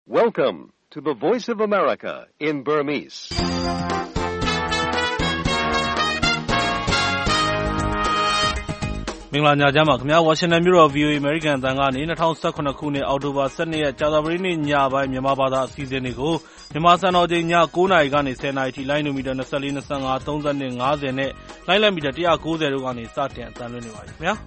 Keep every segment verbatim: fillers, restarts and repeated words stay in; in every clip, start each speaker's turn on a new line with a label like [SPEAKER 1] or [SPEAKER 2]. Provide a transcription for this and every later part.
[SPEAKER 1] Welcome to the Voice of America in Burmese.
[SPEAKER 2] ။မင်္ဂလာညချမ်းပါခင်ဗျာ။ Washington မြို့တော် ဗွီအိုအေ American အသံကနေ၂၀၁၇ ခုနှစ်အောက်တိုဘာ၁၂ ရက်ကြာသပတေးနေ့ညပိုင်းမြန်မာဘာသာအစီအစဉ်တွေကိုမြန်မာစံတော်ချိန်ည၉နာရီကနေ၁၀နာရီထိလိုင်းနိုမီတာ၂၄, ၂၅, ၃၂, ၅၀နဲ့လိုင်းလံမီတာ၁၉၀တို့ကနေစတင်အသံလွှင့်နေပါပြီခင်ဗျာ။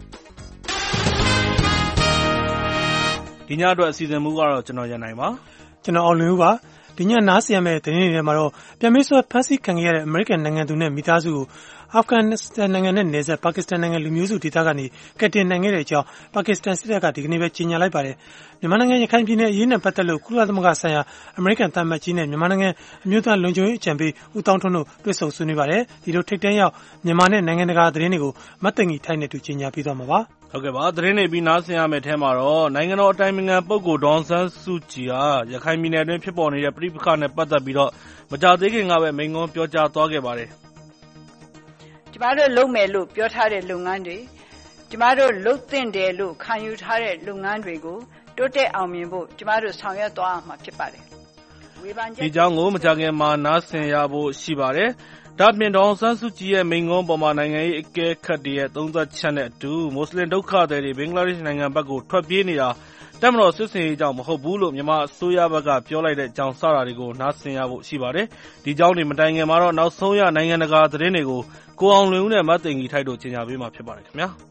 [SPEAKER 2] ဒီညအတွက်အစီအစဉ်မူကတော့ကျွန်တော်ရန်နိုင်ပါ
[SPEAKER 3] ။ကျွန်တော်အောင်လွင်ဦးပါ။ဒီညနားဆင်ရမယ့်သတင်းတွေထဲမှာတော့ပြန်မေးဆွဲဖမ်းဆီးခံခဲ့ရတဲ့အမေရိကန်နိုင်ငံသူနဲ့မိသားစုကိုအာဖဂန်နစ္စတန်နိုင်ငံနဲ့နယ်စပ်ပါကစ္စတန်နိုင်ငံလူမျိုးစုဒေသကနေကယ်တင်နိုင်ခဲ့တဲ့အကြောင်းပါကစ္စတန်စစ်တပ်ကဒီကနေ့ပဲကြေညာလိုက်ပါတယ်။မြန်မာနိုင်ငံရခိုင်ပြည်နယ်အရေးနဲ့ပတ်သက်လို့ကုလသမဂ္ဂဆိုင်ရာအမေရိကန်သံအမတ်ကြီးနဲ့မြန်မာနိုင်ငံအမျိုးသားလုံခြုံရေးအကြံပေးဦးတောင်းထွန်းတို့တွေ့ဆုံဆွေးနွေးပါတယ်။ဒီလိုထိပ်တန်းရောက်မြန်မာနဲ့နိုင်ငံတကာသတင်းတွေကိုမတ်သိင်္ဂီထိုက်နဲ့တူကြေညာပေးသွားမှာပါ
[SPEAKER 2] ။ဟုတ်ကဲ့ပါသတင်းတွေပြီးနားဆင်ရမယ့်အထဲမှာတော့နိုင်ငံတော်အတိုင်ပင်ခံပုဂ္ဂိုလ်ဒေါ်အောင်ဆန်းစုကြည်ဟာရခိုင်ပြည်နယ်အတွင်းဖြစ်ပေါ်နေတဲ့ပဋိပက္ခနဲ့ပတ်သက်ပြီးတော့မကြာသေးခင်ကပဲမိန့်ခွန်းပြောကြားသွားခဲ့ပါတယ်
[SPEAKER 4] ။ကျမတို့လုပ်မယ်လို့ပြောထားတဲ့လုပ်ငန်းတွေကျမတို့လုပ်သင့်တယ်လို့ခံယူထားတဲ့လုပ်ငန်းတွေကိုတိုးတက်အောင်မြင်ဖို့ကျမတို့ဆောင်ရွက်သွားမှာဖြစ်ပါတယ်။
[SPEAKER 2] ဒီကြောင်းကိုမကြာခင်မှာနားဆင်ရဖို့ရှိပါတယ်။ဒါ့အပြင်ဒေါ်အောင်ဆန်းစုကြည်ရဲ့မိန့်ခွန်းပေါ်မှာနိုင်ငံရေးအကဲခတ်တွေရဲ့သုံးသပ်ချက်နဲ့အတူမွတ်စလင်ဒုက္ခသည်တွေဘင်္ဂလားဒေ့ရှ်နိုင်ငံဘက်ကိုထွက်ပြေးနေတာတပ်မတော်စစ်စင်ရေးကြောင့်မဟုတ်ဘူးလို့မြန်မာအစိုးရဘက်ကပြောလိုက်တဲ့အကြောင်းစတာတွေကိုနားဆင်ရဖို့ရှိပါတယ်။ဒီကြောင်းတွေမတိုင်ခင်မှာတော့နောက်ဆုံးရနိုင်ငံတကာသတင်းတွေကိုကိုအောင်လွင်ဦးနဲ့မတ်သိင်္ဂီထိုက်တို့ကြီးညာပေးမှာဖြစ်ပါတယ်ခင်ဗျာ။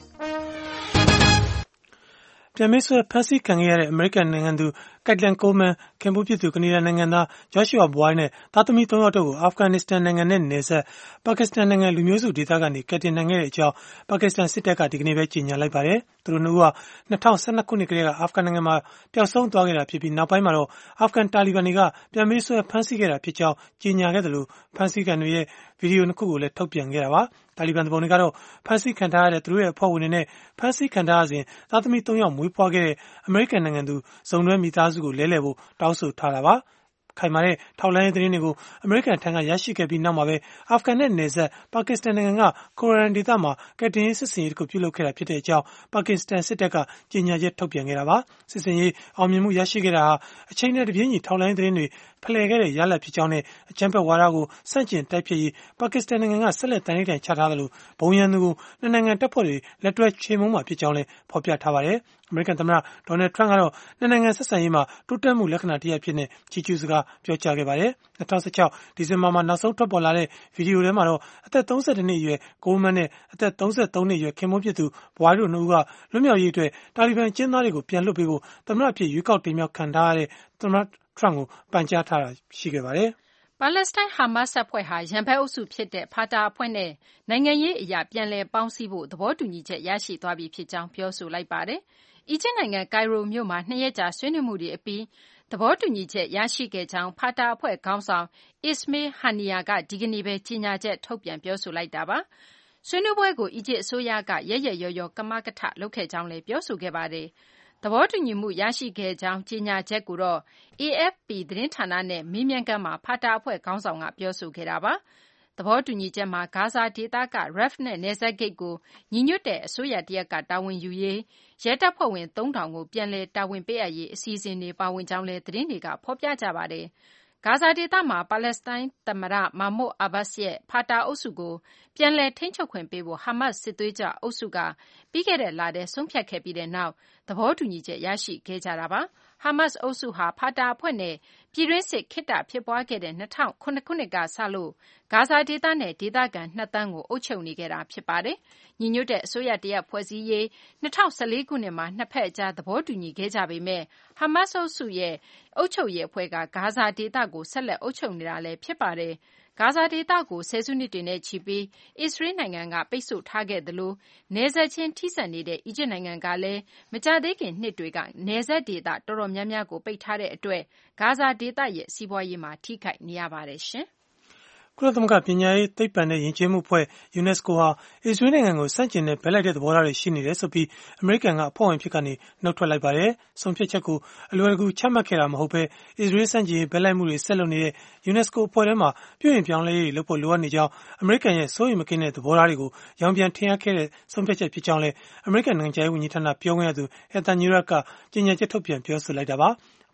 [SPEAKER 3] ပြန်မေးဆွဲဖမ်းဆီးခံခဲ့ရတဲ့အမေရိကန်နိုင်ငံသူကက်တလန်ကိုမန်ခင်ဗျဖြစ်သူကနေဒါနိုင်ငံသားဂျော့ရှ်ဝါဘွိုင်းနဲ့သားသမီးသုံးယောက်တို့ကိုအာဖဂန်နစ္စတန်နိုင်ငံနဲ့နယ်စပ်ပါကစ္စတန်နိုင်ငံလူမျိုးစုဒေသကနေကယ်တင်နိုင်ခဲ့တဲ့အကြောင်းပါကစ္စတန်စစ်တပ်ကဒီကနေ့ပဲကြေညာလိုက်ပါတယ်။သူတို့နှစ်ဦးဟာ၂၀၁၂ခုနှစ်ကတည်းကအာဖဂန်နိုင်ငံမှာပျောက်ဆုံးသွားခဲ့တာဖြစ်ပြီးနောက်ပိုင်းမှာတော့အာဖဂန်တာလီဘန်တွေကပြန်မေးဆွဲဖမ်းဆီးခဲ့တာဖြစ်ကြောင်းကြေညာခဲ့တယ်လို့ဖမ်းဆီးခံတွေရဲ့ဗီဒီယိုနှစ်ခုကိုလည်းထုတ်ပြန်ခဲ့တာပါ။တာလီဘန်သူပုန်တွေကတော့ဖမ်းဆီးခံထားရတဲ့သူတို့ရဲ့အဖွဲ့ဝင်တွေနဲ့ဖမ်းဆီးခံထားရစဉ်သားသမီးသုံးယောက်မွေးဖွားခဲ့တဲ့အမေရိကန်နိုင်ငံသူဇုံတွဲမိသားစုကိုလဲလှယ်ဖို့တောင်းဆိုထားတာပါ။ခိုင်မာတဲ့ထောက်လှမ်းရေးသတင်းတွေကိုအမေရိကန်ထံကရရှိခဲ့ပြီးနောက်မှာပဲအာဖဂန်နဲ့နယ်စပ်ပါကစ္စတန်နိုင်ငံကကိုရန်ဒေသမှာကယ်တင်ရေးစစ်စင်ရေးတခုပြုလုပ်ခဲ့တာဖြစ်တဲ့အကြောင်းပါကစ္စတန်စစ်တပ်ကကြေညာချက်ထုတ်ပြန်ခဲ့တာပါ။စစ်စင်ရေးအောင်မြင်မှုရရှိခဲ့တာဟာအချိန်နဲ့တပြေးညီထောက်လှမ်းရေးသတင်းတွေဖလှယ်ခဲ့တဲ့ရလဒ်ဖြစ်ကြောင်းနဲ့အကြမ်းဖက်ဝါဒကိုဆန့်ကျင်တိုက်ဖျက်ရေးပါကစ္စတန်နိုင်ငံကဆက်လက်တန်ဖိုးချထားတယ်လို့ဘုံရန်သူကိုနှစ်နိုင်ငံတပ်ဖွဲ့တွေလက်တွဲချေမှုန်းမှာဖြစ်ကြောင်းလည်းဖော်ပြထားပါတယ်။အမေရိကန်သမ္မတဒေါ်နယ်ထရန့်ကတော့နှစ်နိုင်ငံဆက်ဆံရေးမှာတိုးတက်မှုလက္ခဏာတစ်ရပ်ဖြစ်နေချီးကျူးစကားပြောကြားခဲ့ပါတယ်။၂၀၁၆ဒီဇင်ဘာမှာနောက်ဆုံးထွက်ပေါ်လာတဲ့ဗီဒီယိုထဲမှာတော့အသက်သုံးဆယ်တစ်နှစ်အရွယ်ကိုမန်နဲ့အသက်သုံးဆယ်သုံးနှစ်အရွယ်ခင်မွန်းဖြစ်သူဘွားတို့နှစ်ဦးကလွတ်မြောက်ရေးအတွက်တာလီဘန်ကျင်းသားတွေကိုပြန်လွှတ်ပေးဖို့သမ္မတအဖြစ်ရွေးကောက်တင်မြှောက်ခံထားရတဲ့သမ္မတထရန့်ကိုပန်ကြားထားတာရှိခဲ့ပါတယ်
[SPEAKER 5] ။ပါလက်စတိုင်းဟာမတ်စ်အဖွဲ့ဟာရန်ဘက်အုပ်စုဖြစ်တဲ့ဖာတာအဖွဲ့နဲ့နိုင်ငံရေးအရာပြန်လည်ပေါင်းစည်းဖို့သဘောတူညီချက်ရရှိသွားပြီဖြစ်ကြောင်းပြောဆိုလိုက်ပါတယ်။အီဂျစ်နိုင်ငံကိုင်ရိုမြို့မှာနှစ်ရက်ကြာဆွေးနွေးမှုတွေအပြီးသဘောတူညီချက်ရရှိခဲ့ကြောင်းဖာတာအဖွဲ့ခေါင်းဆောင်အစ္စမေးလ်ဟာနီယာကဒီကနေ့ပဲကြေညာချက်ထုတ်ပြန်ပြောဆိုလိုက်တာပါ။ဆွေးနွေးပွဲကိုအီဂျစ်အစိုးရကရက်ရက်ရော်ရော်ကမကထလုပ်ခဲ့ကြောင်းလည်းပြောဆိုခဲ့ပါတယ်။သဘောတူညီမှုရရှိခဲ့ကြောင်းကြေညာချက်ကိုတော့ အေအက်ဖ်ပီ သတင်းဌာနနဲ့မေးမြန်းခန်းမှာဖာတာအဖွဲ့ခေါင်းဆောင်ကပြောဆိုခဲ့တာပါ။သဘောတူညီချက်မှာဂါဇာဒေသက Rafah နဲ့နယ်စပ်ဂိတ်ကိုညီညွတ်တဲ့အစိုးရတရပ်ကတာဝန်ယူရေးရဲတပ်ဖွဲ့ဝင်သုံးထောင်ကိုပြန်လည်တာဝန်ပေးအပ်ရေးအစီအစဉ်တွေပါဝင်ကြောင်းလည်းသတင်းတွေကဖော်ပြကြပါတယ်။ဂါဇာဒေသမှာပါလက်စတိုင်းသမ္မတမာမွတ်အာဘတ်စ်ရဲ့ဖာတာအုပ်စုကိုပြန်လည်ထိန်းချုပ်ခွင့်ပေးဖို့ဟာမတ်စ်စစ်သွေးကြွအုပ်စုကပြီးခဲ့တဲ့လထဲဆုံးဖြတ်ခဲ့ပြီးတဲ့နောက်သဘောတူညီချက်ရရှိခဲ့ကြတာပါ။ဟာမတ်စ်အုပ်စုဟာဖာတာအဖွဲ့နဲ့ပြည်တွင်းစစ်ခေတ္တဖြစ်ပွားခဲ့တဲ့၂၀၀၇ခုနှစ်ကစလို့ဂါဇာဒေသနဲ့ဒေသခံနှစ်သန်းကိုအုပ်ချုပ်နေခဲ့တာဖြစ်ပါတယ်။ညီညွတ်တဲ့အစိုးရတရပ်ဖွဲ့စည်းရေး၂၀၁၄ခုနှစ်မှာနှစ်ဖက်အကြားသဘောတူညီခဲ့ကြပေမဲ့ဟာမတ်စ်အုပ်စုရဲ့အုပ်ချုပ်ရေးအဖွဲ့ကဂါဇာဒေသကိုဆက်လက်အုပ်ချုပ်နေတာလည်းဖြစ်ပါတယ်။ဂါဇာဒေသကိုဆယ်စုနှစ်တွေနဲ့ချီပြီးအစ္စရေးနိုင်ငံကပိတ်ဆို့ထားခဲ့သလိုနယ်စပ်ချင်းထိစပ်နေတဲ့အီဂျစ်နိုင်ငံကလည်းမကြာသေးခင်နှစ်တွေကနယ်စပ်ဒေသတော်တော်များများကိုပိတ်ထားတဲ့အတွက်ဂါဇာဒေသရဲ့စီးပွားရေးမှာထိခိုက်နေရပါတယ်ရှင်။
[SPEAKER 3] ကုလသမဂ္ဂပညာရေးသိပ္ပံနဲ့ယဉ်ကျေးမှုအဖွဲ့ UNESCO ဟာအစ္စရေးနိုင်ငံကိုဆန့်ကျင်တဲ့ဘက်လိုက်တဲ့သဘောထားတွေရှိနေတယ်ဆိုပြီးအမေရိကန်ကအဖွဲ့ဝင်ဖြစ်ကနေနှုတ်ထွက်လိုက်ပါတယ်။ဆုံးဖြတ်ချက်ကိုအလွယ်တကူချမှတ်ခဲ့တာမဟုတ်ဘဲအစ္စရေးဆန့်ကျင်ရေးဘက်လိုက်မှုတွေဆက်လုပ်နေတဲ့ UNESCO အဖွဲ့ထဲမှာပြုပြင်ပြောင်းလဲရေးလုပ်ဖို့လိုအပ်နေကြောင်းအမေရိကန်ရဲ့စိုးရိမ်မကင်းတဲ့သဘောထားတွေကိုရောင်ပြန်ထင်ဟပ်ခဲ့တဲ့ဆုံးဖြတ်ချက်ဖြစ်ကြောင်းလည်းအမေရိကန်နိုင်ငံခြားရေးဝန်ကြီးဌာနပြောခွင့်ရသူ Heather Nauert ကကြေညာချက်ထုတ်ပြန်ပြောဆိုလိုက်တာပါ။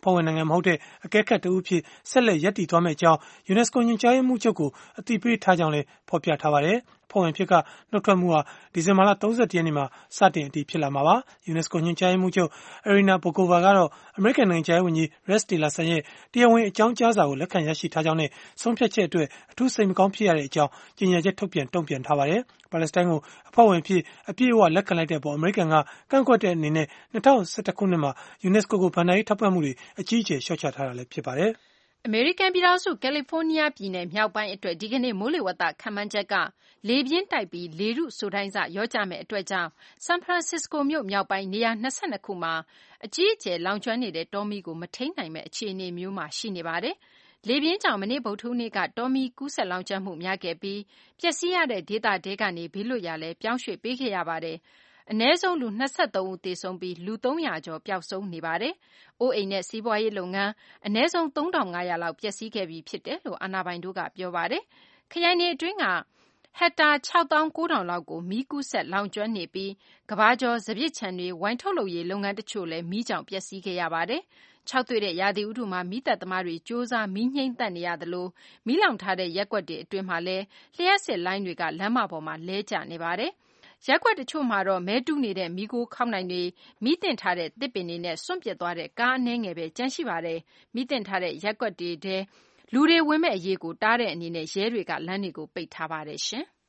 [SPEAKER 3] ဖွဲ့ဝင်နိုင်ငံမဟုတ်တဲ့အကဲခတ်တဦးဖြစ်ဆက်လက်ရပ်တည်သွားမယ့်အကြောင်း UNESCO ညွှန်ကြားရေးမှူးချုပ်ကိုအသိပေးထားကြောင်းလည်းဖော်ပြထားပါတယ်။ဖွဲ့ဝင်ဖြစ်ကနှုတ်ထွက်မှုဟာဒီဇင်ဘာလ၃၁ရက်နေ့မှာစတင်အတည်ဖြစ်လာမှာပါ။ UNESCO ညွှန်ကြားရေးမှူးချုပ် Irina Bokova ကတော့အမေရိကန်နိုင်ငံခြားရေးဝန်ကြီး Rex Tillerson ရဲ့တရားဝင်အကြောင်းကြားစာကိုလက်ခံရရှိထားကြောင်းနဲ့ဆုံးဖြတ်ချက်အတွက်အထူးစိတ်မကောင်းဖြစ်ရတဲ့အကြောင်းကြေညာချက်ထုတ်ပြန်တုံ့ပြန်ထားပါတယ်။ပါလက်စတိုင်းကိုအဖွဲ့ဝင်ဖြစ်အပြည့်အဝလက်ခံလိုက်တဲ့အပေါ်အမေရိကန်ကကန့်ကွက်တဲ့အနေနဲ့၂၀၁၁ခုနှစ်မှာ UNESCO ကိုဘဏ္ဍာရေးထောက်ပံ့မှုတွေအကြီးအကျယ်လျှော့ချထားတာလည်းဖြစ်ပါတယ်
[SPEAKER 5] ။အမေရိကန်ပြည်ထောင်စုကယ်လီဖိုးနီးယားပြည်နယ်မြောက်ပိုင်းအတွက်ဒီကနေ့မိုးလေဝသခန့်မှန်းချက်ကလေပြင်းတိုက်ပြီးလေထုဆိုတိုင်းစရောကြမယ့်အတွက်ကြောင့်ဆန်ဖရန်စစ္စကိုမြို့မြောက်ပိုင်းနေရာ၂၂ခုမှာအကြီးအကျယ်လောင်ကျွမ်းနေတဲ့တောမီးကိုမထိန်းနိုင်မယ့်အခြေအနေမျိုးမှာရှိနေပါတယ်။လေပြင်းကြောင့်မနေ့ဗုဒ္ဓဟူးနေ့ကတောမီးကူးစက်လောင်ကျွမ်းမှုများခဲ့ပြီးပျက်စီးရတဲ့ဒေသတဲကနေဘေးလွတ်ရာလဲပြောင်းရွှေ့ပေးခဲ့ရပါတယ်။အနည်းဆုံးလူ၂၃ဦးသေဆုံးပြီးလူ၃၀၀ကျော်ပျောက်ဆုံးနေပါတယ်။အိုးအိမ်နဲ့စီးပွားရေးလုပ်ငန်းအနည်းဆုံးသုံးထောင်၅ရာလောက်ပျက်စီးခဲ့ပြီဖြစ်တယ်လို့အာဏာပိုင်တို့ကပြောပါတယ်။ခရိုင်တွေအတွင်းကဟက်တာ၆သောင်း၉ထောင်လောက်ကိုမီးကူးစက်လောင်ကျွမ်းနေပြီးကမ္ဘာကျော်စပျစ်ခြံတွေဝိုင်ထုတ်လုပ်ရေးလုပ်ငန်းတချို့လည်းမီးကြောင့်ပျက်စီးခဲ့ရပါတယ်။ခြောက်သွေ့တဲ့ရာသီဥတုမှာမီးသတ်သမားတွေကြိုးစားမီးငြိမ်းသတ်နေရသလိုမီးလောင်ထားတဲ့ရပ်ကွက်တွေအတွင်းမှာလည်းလျှပ်စစ်လိုင်းတွေကလမ်းမပေါ်မှာလဲကျနေပါတယ်။ရပ်ကွက်တချို့မှာတော့မဲတူးနေတဲ့မီးခိုးခေါင်းတိုင်တွေမီးတင်ထားတဲ့သစ်ပင်တွေနဲ့စွန့်ပစ်သွားတဲ့ကားအနည်းငယ်ပဲကျန်ရှိပါတယ်။မီးတင်ထားတဲ့ရပ်ကွက်တွေထဲလူတွေဝင်မဲ့အရေးကိုတားတဲ့အနေနဲ့ရဲတွေကလမ်းတွေကိုပိတ်ထားပါတယ်ရှင်။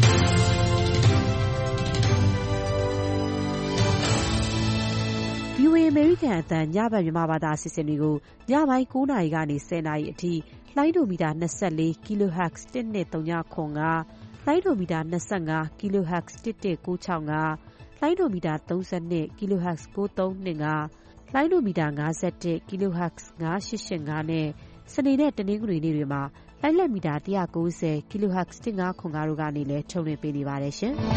[SPEAKER 6] ဗွီအိုအေ အမေရိကန်အသံညဘက်မြန်မာဘာသာအစီအစဉ်တွေကိုညပိုင်း၉နာရီကနေ၁၀နာရီအထိလိုင်းဒိုမီတာ၂၄ kilohertz တစ်နှစ်သုံးညခွန်ကလိုင်းဒိုမီတာ၂၅ kilohertz တစ်တစ်ကိုးချောင်းကလိုင်းဒိုမီတာ၃၂ kilohertz ကိုးသုံးနှစ်ကလိုင်းဒိုမီတာ၅၁ kilohertz ၅၈၈၅နဲ့စနေနဲ့တနင်္ဂနွေနေ့တွေမှာလိုင်းလက်မီတာ၁၉၀ kilohertz တစ်ငါးခွန်ကားတို့ကနေလည်းထုတ်လွှင့်ပေးနေပါတယ်ရှင်။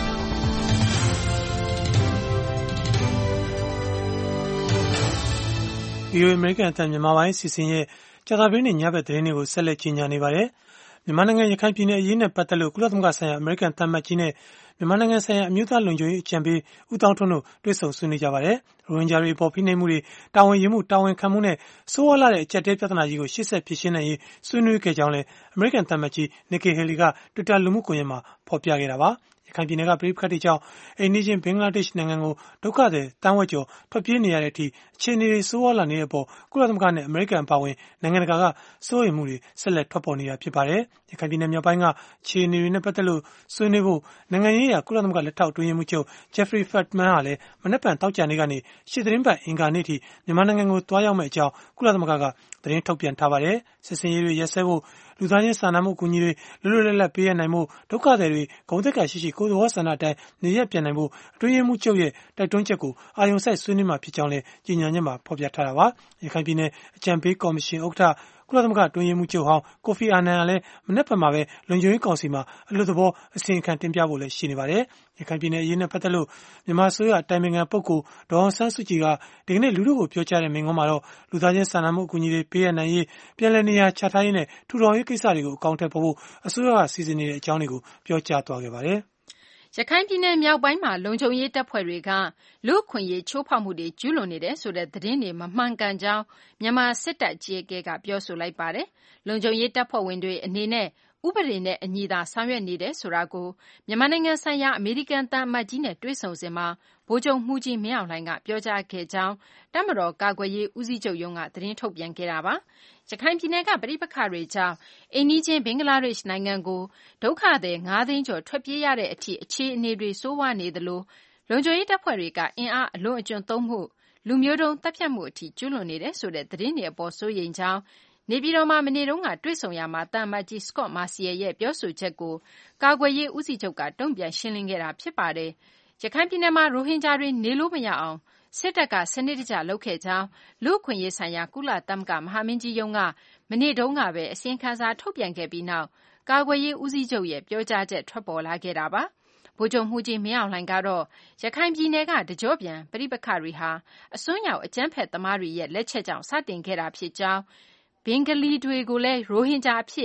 [SPEAKER 3] ဗွီအိုအေ အမေရိကန်အသံမြန်မာပိုင်းအစီအစဉ်ရဲ့ကြာသပတေးနေ့ညဘက်သတင်းတွေကိုဆက်လက်ကြီးညာနေပါတယ်။မြန်မာနိုင်ငံရခိုင်ပြည်နယ်အရေးနဲ့ပတ်သက်လို့ကုလသမဂ္ဂဆိုင်ရာအမေရိကန်သံအမတ်ကြီးနဲ့မြန်မာနိုင်ငံဆိုင်ရာအမျိုးသားလုံခြုံရေးအကြံပေးဦးသောင်းထွန်းတို့တွေ့ဆုံဆွေးနွေးကြပါတယ်။ရိုဟင်ဂျာတွေအပေါ်ဖိနှိပ်မှုတွေတာဝန်ယူမှုတာဝန်ခံမှုနဲ့ဆိုးဝါးလာတဲ့အကျပ်တဲပြဿနာကြီးကိုရှေ့ဆက်ဖြေရှင်းနိုင်ရေးဆွေးနွေးခဲ့ကြောင်းလည်းအမေရိကန်သံအမတ်ကြီး Nikki Haley က Twitter လူမှုကွန်ရက်မှာဖော်ပြခဲ့တာပါ။ရခိုင်ပြည်နယ်ကပဋိပက္ခတွေကြောင့်အိမ်နီးချင်းဘင်္ဂလားဒေ့ရှ်နိုင်ငံကိုဒုက္ခသည်တန်းဝက်ကျော်ထွက်ပြေးနေရတဲ့အထိအခြေအနေတွေဆိုးဝါးလာနေတဲ့အပေါ်ကုလသမဂ္ဂနဲ့အမေရိကန်အပါအဝင်နိုင်ငံတကာကစိုးရိမ်မှုတွေဆက်လက်ထွက်ပေါ်နေတာဖြစ်ပါတယ်။ရခိုင်ပြည်နယ်မြောက်ပိုင်းကအခြေအနေတွေနဲ့ပတ်သက်လို့ဆွေးနွေးဖို့နိုင်ငံရေးအရကုလသမဂ္ဂလက်ထောက်အတွင်းရေးမှူးချုပ် Jeffrey Feltman ဟာလည်းမနက်ဖြန်သောကြာနေ့ကနေရှေ့သီတင်းပတ်အင်္ဂါနေ့ထိမြန်မာနိုင်ငံကိုသွားရောက်မယ့်အကြောင်းကုလသမဂ္ဂကသတင်းထုတ်ပြန်ထားပါတယ်။စစ်စင်ရေးတွေရက်စဲဖို့လူသားချင်းစာနာမှုအကူအညီတွေလွတ်လွတ်လပ်လပ်ပေးရနိုင်ဖို့ဒုက္ခသည်တွေဂုဏ်သိက္ခာရှိရှိကိုယ်တော်ဆန္ဒအတိုင်းနေရပ်ပြန်နိုင်ဖို့အတွင်းရေးမှူးချုပ်ရဲ့တိုက်တွန်းချက်ကိုအာရုံစိုက်ဆွေးနွေးမှာဖြစ်ကြောင်းလည်းကြေညာချက်မှာဖော်ပြထားတာပါ။ရခိုင်ပြည်နယ်အကြံပေးကော်မရှင်ဥက္ကဋ္ဌကုလသမဂ္ဂအတွင်းရေးမှူးချုပ်ဟောင်းကိုဖီအာနန်ကလည်းမနက်ဖြန်မှာပဲလုံခြုံရေးကောင်စီမှာအလွတ်သဘောအစီရင်ခံတင်ပြဖို့လည်းရှိနေပါတယ်။ရခိုင်ပြည်နယ်အရေးနဲ့ပတ်သက်လို့မြန်မာအစိုးရအတိုင်ပင်ခံပုဂ္ဂိုလ်ဒေါ်အောင်ဆန်းစုကြည်ကဒီကနေ့လူထုကိုပြောကြားတဲ့မိန့်ခွန်းမှာတော့လူသားချင်းစာနာမှုအကူအညီတွေပေးရနိုင်ရေးပြည်내နေရာချထားရေးနဲ့ထူထောင်ရေးကိစ္စတွေကိုအကောင့်ထဲပေါ်ဖို့အစိုးရကစီစဉ်နေတဲ့အကြောင်းတွေကိုပြောကြားသွားခဲ့ပါတယ်
[SPEAKER 5] ။ရခိုင်ပြည်နယ်မြောက်ပိုင်းမှာလုံခြုံရေးတပ်ဖွဲ့တွေကလူ့အခွင့်အရေးချိုးဖောက်မှုတွေကျူးလွန်နေတယ်ဆိုတဲ့သတင်းတွေမမှန်ကန်ကြောင်းမြန်မာစစ်တပ်အကြီးအကဲကပြောဆိုလိုက်ပါတယ်။လုံခြုံရေးတပ်ဖွဲ့ဝင်တွေအနေနဲ့ဥပဒေနဲ့အညီသာဆောင်ရွက်နေတယ်ဆိုတာကိုမြန်မာနိုင်ငံဆိုင်ရာအမေရိကန်သံအမတ်ကြီးနဲ့တွေ့ဆုံစဉ်မှာဗိုလ်ချုပ်မှူးကြီးမင်းအောင်လှိုင်ကပြောကြားခဲ့ကြောင်းတပ်မတော်ကာကွယ်ရေးဦးစီးချုပ်ရုံးကသတင်းထုတ်ပြန်ခဲ့တာပါ။ရခိုင်ပြည်နယ်ကပဋိပက္ခတွေကြောင့်အိမ်နီးချင်းဘင်္ဂလားဒေ့ရှ်နိုင်ငံကိုဒုက္ခသည်၅သိန်းကျော်ထွက်ပြေးရတဲ့အထိအခြေအနေတွေဆိုးဝါးနေသလိုလုံခြုံရေးတပ်ဖွဲ့တွေကအင်အားအလွန်အကျွံသုံးမှုလူမျိုးတုံးသတ်ဖြတ်မှုအထိကျူးလွန်နေတယ်ဆိုတဲ့သတင်းတွေအပေါ်စိုးရိမ်ကြောင်းနေပြည်တော်မှာမနေ့တုန်းကတွေ့ဆုံရာမှာသံအမတ်ကြီး Scott Marciel ရဲ့ပြောဆိုချက်ကိုကာကွယ်ရေးဦးစီးချုပ်ကတုံ့ပြန်ရှင်းလင်းခဲ့တာဖြစ်ပါတယ်။ရခိုင်ပြည်နယ်မှာရိုဟင်ဂျာတွေနေလို့မရအောင်စစ်တပ်ကစနစ်တကျလုပ်ခဲ့ကြောင်းလူ့အခွင့်အရေးဆိုင်ရာကုလသမဂ္ဂမဟာမင်းကြီးရုံးကမနေ့တုန်းကပဲအစီရင်ခံစာထုတ်ပြန်ခဲ့ပြီးနောက်ကာကွယ်ရေးဦးစီးချုပ်ရဲ့ပြောကြားချက်ထွက်ပေါ်လာခဲ့တာပါ။ဗိုလ်ချုပ်မှူးကြီးမင်းအောင်လှိုင်ကတော့ရခိုင်ပြည်နယ်ကတကြော့ပြန်ပဋိပက္ခတွေဟာအစွန်းရောက်အကြမ်းဖက်သမားတွေရဲ့လက်ချက်ကြောင့်စတင်ခဲ့တာဖြစ်ကြောင်းဘင်္ဂလီတွေကိုလည်းရိုဟင်ဂျာအဖြစ်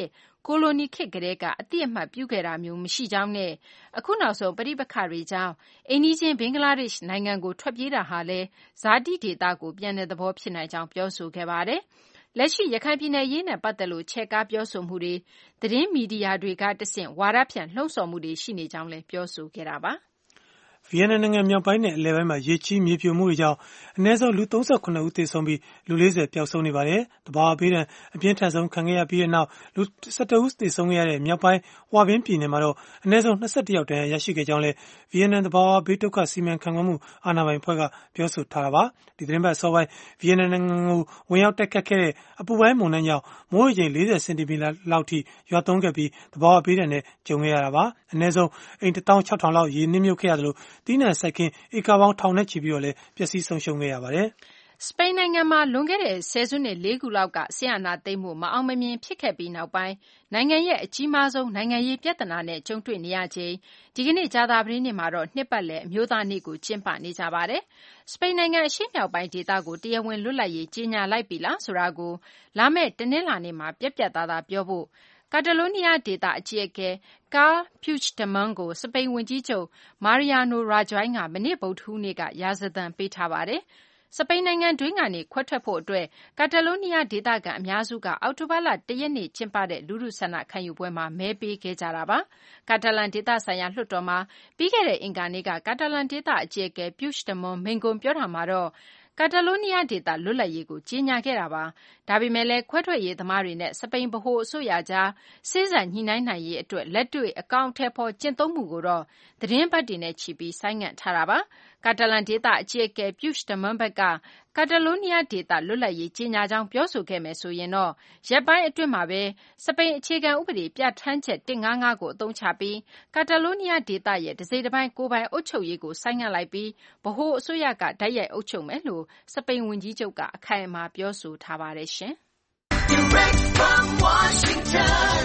[SPEAKER 5] ကိုလိုနီခေတ်ကတည်းကအတိအမှတ်ပြုခဲ့တာမျိုးမရှိကြောင်းနဲ့အခုနောက်ဆုံးပဋိပက္ခတွေကြောင့်အိမ်နီးချင်းဘင်္ဂလားဒေ့ရှ်နိုင်ငံကိုထွက်ပြေးတာဟာလည်းဇာတိဒေသကိုပြန်တဲ့သဘောဖြစ်နိုင်ကြောင်းပြောဆိုခဲ့ပါတယ်။လက်ရှိရခိုင်ပြည်နယ်ရေးနဲ့ပတ်သက်လို့ချဲ့ကားပြောဆိုမှုတွေသတင်းမီဒီယာတွေကတဆင့်ဝါဒဖြန့်လှုံ့ဆော်မှုတွေရှိနေကြောင်းလည်းပြောဆိုခဲ့တာပါ။
[SPEAKER 3] ဗီယက်နမ်နိုင်ငံမြောက်ပိုင်းနဲ့အလယ်ပိုင်းမှာရေကြီးမြေပြိုမှုတွေကြောင့်အနည်းဆုံးလူသုံးဆယ်ခုနစ်ဦးသေဆုံးပြီးလူလေးဆယ်ပျောက်ဆုံးနေပါတယ်။တဘာဝဘေးဒဏ်အပြင်းထန်ဆုံးခံခဲ့ရပြီးတဲ့နောက်လူဆယ်တစ်ဦးသေဆုံးခဲ့ရတဲ့မြောက်ပိုင်းဟွာဘင်းပြည်နယ်မှာတော့အနည်းဆုံး၂၁ယောက်တန်းရရှိခဲ့ကြောင်းလည်းဗီယက်နမ်တဘာဝဘေးဒုက္ခစီမံခန့်ခွဲမှုအာဏာပိုင်အဖွဲ့ကပြောဆိုထားတာပါ။ဒီသတင်းပတ်အစောပိုင်းဗီယက်နမ်နိုင်ငံကိုဝင်ရောက်တိုက်ခတ်ခဲ့တဲ့အပူပိုင်းမုန်တိုင်းကြောင့်မိုးရေချိန်လေးဆယ်စင်တီမီတာလောက်ထိရွာသွန်းခဲ့ပြီးတဘာဝဘေးဒဏ်နဲ့ကြုံခဲ့ရတာပါ။အနည်းဆုံးအိမ်တစ်သောင်းခြောက်ထောင်လောက်ရေနစ်မြုပ်ခဲ့ရသလိုတီးနှံစိုက်ခင်းဧကပေါင်းထောင်နဲ့ချီပြီးတော့လည်းပျက်စီးဆုံးရှုံးခဲ့ရပါတယ်
[SPEAKER 5] ။စပိန်နိုင်ငံမှာလွန်ခဲ့တဲ့ဆယ်စုနှစ်လေးခုလောက်ကဆရာနာသိမ်းမှုမအောင်မမြင်ဖြစ်ခဲ့ပြီးနောက်ပိုင်းနိုင်ငံရဲ့အကြီးမားဆုံးနိုင်ငံရေးပြဿနာနဲ့ကြုံတွေ့နေရချိန်ဒီကနေ့ကြာသပတေးနေ့မှာတော့နှစ်ပတ်လည်အမျိုးသားနေ့ကိုကျင်းပနေကြပါတယ်။စပိန်နိုင်ငံအရှေ့မြောက်ပိုင်းဒေသကိုတရားဝင်လွတ်လပ်ရေးကြေညာလိုက်ပြီလားဆိုတာကိုလာမယ့်တနင်္လာနေ့မှာပြတ်ပြတ်သားသားပြောဖို့ကာတာလိုနီးယားဒေသအကြီးအကဲ Carles Puigdemont ကိုစပိန်ဝန်ကြီးချုပ် Mariano Rajoy ကမနေ့ဗုဒ္ဓဟူးနေ့ကရာဇသံပေးထားပါတယ်။စပိန်နိုင်ငံတွင်းကနေခွဲထွက်ဖို့အတွက်ကာတာလိုနီးယားဒေသခံအများစုကအောက်တိုဘာလတရက်နေ့ကျင်းပတဲ့လူထုဆန္ဒခံယူပွဲမှာမဲပေးခဲ့ကြတာပါ။ကာတာလန်ဒေသဆိုင်ရာလွှတ်တော်မှာပြီးခဲ့တဲ့အင်္ဂါနေ့ကကာတာလန်ဒေသအကြီးအကဲ Puigdemont မိန့်ခွန်းပြောတာမှာတော့ကာတာလိုနီးယားဒေသလွတ်လပ်ရေးကိုကြေညာခဲ့တာပါ။ဒါပေမဲ့လည်းခွဲထွက်ရေးသမားတွေနဲ့စပိန်ဗဟိုအစိုးရကြားစေ့စပ်ညှိနှိုင်းနိုင်ရေးအတွက်လက်တွေ့အကောင်အထည်ဖော်ကျင့်သုံးမှုကိုတော့သတင်းပတ်တွေနဲ့ချီပြီးဆိုင်းငံ့ထားတာပါ။ကာတာလန်ဒေသအကြီးအကဲ Puigdemont ဘက်ကကာတာလိုနီးယားဒေသလွတ်လပ်ရေးကြေညာကြောင်းပြောဆိုခဲ့မယ်ဆိုရင်တော့ရက်ပိုင်းအတွင်းမှာပဲစပိန်အခြေခံဥပဒေပြဋ္ဌာန်းချက်တစ်ငါးငါးကိုအသုံးချပြီးကာတာလိုနီးယားဒေသရဲ့တစိတ်တပိုင်းကိုယ်ပိုင်အုပ်ချုပ်ရေးကိုဆိုင်းငံ့လိုက်ပြီးဗဟိုအစိုးရကတိုက်ရိုက်အုပ်ချုပ်မယ်လို့စပိန်ဝန်ကြီးချုပ်ကအခိုင်အမာပြောဆိုထားပါတယ်ရှင်။ Direct from Washington,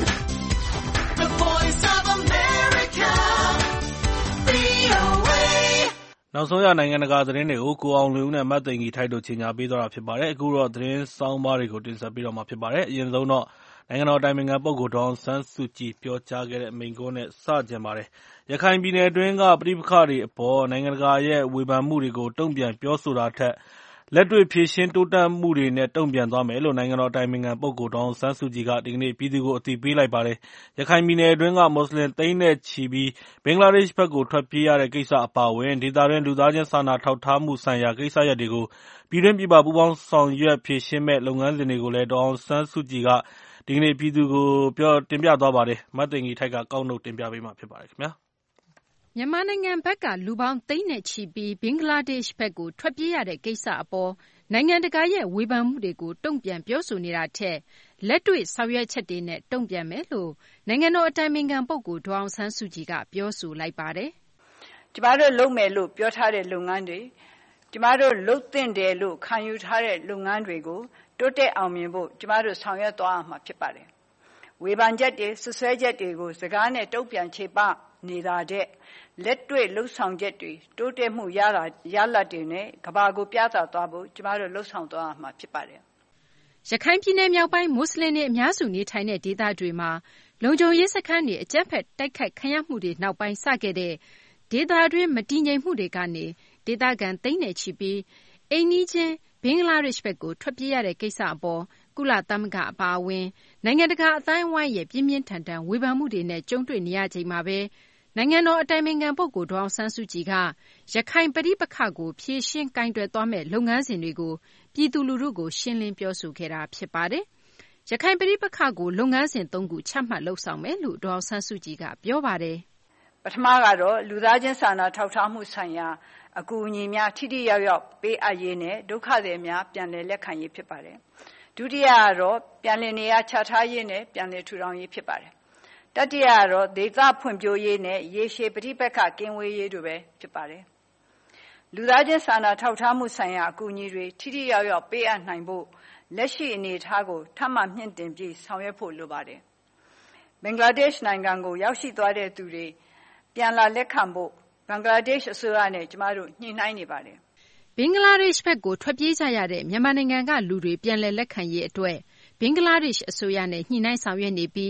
[SPEAKER 5] the Voice of America,
[SPEAKER 2] နောက်ဆုံးရနိုင်ငံတကာသတင်းတွေကိုကိုအောင်လွင်ဦးနဲ့မတ်သိင်္ဂီထိုက်တို့ကြီးညာပေးသွားတာဖြစ်ပါတယ်။အခုတော့သတင်းဆောင်းပါးတွေကိုတင်ဆက်ပေးတော့မှာဖြစ်ပါတယ်။အရင်ဆုံးတော့နိုင်ငံတော်အတိုင်ပင်ခံပုဂ္ဂိုလ်ဒေါ်အောင်ဆန်းစုကြည်ပြောကြားခဲ့တဲ့မိန့်ခွန်းနဲ့စတင်ပါတယ်။ရခိုင်ပြည်နယ်အတွင်းကပဋိပက္ခတွေအပေါ်နိုင်ငံတကာရဲ့ဝေဖန်မှုတွေကိုတုံ့ပြန်ပြောဆိုတာထက်လက်တွေ့ဖြေရှင်းတိုးတက်မှုတွေနဲ့တုံ့ပြန်သွားမယ်လို့နိုင်ငံတော်အတိုင်ပင်ခံပုဂ္ဂိုလ်ဒေါ်အောင်ဆန်းစုကြည်ကဒီကနေ့ပြည်သူကိုအသိပေးလိုက်ပါတယ်။ရခိုင်ပြည်နယ်အတွင်းကမွတ်စလင်သိန်းနဲ့ချီပြီးဘင်္ဂလားဒေ့ရှ်ဘက်ကိုထွက်ပြေးရတဲ့ကိစ္စအပါအဝင်ဒေသတွင်းလူသားချင်းစာနာထောက်ထားမှုဆိုင်ရာကိစ္စရပ်တွေကိုပြည်တွင်းပြည်ပပူးပေါင်းဆောင်ရွက်ဖြေရှင်းမဲ့လုပ်ငန်းစဉ်တွေကိုလည်းဒေါ်အောင်ဆန်းစုကြည်ကဒီကနေ့ပြည်သူကိုပြောတင်ပြသွားပါတယ်။မတ်သိင်္ဂီထိုက်ကကောက်နှုတ်တင်ပြပေးမှာဖြစ်ပါတယ်ခင်ဗျာ။
[SPEAKER 5] မြန်မာနိုင်ငံဘက်ကလူပေါင်းသိန်းနဲ့ချီပြီးဘင်္ဂလားဒေ့ရှ်ဘက်ကိုထွက်ပြေးရတဲ့ကိစ္စအပေါ်နိုင်ငံတကာရဲ့ဝေဖန်မှုတွေကိုတုံ့ပြန်ပြောဆိုနေတာထက်လက်တွေ့ဆောင်ရွက်ချက်တွေနဲ့တုံ့ပြန်မယ်လို့နိုင်ငံတော်အတိုင်ပင်ခံပုဂ္ဂိုလ်ဒေါ်အောင်ဆန်းစုကြည်ကပြောဆိုလိုက်ပါတယ်
[SPEAKER 4] ။ကျမတို့လုပ်မယ်လို့ပြောထားတဲ့လုပ်ငန်းတွေကျမတို့လုပ်သင့်တယ်လို့ခံယူထားတဲ့လုပ်ငန်းတွေကိုတိုးတက်အောင်မြင်ဖို့ကျမတို့ဆောင်ရွက်သွားမှာဖြစ်ပါတယ်။ဝေဖန်ချက်တွေဆွဆွဲချက်တွေကိုစကားနဲ့တုံ့ပြန်ခြေပနေတာတဲ့လက်တွေ့လှုပ်ဆောင်ချက်တွေတိုးတက်မှုရတာရလဒ်တွေနဲ့ကဘာကိုပြသသွားဖို့ကျမတို့လှုပ်ဆောင်သွားမှာဖြစ်ပါတယ်
[SPEAKER 5] ။ရခိုင်ပြည်နယ်မြောက်ပိုင်းမွတ်စလင်တွေအများစုနေထိုင်တဲ့ဒေသတွေမှာလုံခြုံရေးစခန်းတွေအကြမ်းဖက်တိုက်ခိုက်ခံရမှုတွေနောက်ပိုင်းစခဲ့တဲ့ဒေသတွင်းမတည်ငြိမ်မှုတွေကနေဒေသခံသိန်းနဲ့ချီပြီးအိမ်နီးချင်းဘင်္ဂလားဒေ့ရှ်ဘက်ကိုထွက်ပြေးရတဲ့ကိစ္စအပေါ်ကုလသမဂ္ဂအပါအဝင်နိုင်ငံတကာအသိုင်းအဝိုင်းရဲ့ပြင်းပြင်းထန်ထန်ဝေဖန်မှုတွေနဲ့ကြုံတွေ့နေရချိန်မှာပဲနိုင်ငံတော်အတိုင်ပင်ခံပုဂ္ဂိုလ်ဒေါ်အောင်ဆန်းစုကြည်ကရခိုင်ပဋိပက္ခကိုဖြေရှင်းကိုင်တွယ်သွားမယ့်လုပ်ငန်းစဉ်တွေကိုပြည်သူလူထုကိုရှင်းလင်းပြောဆိုခဲ့တာဖြစ်ပါတယ်။ရခိုင်ပဋိပက္ခကိုလုပ်ငန်းစဉ်သုံးခုချမှတ်လှုပ်ဆောင်မယ်လို့ဒေါ်အောင်ဆန်းစုကြည်ကပြောပါတယ်
[SPEAKER 4] ။ပထမကတော့လူသားချင်းစာနာထောက်ထားမှုဆိုင်ရာအကူအညီများထိထိရောက်ရောက်ပေးအပ်ရေးနဲ့ဒုက္ခသည်များပြန်လည်လက်ခံရေးဖြစ်ပါတယ်။ဒုတိယကတော့ပြန်လည်နေရာချထားရေးနဲ့ပြန်လည်ထူထောင်ရေးဖြစ်ပါတယ်။တတိယကတော့ဒေသဖွံ့ဖြိုးရေးနဲ့ရေရှည်ပဋိပက္ခကင်းဝေးရေးတို့ပဲဖြစ်ပါတယ်။လူသားချင်းစာနာထောက်ထားမှုဆိုင်ရာအကူအညီတွေထိထိရောက်ရောက်ပေးအပ်နိုင်ဖို့လက်ရှိအနေအထားကိုထပ်မံမြင့်တင်ပြီးဆောင်ရွက်ဖို့လိုပါတယ်။ဘင်္ဂလားဒေ့ရှ်နိုင်ငံကိုရောက်ရှိသွားတဲ့သူတွေပြန်လာလက်ခံဖို့ဘင်္ဂလားဒေ့ရှ်အစိုးရနဲ့ကျမတို့ညှိနှိုင်းနေပါတယ်
[SPEAKER 5] ။ဘင်္ဂလားဒေ့ရှ်ဘက်ကိုထွက်ပြေးကြရတဲ့မြန်မာနိုင်ငံကလူတွေပြန်လည်လက်ခံရေးအတွက်ဘင်္ဂလားဒေ့ရှ်အစိုးရနဲ့ညှိနှိုင်းဆောင်ရွက်နေပြီး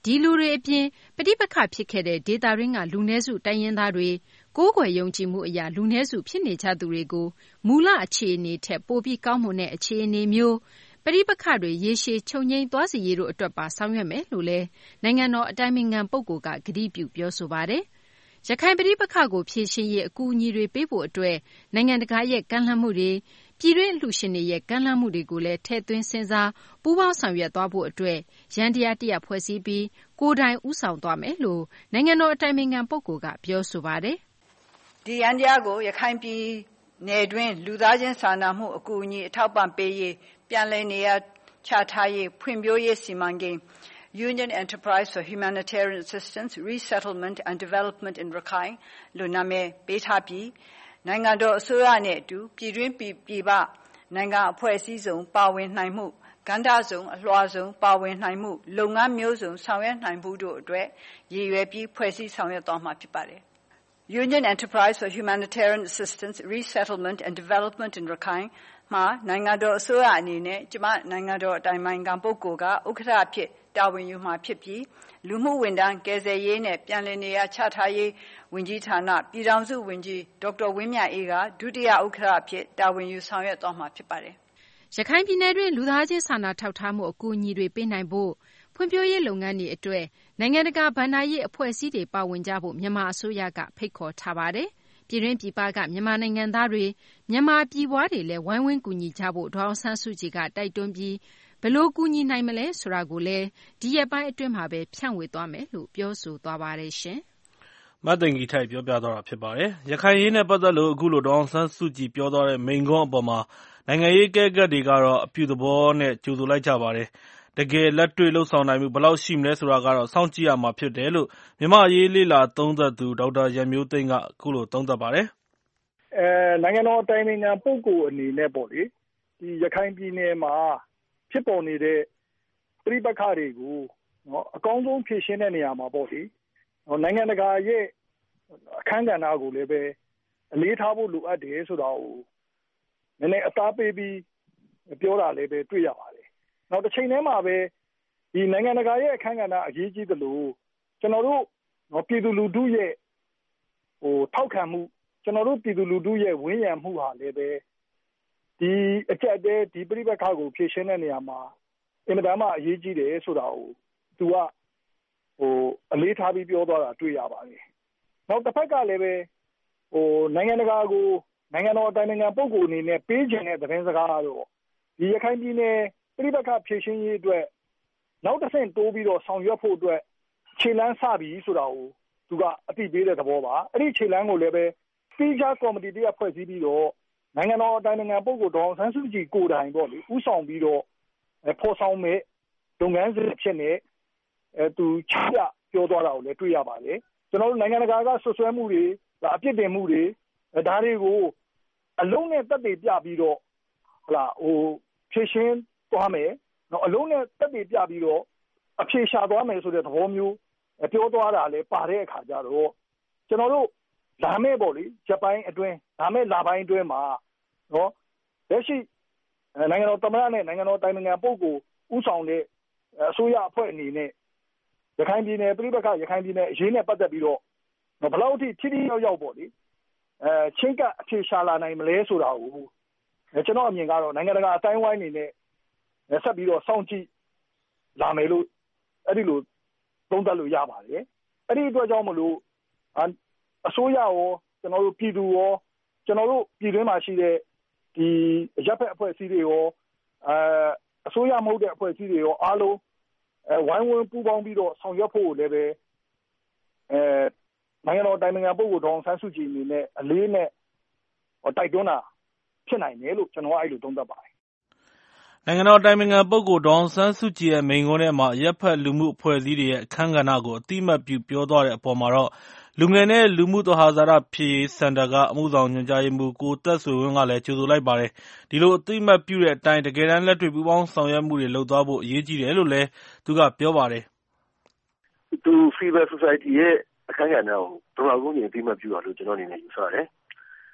[SPEAKER 5] ဒီလူတွေအပြင်ပဋိပက္ခဖြစ်ခဲ့တဲ့ဒေသတွင်းကလူနည်းစုတိုင်းရင်းသားတွေကိုးကွယ်ယုံကြည်မှုအရာလူနည်းစုဖြစ်နေကြသူတွေကိုမူလအခြေအနေထက်ပိုပြီးကောင်းမွန်တဲ့အခြေအနေမျိုးပဋိပက္ခတွေရေရှည်ချုပ်ငြိမ်းသွားစေရေးတို့အတွက်ပါဆောင်ရွက်မယ်လို့လည်းနိုင်ငံတော်အတိုင်ပင်ခံပုဂ္ဂိုလ်ကကတိပြုပြောဆိုပါတယ်။ရခိုင်ပဋိပက္ခကိုဖြေရှင်းရေးအကူအညီတွေပေးဖို့အတွက်နိုင်ငံတကာရဲ့ကမ်းလှမ်းမှုတွေပြည်တွင်းအလှူရှင်တွေရဲ့ကမ်းလှမ်းမှုတွေကိုလည်းထည့်သွင်းစဉ်းစားပူးပေါင်းဆောင်ရွက်သွားဖို့အတွက်ယန္တရားတရပ်ဖွဲ့စည်းပြီးကိုယ်တိုင်ဦးဆောင်သွားမယ်လို့နိုင်ငံတော်အတိုင်ပင်ခံပုဂ္ဂိုလ်ကပြောဆိုပါတယ်
[SPEAKER 4] ။ဒီယန္တရားကိုရခိုင်ပြည်နယ်တွင်းလူသားချင်းစာနာမှုအကူအညီအထောက်ပံ့ပေးရေးပြန်လည်နေရာချထားရေးဖွံ့ဖြိုးရေးစီမံကိန်း Union Enterprise for Humanitarian Assistance, Resettlement and Development in Rakhine လို့နာမည်ပေးထားပြီးနိုင်ငံတော်အစိုးရနဲ့အတူပြည်တွင်းပြည်ပနိုင်ငံအဖွဲ့အစည်းစုံပါဝင်နိုင်မှုကဏ္ဍစုံအလွှာစုံပါဝင်နိုင်မှုလုပ်ငန်းမျိုးစုံဆောင်ရွက်နိုင်မှုတို့အတွက်ရည်ရွယ်ပြီးဖွဲ့စည်းဆောင်ရွက်သွားမှာဖြစ်ပါတယ်။ Union Enterprise for Humanitarian Assistance, Resettlement and Development in Rakhine မှာနိုင်ငံတော်အစိုးရအနေနဲ့ကျမနိုင်ငံတော်အတိုင်ပင်ခံပုဂ္ဂိုလ်ကဥက္ကဋ္ဌအဖြစ်တာဝန်ယူမှာဖြစ်ပြီးလူမှုဝန်ထမ်းကယ်ဆယ်ရေးနဲ့ပြန်လည်နေရာချထားရေးဝန်ကြီးဌာနပြည်ထောင်စုဝန်ကြီးဒေါက်တာဝင်းမြတ်အေးကဒုတိယဥက္ကဋ္ဌအဖြစ်တာဝန်ယူဆောင်ရွက်သွားမှာဖြစ်ပါတယ်
[SPEAKER 5] ။ရခိုင်ပြည်နယ်တွင်းလူသားချင်းစာနာထောက်ထားမှုအကူအညီတွေပေးနိုင်ဖို့ဖွံ့ဖြိုးရေးလုပ်ငန်းတွေအတွက်နိုင်ငံတကာဘဏ္ဍာရေးအဖွဲ့အစည်းတွေပါဝင်ကြဖို့မြန်မာအစိုးရကဖိတ်ခေါ်ထားပါတယ်။ပြည်တွင်းပြည်ပကမြန်မာနိုင်ငံသားတွေမြန်မာပြည်ပွားတွေလည်းဝိုင်းဝန်းကူညီကြဖို့ဒေါ်အောင်ဆန်းစုကြည်ကတိုက်တွန်းပြီးဘယ်လိုကူညီနိုင်မလဲဆိုတာကိုလည်းဒီရက်ပိုင်းအတွင်းမှာပဲဖြန့်ဝေသွားမယ်လို့ပြောဆိုသွားပါတယ်ရှင်
[SPEAKER 2] ။မသိင်္ဂီထိုက်ပြောပြသွားတာဖြစ်ပါတယ်။ရခိုင်ရေးနဲ့ပတ်သက်လို့အခုလိုဒေါ်အောင်ဆန်းစုကြည်ပြောသွားတဲ့မိန့်ခွန်းအပေါ်မှာနိုင်ငံရေးအကဲခတ်တွေကတော့အပြုသဘောနဲ့ကြိုဆိုလိုက်ကြပါတယ်။တကယ်လက်တွေ့လှုပ်ဆောင်နိုင်မှုဘယ်လောက်ရှိမလဲဆိုတာကတော့စောင့်ကြည့်ရမှာဖြစ်တယ်လို့မြန်မာ့အရေးလေ့လာသုံးသပ်သူဒေါက်တာရန်မျိုးသိမ်းကအခုလိုသုံးသပ်ပါတယ်
[SPEAKER 7] ။အဲနိုင်ငံတော်အတိုင်ပင်ခံပုဂ္ဂိုလ်အနေနဲ့ပေါ့လေဒီရခိုင်ပြည်နယ်မှာဖြစ်ပေါ်နေတဲ့ပဋိပက္ခတွေကိုနော်အကောင်းဆုံးဖြေရှင်းတဲ့နေရာမှာပေါ့လေနိုင်ငံတကာရဲ့အခမ်းကဏ္ဍကိုလည်းပဲအလေးထားဖို့လိုအပ်တယ်ဆိုတာကိုနည်းနည်းအသားပေးပြီးပြောတာလည်းပဲတွေ့ရပါတယ်။နောက်တစ်ချိန်တည်းမှာပဲဒီနိုင်ငံတကာရဲ့အခမ်းကဏ္ဍအရေးကြီးသလိုကျွန်တော်တို့ပြည်သူလူထုရဲ့ဟိုထောက်ခံမှုကျွန်တော်တို့ပြည်သူလူထုရဲ့ဝန်းရံမှုဟာလည်းပဲဒီအကျက်တဲဒီပြိပက္ခကိုဖြေရှင်းတဲ့နေရာမှာအင်မတန်မှအရေးကြီးတယ်ဆိုတာကိုသူကဟိုအလေးထားပြီးပြောသွားတာတွေ့ရပါတယ်။နောက်တစ်ဖက်ကလည်းပဲဟိုနိုင်ငံတကာကိုနိုင်ငံတော်အတိုင်ပင်ခံပုဂ္ဂိုလ်အနေနဲ့ပေးခြင်းတဲ့သတင်းစကားကတော့ဒီရခိုင်ပြည်နယ်ပြိပက္ခဖြေရှင်းရေးအတွက်နောက်တစ်ဆင့်တိုးပြီးတော့ဆောင်ရွက်ဖို့အတွက်ခြေလှမ်းစပြီးဆိုတာကိုသူကအသိပေးတဲ့သဘောပါ။အဲ့ဒီခြေလှမ်းကိုလည်းပဲစီးခြားကော်မတီတရပ်ဖွဲ့စည်းပြီးတော့နိုင်ငံတော်အတိုင်ပင်ခံပုဂ္ဂိုလ်ဒေါ်အောင်ဆန်းစုကြည်ကိုယ်တိုင်ပေါ့လေဥဆောင်ပြီးတော့ဖော်ဆောင်မဲ့လုပ်ငန်းစဉ်ဖြစ်နေအဲသူချပြပြောသွားတာကိုလည်းတွေ့ရပါတယ်ကျွန်တော်တို့နိုင်ငံတကာကဆွဆွဲမှုတွေအပြစ်တင်မှုတွေဒါတွေကိုအလုံးနဲ့တက်တည်ပြပြီးတော့ဟလာဟိုဖြည့်ရှင်းသွားမယ်နော်အလုံးနဲ့တက်တည်ပြပြီးတော့အဖြေရှာသွားမယ်ဆိုတဲ့သဘောမျိုးပြောသွားတာလည်းပါတဲ့အခါကျတော့ကျွန်တော်တို့လာမဲ့ပေါ့လေဂျပန်အတွင်းလာမဲ့လာပိုင်းအတွင်းမှာနော်လက်ရှိနိုင်ငံတော်သမ္မတနဲ့နိုင်ငံတော်တိုင်ပင်ခံပုဂ္ဂိုလ်ဦးဆောင်တဲ့အစိုးရအဖွဲ့အနေနဲ့ရခိုင်ပြည်နယ်ပြည်ပခရခိုင်ပြည်နယ်အရေးနဲ့ပတ်သက်ပြီးတော့ဘယ်လောက်ထိထိထိရောက်ရောက်ပေါ့လေအဲချင်းကအဖြေရှာလာနိုင်မလဲဆိုတာကိုကျွန်တော်အမြင်ကတော့နိုင်ငံတကာအတိုင်းဝိုင်းအနေနဲ့ဆက်ပြီးတော့စောင့်ကြည့်လာမယ်လို့အဲ့ဒီလိုသုံးသပ်လို့ရပါတယ်အဲ့ဒီအတွက်ကြောင့်မလို့အစိုးရရောကျွန်တော်တို့ပြည်သူရောကျွန်တော်တို့ပြည်တွင်းမှာရှိတဲ့ဒီရပ်ဖက်အဖွဲ့အစည်းတွေရောအဲအစိုးရမဟုတ်တဲ့အဖွဲ့အစည်းတွေရောအားလုံးအဲဝိုင်းဝန်းပူးပေါင်းပြီးတော့ဆောင်ရွက်ဖို့လည်းပဲအဲနိုင်ငံတော်တိုင်ပင်ခံပုဂ္ဂိုလ်ဒေါအောင်ဆန်းစုကြည်အနေနဲ့အလေးနဲ့တိုက်တွန်းတာဖြစ်နိုင်တယ်လို့ကျွန်တော်အဲ့လိုသုံးသပ်ပါတယ်
[SPEAKER 2] နိုင်ငံတော်တိုင်ပင်ခံပုဂ္ဂိုလ်ဒေါအောင်ဆန်းစုကြည်ရဲ့မိန့်ခွန်းထဲမှာရပ်ဖက်လူမှုအဖွဲ့အစည်းတွေရဲ့အခမ်းကဏ္ဍကိုအတိအမှတ်ပြုပြောသွားတဲ့အပေါ်မှာတော့လူငယ်နဲ့လူမှုသဟာဇာတဖြစ်ရေးစင်တာကအမှုဆောင်ညွှန်ကြားရေးမှူးကိုသက်ဆွေဝင်းကလည်းကြိုဆိုလိုက်ပါတယ်။ဒီလိုအသိအမှတ်ပြုတဲ့အတိုင်းတကယ်တမ်းလက်တွေ့ပူးပေါင်းဆောင်ရွက်မှုတွေလုပ်သွားဖို့အရေးကြီးတယ်လို့လည်းသူကပြောပါတယ်
[SPEAKER 8] ။သူ Civil Society ရဲ့အခမ်းကဏ္ဍကိုတော်တော်ကိုအသိအမှတ်ပြုရလို့ကျွန်တော်အနေနဲ့ယူဆတယ်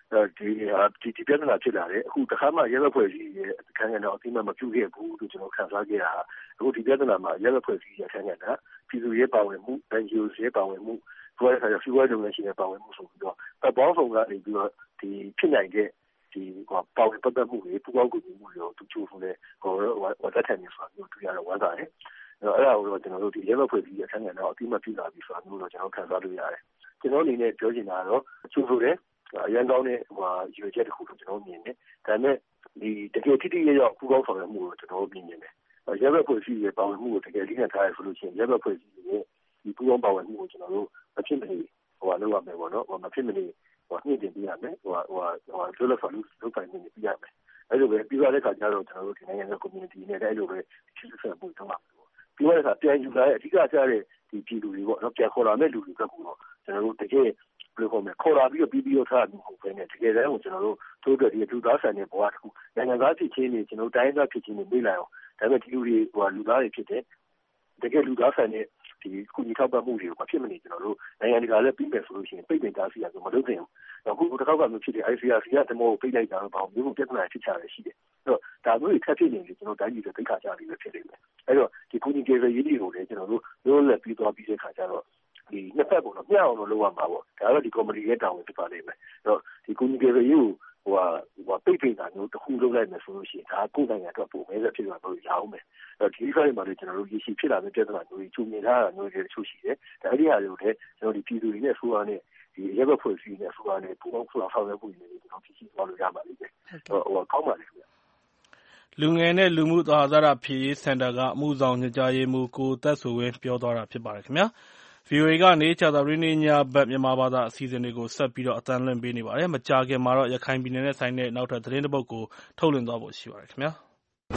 [SPEAKER 8] ဒီဒီဒီပြဿနာဖြစ်လာတယ်အခုတစ်ခါမှရဲဘက်ဖွဲ့စည်းရဲ့အခန်းကဏ္ဍအတိမမပြုခဲ့ဘူးလို့ကျွန်တော်ခန်းစားခဲ့တာအခုဒီပြဿနာမှာရဲဘက်ဖွဲ့စည်းရဲ့အခန်းကဏ္ဍပြည်သူရေးပါဝင်မှု N G O ရေးပါဝင်မှုဆိုတဲ့အခါကျစီးပွားရေးလုပ်ငန်းရှင်တွေပါဝင်မှုဆိုပြီးတော့ဘောင်းဆောင်ကနေပြီးတော့ဒီဖြစ်နိုင်တဲ့ဒီဟောပါဝင်ပတ်သက်မှုတွေပူပေါင်းကူညီမှုတွေကိုသူချိုးဖို့လဲဟိုဝတ်သက်နေဆိုတာမျိုးတွေ့ရတော့ဝမ်းသာတယ်အဲ့ဒါကိုတော့ကျွန်တော်တို့ဒီရဲဘက်ဖွဲ့စည်းရဲ့အခန်းကဏ္ဍအတိမပြုလာပြီဆိုတာမျိုးတော့ကျွန်တော်ခန်းစားလို့ရတယ်ကျွန်တော်အနေနဲ့ပြောချင်တာကတော့ချိုးဖို့တယ်အရန်ကောင်းတဲ့ဟိုရွေချက်တစ်ခုကိုကျွန်တော်မြင်တယ်ဒါပေမဲ့ဒီတကယ်ထိထိရရောက်ပူပေါင်းဆောင်ရွက်မှုကိုကျွန်တော်မြင်နေတယ်ရဲဘက်ဖွဲ့စည်းရဲ့ပါဝင်မှုကိုတကယ်လေးနဲ့ထားရဆိုလို့ရှိရင်ရဲဘက်ဖွဲ့စည်းရဲ့ဒီပူပေါင်းပါဝင်မှုကိုကျွန်တော်တို့မဖြစ်မနေဟိုလုပ်ရမယ်ပေါ့နော်ဟိုမဖြစ်မနေဟိုညှိတင်ပြရမယ်ဟိုဟိုဟိုလွတ်လပ်စွာလုပ်ပိုင်နေပြရမယ်အဲ့လိုပဲပြီးသွားတဲ့အခါကျတော့ကျွန်တော်တို့ဒီနိုင်ငံရဲ့ community နဲ့အဲ့လိုပဲချစ်ဆက်မှုတော့မှာပြီးတော့ပြန်ယူလာတဲ့အဓိကကျတဲ့ဒီပြည်သူတွေပေါ့နော်ပြန်ခေါ်လာတဲ့လူတွေကတော့ကျွန်တော်တို့တကယ်ဘယ်လိုခေါ်မလဲခေါ်လာပြီးတော့ပြီးပြီးတော့ထားမှုပဲနဲ့တကယ်တမ်းကိုကျွန်တော်တို့တို့အတွက်ဒီလူသားဆန်တဲ့ဘဝတစ်ခုနိုင်ငံသားဖြစ်ချင်းနေကျွန်တော်တိုင်းသားဖြစ်ချင်းနေမေးလိုက်အောင်ဒါပေမဲ့ဒီလူတွေဟိုလူသားတွေဖြစ်တဲ့တကယ်လူသားဆန်တဲ့ဒီကုညီထောက်ပံ့မှုတွေကိုမဖြစ်မနေကျွန်တော်တို့နိုင်ငံတကာလည်းပြီးမယ်ဆိုလို့ရှိရင်ပိတ်ပင်တားဆီးရဆိုမလုပ်သင့်ဘူး။အခုတစ်ခါကမျိုးဖြစ်တဲ့ I C R C ကတမောကိုပိတ်လိုက်တာတော့ဘာလို့မျိုးပြဿနာဖြစ်ချရရှိတယ်။အဲ့တော့ဒါမျိုးတွေထပ်ဖြစ်နေတယ်ကျွန်တော်တိုင်းပြည်တွေသိခါကြပြီးပဲဖြစ်နေတယ်။အဲ့တော့ဒီကုညီကေဗရေးတွေကိုလည်းကျွန်တော်တို့ရိုးလက်ပြီးသွားပြီးတဲ့ခါကျတော့ဒီနှစ်ဖက်ကတော့မျှအောင်လို့လုပ်ရမှာပေါ့။ဒါကတော့ဒီကော်မတီရဲ့တာဝန်ဖြစ်ပါလိမ့်မယ်။အဲ့တော့ဒီကုညီကေဗရေးကိုဟိုဟာဟိုပိတ်ပင်တာမျိုးတစ်ခုလုပ်လိုက်မယ်ဆိုလို့ရှိရင်ဒါကိုယ်နိုင်ငံအတွက်ပုံမဲဆက်ဖြစ်သွားလို့ရအောင်မယ်။အဲ့ဒီခိုင်းမှာလည်းကျွန်တော်တို့ရရှိဖြစ်လာတဲ့ပြဿနာမျိုးကြီးချုပ်မြင်ထားတာမျိုးတွေတချို့ရှိတယ်။ဒါအဲ့ဒီဟာတွေကိုလည်းကျွန်တော်ဒီပြည်သူတွေနဲ့ဆိုရတဲ့ဒီရဲဘက်ဖွဲ့စည်းနဲ့ဆိုရတဲ့ပူပေါင်းဆောင်ရွက်မှုတွေလည်းကျွန်တော်ဖြစ်ရှိသွားလို့ရပါလိမ့်မယ်။ဟိုဟိုကောင်းပါလိမ့်မယ်။
[SPEAKER 2] လူငယ်နဲ့လူမှုသဟဇာတဖြည့်ရေးစင်တာကအမှုဆောင်ညွှန်ကြားရေးမှူးကိုသက်ဆိုဝင်းပြောသွားတာဖြစ်ပါတယ်ခင်ဗျာ။ V O A ကနေကြာသပတေးနေ့ညဘက်မြန်မာဘာသာအစီအစဉ်တွေကိုဆက်ပြီးတော့အသံလွှင့်ပေးနေပါတယ်။မကြာခင်မှာတော့ရခိုင်ပြည်နယ်နဲ့ဆိုင်တဲ့နောက်ထပ်သတင်းတစ်ပုဒ်ကိုထုတ်လွှင့်သွားဖို့ရှိပါတယ်ခင်ဗျာ။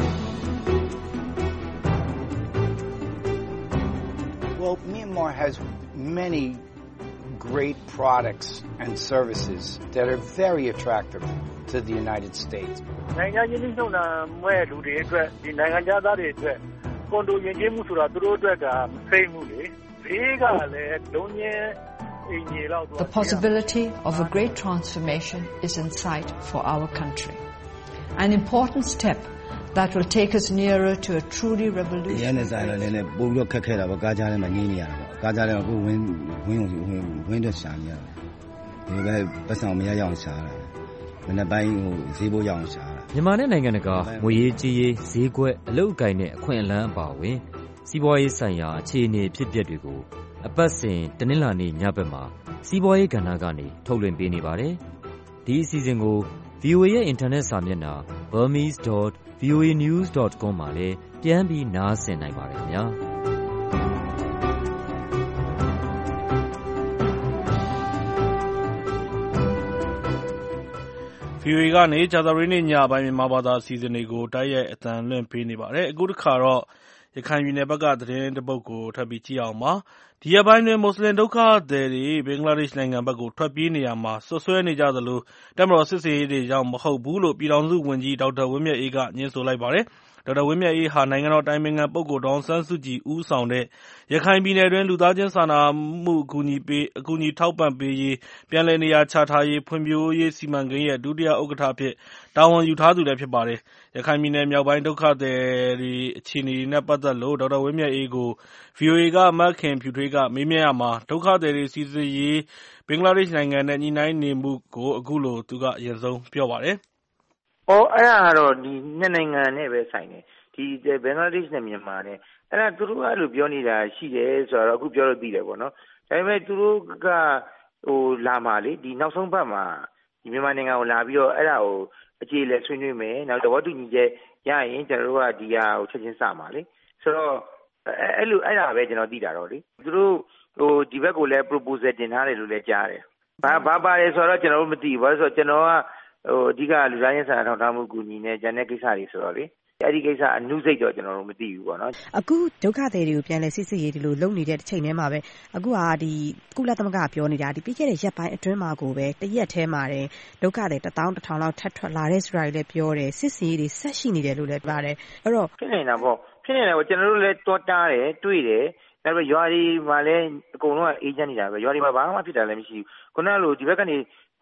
[SPEAKER 9] Well, Myanmar has many great products and services that are very attractive to the United States.
[SPEAKER 7] နိုင်ငံချင်းချင်းဆုံးတာမဲ့လူတွေအတွက်ဒီနိုင်ငံသားတွေအတွက်ကွန်ဒိုယဉ်ကျေးမှုဆိုတာသူတို့အတွက်ကမသိမှုလေဘေးကလည်းလုံးချင်းအင်ကြီးလောက်တော့
[SPEAKER 10] The possibility of a great transformation is in sight for our country. An important step that will take us nearer to a truly revolutionary.
[SPEAKER 11] ရန်ဆိုင်လည်းလည်းပို့ပြီးတော့ခက်ခဲတာပေါ့ကားကြားထဲမှာညင်းနေရတာပေါ့ကားကြားထဲမှာကိုဝင်းဝင်းဝင်ဝင်းတော့ရှာနေရတယ်ဒီလိုပဲပတ်စံမရရအောင်ရှာတာမနေ့ပိုင်းဟိုဈေးဘိုးရအောင်ရှာတာ
[SPEAKER 12] မြန်မာနဲ့နိုင်ငံတကာငွေရေးကြေးရေးဈေးကွက်အလုပ်အကိုင်နဲ့အခွင့်အလမ်းအပါအဝင်စီးပွားရေးဆိုင်ရာအခြေအနေဖြစ်ပျက်တွေကိုအပတ်စဉ်တနင်္လာနေ့ညဘက်မှာစီးပွားရေးကဏ္ဍကနေထုတ်လွှင့်ပေးနေပါတယ်ဒီအစီအစဉ်ကို V O A ရဲ့အင်တာနက်စာမျက်နှာ burmese dot v o a news dot com မှာလည်းပြန်ပြီးနားဆင်နိုင်ပါတယ်ခင်ဗျာ
[SPEAKER 2] V O A ကနေကြာသပတေးနေ့ညပိုင်းမြန်မာဘာသာအစီအစဉ်တွေကိုတိုက်ရိုက်အသံလွှင့်ပေးနေပါတယ်အခုတစ်ခါတော့ရခိုင်ပြည်နယ်ဘက်ကသတင်းတစ်ပုဒ်ကိုထပ်ပြီးကြည့်အောင်ပါဒီရက်ပိုင်းတွင်မွတ်စလင်ဒုက္ခသည်တွေဘင်္ဂလားဒေ့ရှ်နိုင်ငံဘက်ကိုထွက်ပြေးနေရမှာဆွဆွဲနေကြသလိုတပ်မတော်စစ်စေးတွေကြောင့်မဟုတ်ဘူးလို့ပြည်ထောင်စုဝန်ကြီးဒေါက်တာဝင်းမြတ်အေးကညင်းဆိုလိုက်ပါတယ်ဒေါက်တာဝင်းမြတ်အေးဟာနိုင်ငံတော်တိုင်ပင်ခံပုဂ္ဂိုလ်ဒေါ်အောင်ဆန်းစုကြည်ဦးဆောင်တဲ့ရခိုင်ပြည်နယ်တွင်လူသားချင်းစာနာမှုအကူအညီပေးအကူအညီထောက်ပံ့ပေးရေးပြန်လည်နေရာချထားရေးဖွံ့ဖြိုးရေးစီမံကိန်းရဲ့ဒုတိယဥက္ကဋ္ဌအဖြစ်တာဝန်ယူထားသူလည်းဖြစ်ပါတယ်ရခိုင်ပြည်နယ်မြောက်ပိုင်းဒုက္ခသည်တွေအခြေအနေနဲ့ပတ်သက်လို့ဒေါက်တာဝင်းမြတ်အေးကို V O A ကမတ်ခင်ဖြူထွေးကမေးမြန်းရမှာဒုက္ခသည်တွေစီစစ်ရေးဘင်္ဂလားဒေ့ရှ်နိုင်ငံနဲ့ညှိနှိုင်းနေမှုကိုအခုလိုသူကအရင်ဆုံးပြောပါတယ်
[SPEAKER 13] ဟောအဲ့ဒါကတော့ဒီနှစ်နိုင်ငံနဲ့ပဲဆိုင်တယ်ဒီဘင်္ဂလားဒေ့ရှ်နဲ့မြန်မာနဲ့အဲ့ဒါသူတို့ကလို့ပြောနေတာရှိတယ်ဆိုတော့အခုပြောလို့သိတယ်ပေါ့နော်ဒါပေမဲ့သူတို့ကဟိုလာမှာလေဒီနောက်ဆုံးပတ်မှာဒီမြန်မာနိုင်ငံကိုလာပြီးတော့အဲ့ဒါကိုအခြေလဲဆွေးနွေးမယ်နောက်တော့တူညီချက်ရရင်ကျွန်တော်တို့ကဒီဟာကိုချက်ချင်းစမှာလေဆိုတော့အဲ့လိုအဲ့ဒါပဲကျွန်တော်သိတာတော့လေသူတို့ဟိုဒီဘက်ကိုလည်း proposal တင်ထားတယ်လို့လည်းကြားတယ်ဘာဘာပါတယ်ဆိုတော့ကျွန်တော်တို့မသိဘူးဘာလို့ဆိုတော့ကျွန်တော်ကဟိုအဓိကလူသားချင်းစာနာထောက်ထားမှုကူညီနေဂျန်တဲ့ကိစ္စတွေဆိုတော့လေအဲ့ဒီကိစ္စအနုစိတ်တော့ကျွန်တော်တို့မသိဘူးပေါ့နော်
[SPEAKER 6] အခုဒုက္ခသည်တွေကိုပြန်လဲစစ်စစ်ရေးဒီလိုလုပ်နေတဲ့တစ်ချိန်တည်းမှာပဲအခုဟာဒီကုလသမဂ္ဂပြောနေတာဒီပြီးခဲ့တဲ့ရက်ပိုင်းအတွင်းမှာကိုပဲတရက်ထဲမှာတယ်ဒုက္ခသည်တစ်သောင်းတစ်ထောင်လောက်ထပ်ထွက်လာတဲ့ဆိုတာတွေလည်းပြောတယ်စစ်စစ်ရေးတွေဆက်ရှိနေတယ်လို့လည်းပါတယ်အဲ့တော့
[SPEAKER 13] ဖြစ်နေတာပေါ့ဖြစ်နေတာပေါ့ကျွန်တော်တို့လည်းတောတားတယ်တွေ့တယ်ဒါပေမဲ့ရွာဒီမှာလည်းအကုန်လုံးကအေဂျင့်နေတာပဲရွာဒီမှာဘာမှဖြစ်တာလည်းမရှိဘူးခုနကလိုဒီဘက်ကနေဟို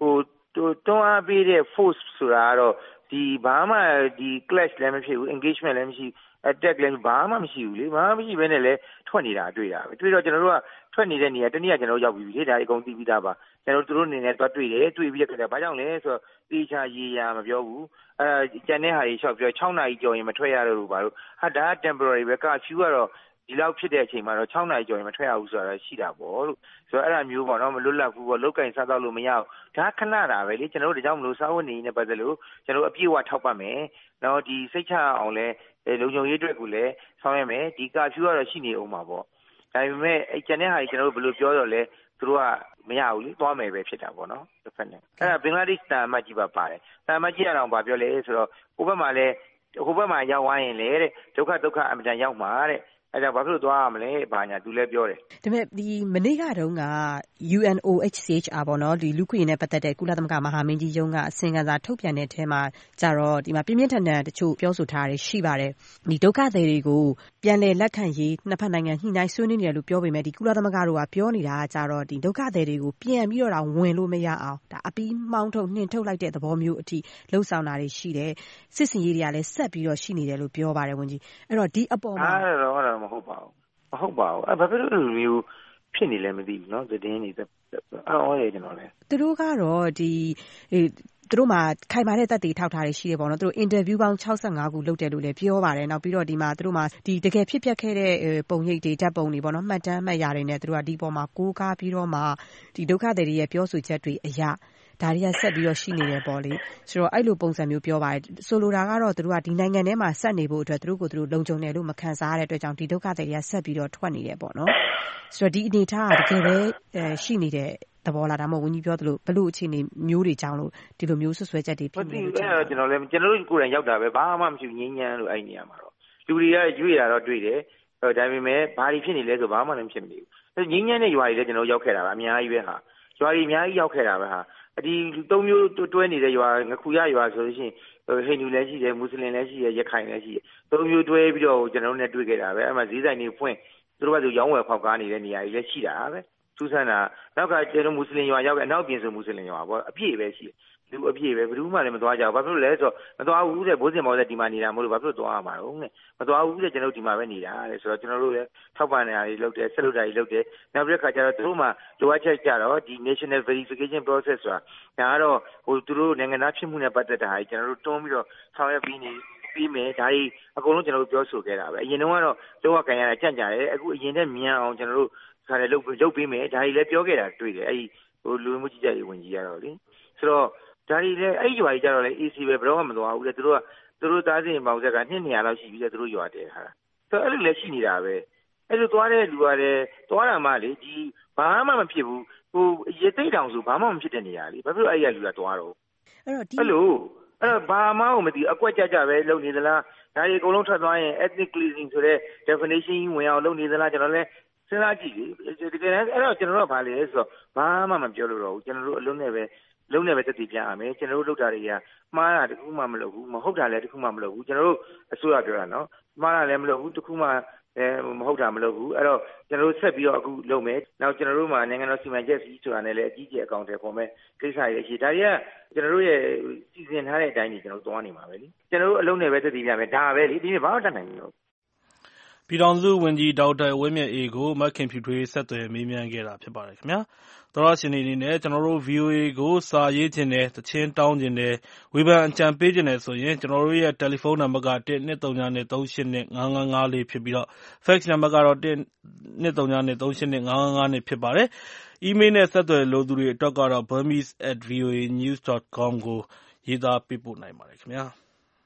[SPEAKER 13] တွန်းအားပေးတဲ့ force ဆိုတာကတော့ဒီဘာမှဒီ clash လည်းမဖြစ်ဘူး engagement လည်းမရှိ attack လည်းဘာမှမရှိဘူးလေဘာမှမရှိဘဲနဲ့လည်းထွက်နေတာတွေ့တာပဲတွေ့တော့ကျွန်တော်တို့ကထွက်နေတဲ့နေရာတနည်းကကျွန်တော်တို့ရောက်ပြီလေဒါအကုန်သိပြီးသားပါကျွန်တော်တို့အနေနဲ့သွားတွေ့တယ်တွေ့ပြီးတဲ့ခါကျဘာကြောင့်လဲဆိုတော့တေချာရေရာမပြောဘူးအဲကျန်တဲ့ဟာတွေလျှောက်ပြော6နာရီကြော်ရင်မထွက်ရတော့ဘူးဘာလို့ဟာဒါက temporary ပဲ curfew ကတော့ဒီလောက်ဖြစ်တဲ့အချိန်မှာတော့6နာရီကျော်ရင်မထွက်ရဘူးဆိုတာရှိတာပေါ့လို့ဆိုတော့အဲ့ဒါမျိုးပေါ့နော်မလွတ်လပ်ဘူးပေါ့လောက်ကင်စားတော့လို့မရဘူးဒါခဏတာပဲလေကျွန်တော်တို့ဒါကြောင့်မလို့စားဝတ်နေနဲ့ပတ်သက်လို့ကျွန်တော်တို့အပြည့်အဝထောက်ပံ့မယ်နော်ဒီစိတ်ချအောင်လဲလုံခြုံရေးအတွက်ကိုလည်းဆောင်ရွက်မယ်ဒီကာဖြူကတော့ရှိနေအောင်ပါပေါ့ဒါပေမဲ့အဲ့ကျန်တဲ့ဟာကြီးကျွန်တော်တို့ဘယ်လိုပြောတော့လဲသူတို့ကမရဘူးလေသွားမယ်ပဲဖြစ်တာပေါ့နော်တစ်ဖက်နဲ့အဲ့ဒါဘင်္ဂလားဒေ့ရှ်တာအမတ်ကြီးပါပါတယ်တာအမတ်ကြီးကတော့ဗာပြောလဲဆိုတော့ဟိုဘက်မှာလဲဟိုဘက်မှာရောက်သွားရင်လေတဲ့ဒုက္ခဒုက္ခအမှန်တန်ရောက်မှာတဲ့အဲ့ဒါဘာဖြစ်လို့သွားရမလဲဘာညာသူလည်းပြောတယ်
[SPEAKER 6] ဒါပေမဲ့ဒီမနေ့ကတုန်းက U N O H C H R ပေါ့နော်ဒီလူခွင့်ရေးနဲ့ပတ်သက်တဲ့ကုလသမဂ္ဂမဟာမင်းကြီးရုံးကအစင်ကန်စာထုတ်ပြန်တဲ့အထဲမှာကြတော့ဒီမှာပြင်းပြင်းထန်ထန်တချို့ပြောဆိုထားတာရှိပါတယ်ဒီဒုက္ခသည်တွေကိုပြန်လည်လက်ခံရေးနှစ်ဖက်နိုင်ငံညှိနှိုင်းဆွေးနွေးနေတယ်လို့ပြောပေမဲ့ဒီကုလသမဂ္ဂတို့ကပြောနေတာကကြတော့ဒီဒုက္ခသည်တွေကိုပြန်ပြီးတော့ဝင်လို့မရအောင်ဒါအပီးမှောင်းထုတ်နှင်ထုတ်လိုက်တဲ့သဘောမျိုးအထိလှုပ်ဆောင်တာတွေရှိတယ်စစ်စင်ရေးတွေကလည်းဆက်ပြီးတော့ရှိနေတယ်လို့ပြောပါတယ်ဝန်ကြီးအဲ့တော့ဒီအပေါ်မှာ
[SPEAKER 13] အဲ့တော့အဲ့တော့မဟုတ်ပါဘူးမဟုတ်ပါဘူးအဲ့ဘာဖြစ်လို့လူမျိုးဖြစ်နေလဲမသိဘူးเนาะသတင်းတွေအော်ဟောတယ်ကျွန်တော်လည်း
[SPEAKER 6] သူတို့ကတော့ဒီသူတို့မှာခိုင်မာတဲ့သက်သေထောက်ထားတွေရှိတယ်ပေါ့နော်သူတို့အင်တာဗျူးပေါင်း၆၅ခုလုပ်တယ်လို့လည်းပြောပါတယ်နောက်ပြီးတော့ဒီမှာသူတို့မှာဒီတကယ်ဖြစ်ပျက်ခဲ့တဲ့ပုံရိပ်တွေဓာတ်ပုံတွေပေါ့နော်မှတ်တမ်းမှတ်ရာတွေနဲ့သူတို့ကဒီပေါ်မှာကိုးကားပြီးတော့မှဒီဒုက္ခသည်တွေရဲ့ပြောဆိုချက်တွေအရာဒါတွေကဆက်ပြီးတော့ရှိနေတယ်ပေါ့လေဆိုတော့အဲ့လိုပုံစံမျိုးပြောပါတယ်ဆိုလိုတာကတော့သူတို့ကဒီနိုင်ငံထဲမှာဆက်နေဖို့အတွက်သူတို့ကိုသူတို့လုံခြုံတယ်လို့မခံစားရတဲ့အတွက်ကြောင့်ဒီဒုက္ခသည်တွေကဆက်ပြီးတော့ထွက်နေတယ်ပေါ့နော်ဆိုတော့ဒီအနေထားကတကယ်ပဲရှိနေတဲ့သဘောလားဒါမှမဟုတ်ဝန်ကြီးပြောသလိုဘလို့အခြေအနေမျိုးတွေကြောင်းလို့ဒီလိုမျိုးဆွဆွဲချက်တွေဖြစ်နေ
[SPEAKER 13] တယ်အဲ့တော့ကျွန်တော်လည်းကျွန်တော်တို့ကိုယ်တိုင်ရောက်တာပဲဘာမှမရှိငြင်းညမ်းလို့အဲ့နေရမှာတော့လူတွေကရွေ့ရတော့တွေ့တယ်ဒါပေမဲ့ဘာတွေဖြစ်နေလဲဆိုဘာမှလည်းဖြစ်မနေဘူးငြင်းညမ်းတဲ့ရွာတွေလည်းကျွန်တော်ရောက်ခဲ့တာပါအများကြီးပဲဟာရွာတွေအများကြီးရောက်ခဲ့တာပဲဟာဒီသုံးမျိုးတွဲနေတဲ့ရွာငခုရရွာဆိုလို့ရှိရင်ဟိန္ဒူလည်းရှိတယ်မွတ်စလင်လည်းရှိတယ်ရခိုင်လည်းရှိတယ်သုံးမျိုးတွဲပြီးတော့ကျွန်တော်တို့နဲ့တွေ့ခဲ့တာပဲအဲ့မှာဈေးဆိုင်တွေဖွင့်သူတို့ကဆိုရောင်းဝယ်ဖောက်ကားနေတဲ့နေရာကြီးလည်းရှိတာပဲသူဆန်းတာနောက်ကကျွန်တော်မွတ်စလင်ရွာရောက်တဲ့အနောက်ပြင်ဆိုမွတ်စလင်ရွာပေါ့အပြည့်ပဲရှိတယ်လူအပြည့်ပဲဘယ်သူမှလည်းမသွားကြဘူးဘာဖြစ်လို့လဲဆိုတော့မသွားဘူးတဲ့ဘိုးစင်မော်တဲ့ဒီမှာနေတာမဟုတ်လို့ဘာဖြစ်လို့သွားရမှာတော့နဲ့မသွားဘူးတဲ့ကျွန်တော်ဒီမှာပဲနေတာတဲ့ဆိုတော့ကျွန်တော်တို့လည်းထောက်ပံ့နေတာတွေလုပ်တယ်ဆက်လုပ်တာတွေလုပ်တယ်နောက်ပြီးတဲ့ခါကျတော့သူတို့မှလိုအပ်ချက်ကြတော့ဒီ national verification process ဆိုတာဒါကတော့ဟိုသူတို့နိုင်ငံသားဖြစ်မှုနဲ့ပတ်သက်တာဟာကျွန်တော်တို့တွန်းပြီးတော့ဆောင်ရွက်ပြီးနေပြီးမယ်ဒါကြီးအကုန်လုံးကျွန်တော်တို့ပြောဆိုခဲ့တာပဲအရင်တုန်းကတော့လောကကန်ရတာကြံ့ကြတယ်အခုအရင်နဲ့မြန်အောင်ကျွန်တော်တို့ခါတယ်လုပ်လုပ်ပြီးမယ်ဒါကြီးလည်းပြောခဲ့တာတွေ့တယ်အဲ့ဒီဟိုလူမှုကြီးကြရေးဝန်ကြီးကတော့လေဆိုတော့ဒါကြီးလည်းအဲ့ဒီရွာကြီးကြတော့လေ A C ပဲဘယ်တော့မှမသွားဘူးလေသူတို့ကသူတို့သားစင်ပေါင်းဆက်ကနှစ်နေရာလောက်ရှိပြီးလေသူတို့ရွာတည်ထားတာဆိုတော့အဲ့လိုလည်းရှိနေတာပဲအဲ့လိုသွားတဲ့လူကလည်းသွားတာမှလေဒီဘာမှမဖြစ်ဘူးဟိုရေသိတောင်ဆိုဘာမှမဖြစ်တဲ့နေရာလေဘာဖြစ်လို့အဲ့ရလူကသွားတော့
[SPEAKER 6] အဲ့တော့ဒီ
[SPEAKER 13] အဲ့လိုအဲ့တော့ဘာမှမသိအကွက်ကြကြပဲလုပ်နေသလားဒါကြီးအကုန်လုံးထွက်သွားရင် ethnic cleansing ဆိုတဲ့ definition ဝင်အောင်လုပ်နေသလားကျွန်တော်လည်းစဉ်းစားကြည့်လေတကယ်လည်းအဲ့တော့ကျွန်တော်တို့ကဘာလဲဆိုတော့ဘာမှမပြောလို့တော့ဘူးကျွန်တော်တို့အလုံးနဲ့ပဲလုံးနဲ့ပဲတက်တည်ပြရမယ်ကျွန်တော်တို့လုပ်တာတွေကမှားတာတခုမှမလုပ်ဘူးမဟုတ်တာလည်းတခုမှမလုပ်ဘူးကျွန်တော်တို့အစိုးရပြောတာနော်မှားတာလည်းမလုပ်ဘူးတခုမှအဲမဟုတ်တာမလုပ်ဘူးအဲ့တော့ကျွန်တော်တို့ဆက်ပြီးတော့အခုလုပ်မယ်နောက်ကျွန်တော်တို့မှာနိုင်ငံတော်စီမံချက်ကြီးဆိုတာနဲ့လည်းအကြီးကျယ်အကောင့်တွေပေါ်မဲ့ကိစ္စတွေရှိဒါတွေကကျွန်တော်တို့ရဲ့စီစဉ်ထားတဲ့အတိုင်းကြီးကျွန်တော်တို့သွားနေမှာပဲလေကျွန်တော်တို့အလုံးနဲ့ပဲတက်တည်ပြမယ်ဒါပဲလေဒီနေ့ဘာမှတတ်နိုင်ဘူး
[SPEAKER 2] ပြည်ထောင်စုဝန်ကြီးဒေါက်တာဝင်းမြတ်အေးကိုမခင်ဖြူထွေးဆက်သွယ်မေးမြန်းခဲ့တာဖြစ်ပါတယ်ခင်ဗျာသောရရှင်နေနေနဲ့ကျွန်တော်တို့ V O A ကိုစာရေးခြင်းနဲ့တချင်းတောင်းခြင်းနဲ့ဝေဖန်အကြံပေးခြင်းနဲ့ဆိုရင်ကျွန်တော်တို့ရဲ့တယ်လီဖုန်းနံပါတ်ကone two three two eight two five five five fourဖြစ်ပြီးတော့ fax နံပါတ်ကတော့one two three two eight two five five five fourဖြစ်ပါတယ်။ email နဲ့ဆက်သွယ်လိုသူတွေအတွက်ကတော့ burmese at v o a news dot com ကိုရေးသားပေးပို့နိုင်ပါတယ်ခင်ဗျာ။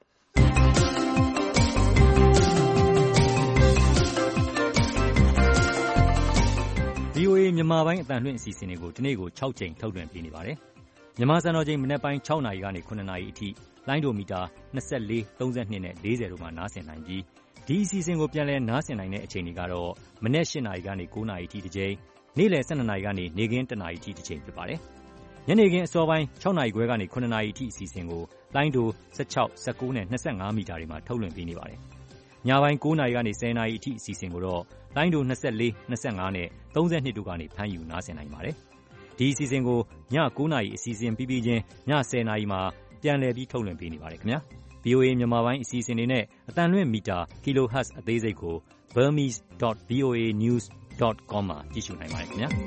[SPEAKER 12] V O A မြန်မာပိုင်းအသံလွှင့်အစီအစဉ်တွေကိုဒီနေ့ကို၆ကြိမ်ထုတ်လွှင့်ပေးနေပါတယ်။မြန်မာစံတော်ချိန်မနက်ပိုင်း၆နာရီကနေ၇နာရီအထိလိုင်းဒိုမီတာ၂၄, ၃၂နဲ့၄၀တို့မှာနားဆင်နိုင်ပြီးဒီအစီအစဉ်ကိုပြန်လည်နားဆင်နိုင်တဲ့အချိန်တွေကတော့မနက်၈နာရီကနေ၉နာရီအထိတစ်ကြိမ်နေ့လယ်၁၂နာရီကနေနေ့ခင်း၁နာရီအထိတစ်ကြိမ်ဖြစ်ပါတယ်။ညနေခင်းအစောပိုင်း၆နာရီခွဲကနေ၇နာရီအထိအစီအစဉ်ကိုလိုင်းဒို၁၆, ၁၉နဲ့၂၅မီတာတွေမှာထုတ်လွှင့်ပေးနေပါတယ်။ညပိုင်း၉နာရီကနေ၁၀နာရီအထိအစီအစဉ်ကိုတော့လိုင်းဒို၂၄, ၂၅နဲ့၃၂တို့ကနေဖမ်းယူနားဆင်နိုင်ပါတယ်။ဒီအစီအစဉ်ကိုည၉နာရီအစီအစဉ်ပြီးပြီးချင်းည၁၀နာရီမှာပြန်လည်ပြီးထုတ်လွှင့်ပေးနေပါတယ်ခင်ဗျာ။ ဗွီအိုအေ မြန်မာပိုင်းအစီအစဉ်တွေနဲ့အသံလွှင့်မီတာ Kilohertz အသေးစိတ်ကို burmese dot v o a news dot com မှာကြည့်ရှုနိုင်ပါတယ်ခင်ဗျာ။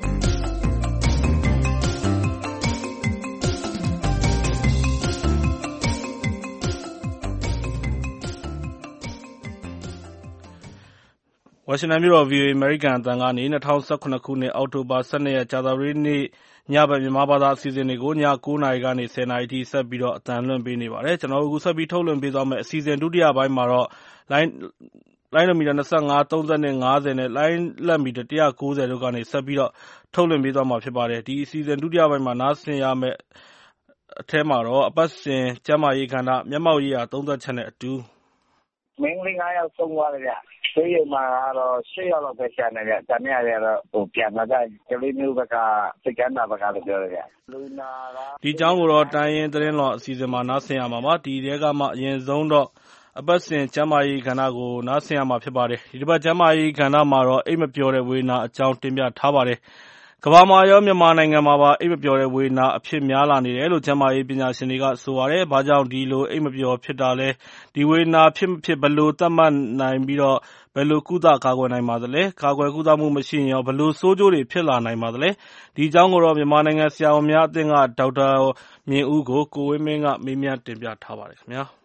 [SPEAKER 2] ဝါရှင်တန်မြို့တော် ဗွီအိုအေ အမေရိကန်အသံကနေ၂၀၁၇ခုနှစ်အောက်တိုဘာ၁၂ရက်ကြာသပတေးနေ့ညဘက်မြန်မာဘာသာအစီအစဉ်တွေကိုည၉နာရီကနေ၁၀နာရီထိဆက်ပြီးတော့အသံလွှင့်ပေးနေပါတယ်။ကျွန်တော်တို့အခုဆက်ပြီးထုတ်လွှင့်ပေးသွားမယ့်အစီအစဉ်ဒုတိယပိုင်းမှာတော့လိုင်းလိုင်းမီတာ၂၅, ၃၂, ၅၀နဲ့လိုင်းလက်မီတာ၁၉၀တို့ကနေဆက်ပြီးတော့ထုတ်လွှင့်ပေးသွားမှာဖြစ်ပါတယ်။ဒီအစီအစဉ်ဒုတိယပိုင်းမှာနားဆင်ရမယ့်အထဲမှာတော့အပတ်စဉ်ကျန်းမာရေးကဏ္ဍမျက်မှောက်ရေးရာသုံးသပ်ချက်နဲ့အတူ
[SPEAKER 13] မိန်းကလေး၅ယောက်ဆုံးသွားတယ်ဗျ။ဆေးရုံမှာကတော့၈ယောက်လောက်ပဲကျန်တယ်ဗျ။ကျန်တဲ့တွေကတော့ဟိုပြန်လာကြကလေးမျိုးဘက်ကစိတ်ကမ်းတာဘက်ကလို့ပြောတယ်ဗျ။လူနာက
[SPEAKER 2] ဒီအကြောင်းကိုတော့တိုင်းရင်းသတင်းလော်အစီအစဉ်မှာနားဆင်ရမှာပါ။ဒီတဲကမှအရင်ဆုံးတော့အပတ်စဉ်ကျန်းမာရေးကဏ္ဍကိုနားဆင်ရမှာဖြစ်ပါတယ်။ဒီတစ်ပတ်ကျန်းမာရေးကဏ္ဍမှာတော့အိတ်မပျော်တဲ့ဝေဒနာအကြောင်းတင်ပြထားပါတယ်။ကမ္ဘာမှာရောမြန်မာနိုင်ငံမှာပါအိတ်မပျော်တဲ့ဝေဒနာအဖြစ်များလာနေတယ်လို့ကျန်းမာရေးပညာရှင်တွေကဆိုပါတယ်။ဘာကြောင့်ဒီလိုအိတ်မပျော်ဖြစ်တာလဲ။ဒီဝေဒနာဖြစ်မဖြစ်ဘယ်လိုသတ်မှတ်နိုင်ပြီးတော့ဘယ်လိုကုသကာကွယ်နိုင်ပါသလဲ။ကာကွယ်ကုသမှုမရှိရင်ရောဘယ်လိုဆိုးကျိုးတွေဖြစ်လာနိုင်ပါသလဲ။ဒီအကြောင်းကိုတော့မြန်မာနိုင်ငံဆရာဝန်များအသင်းကဒေါက်တာမြင့်ဦးကိုကိုဝင်းမင်းကမေးမြန်းတင်ပြထားပါတယ်ခင်ဗျာ။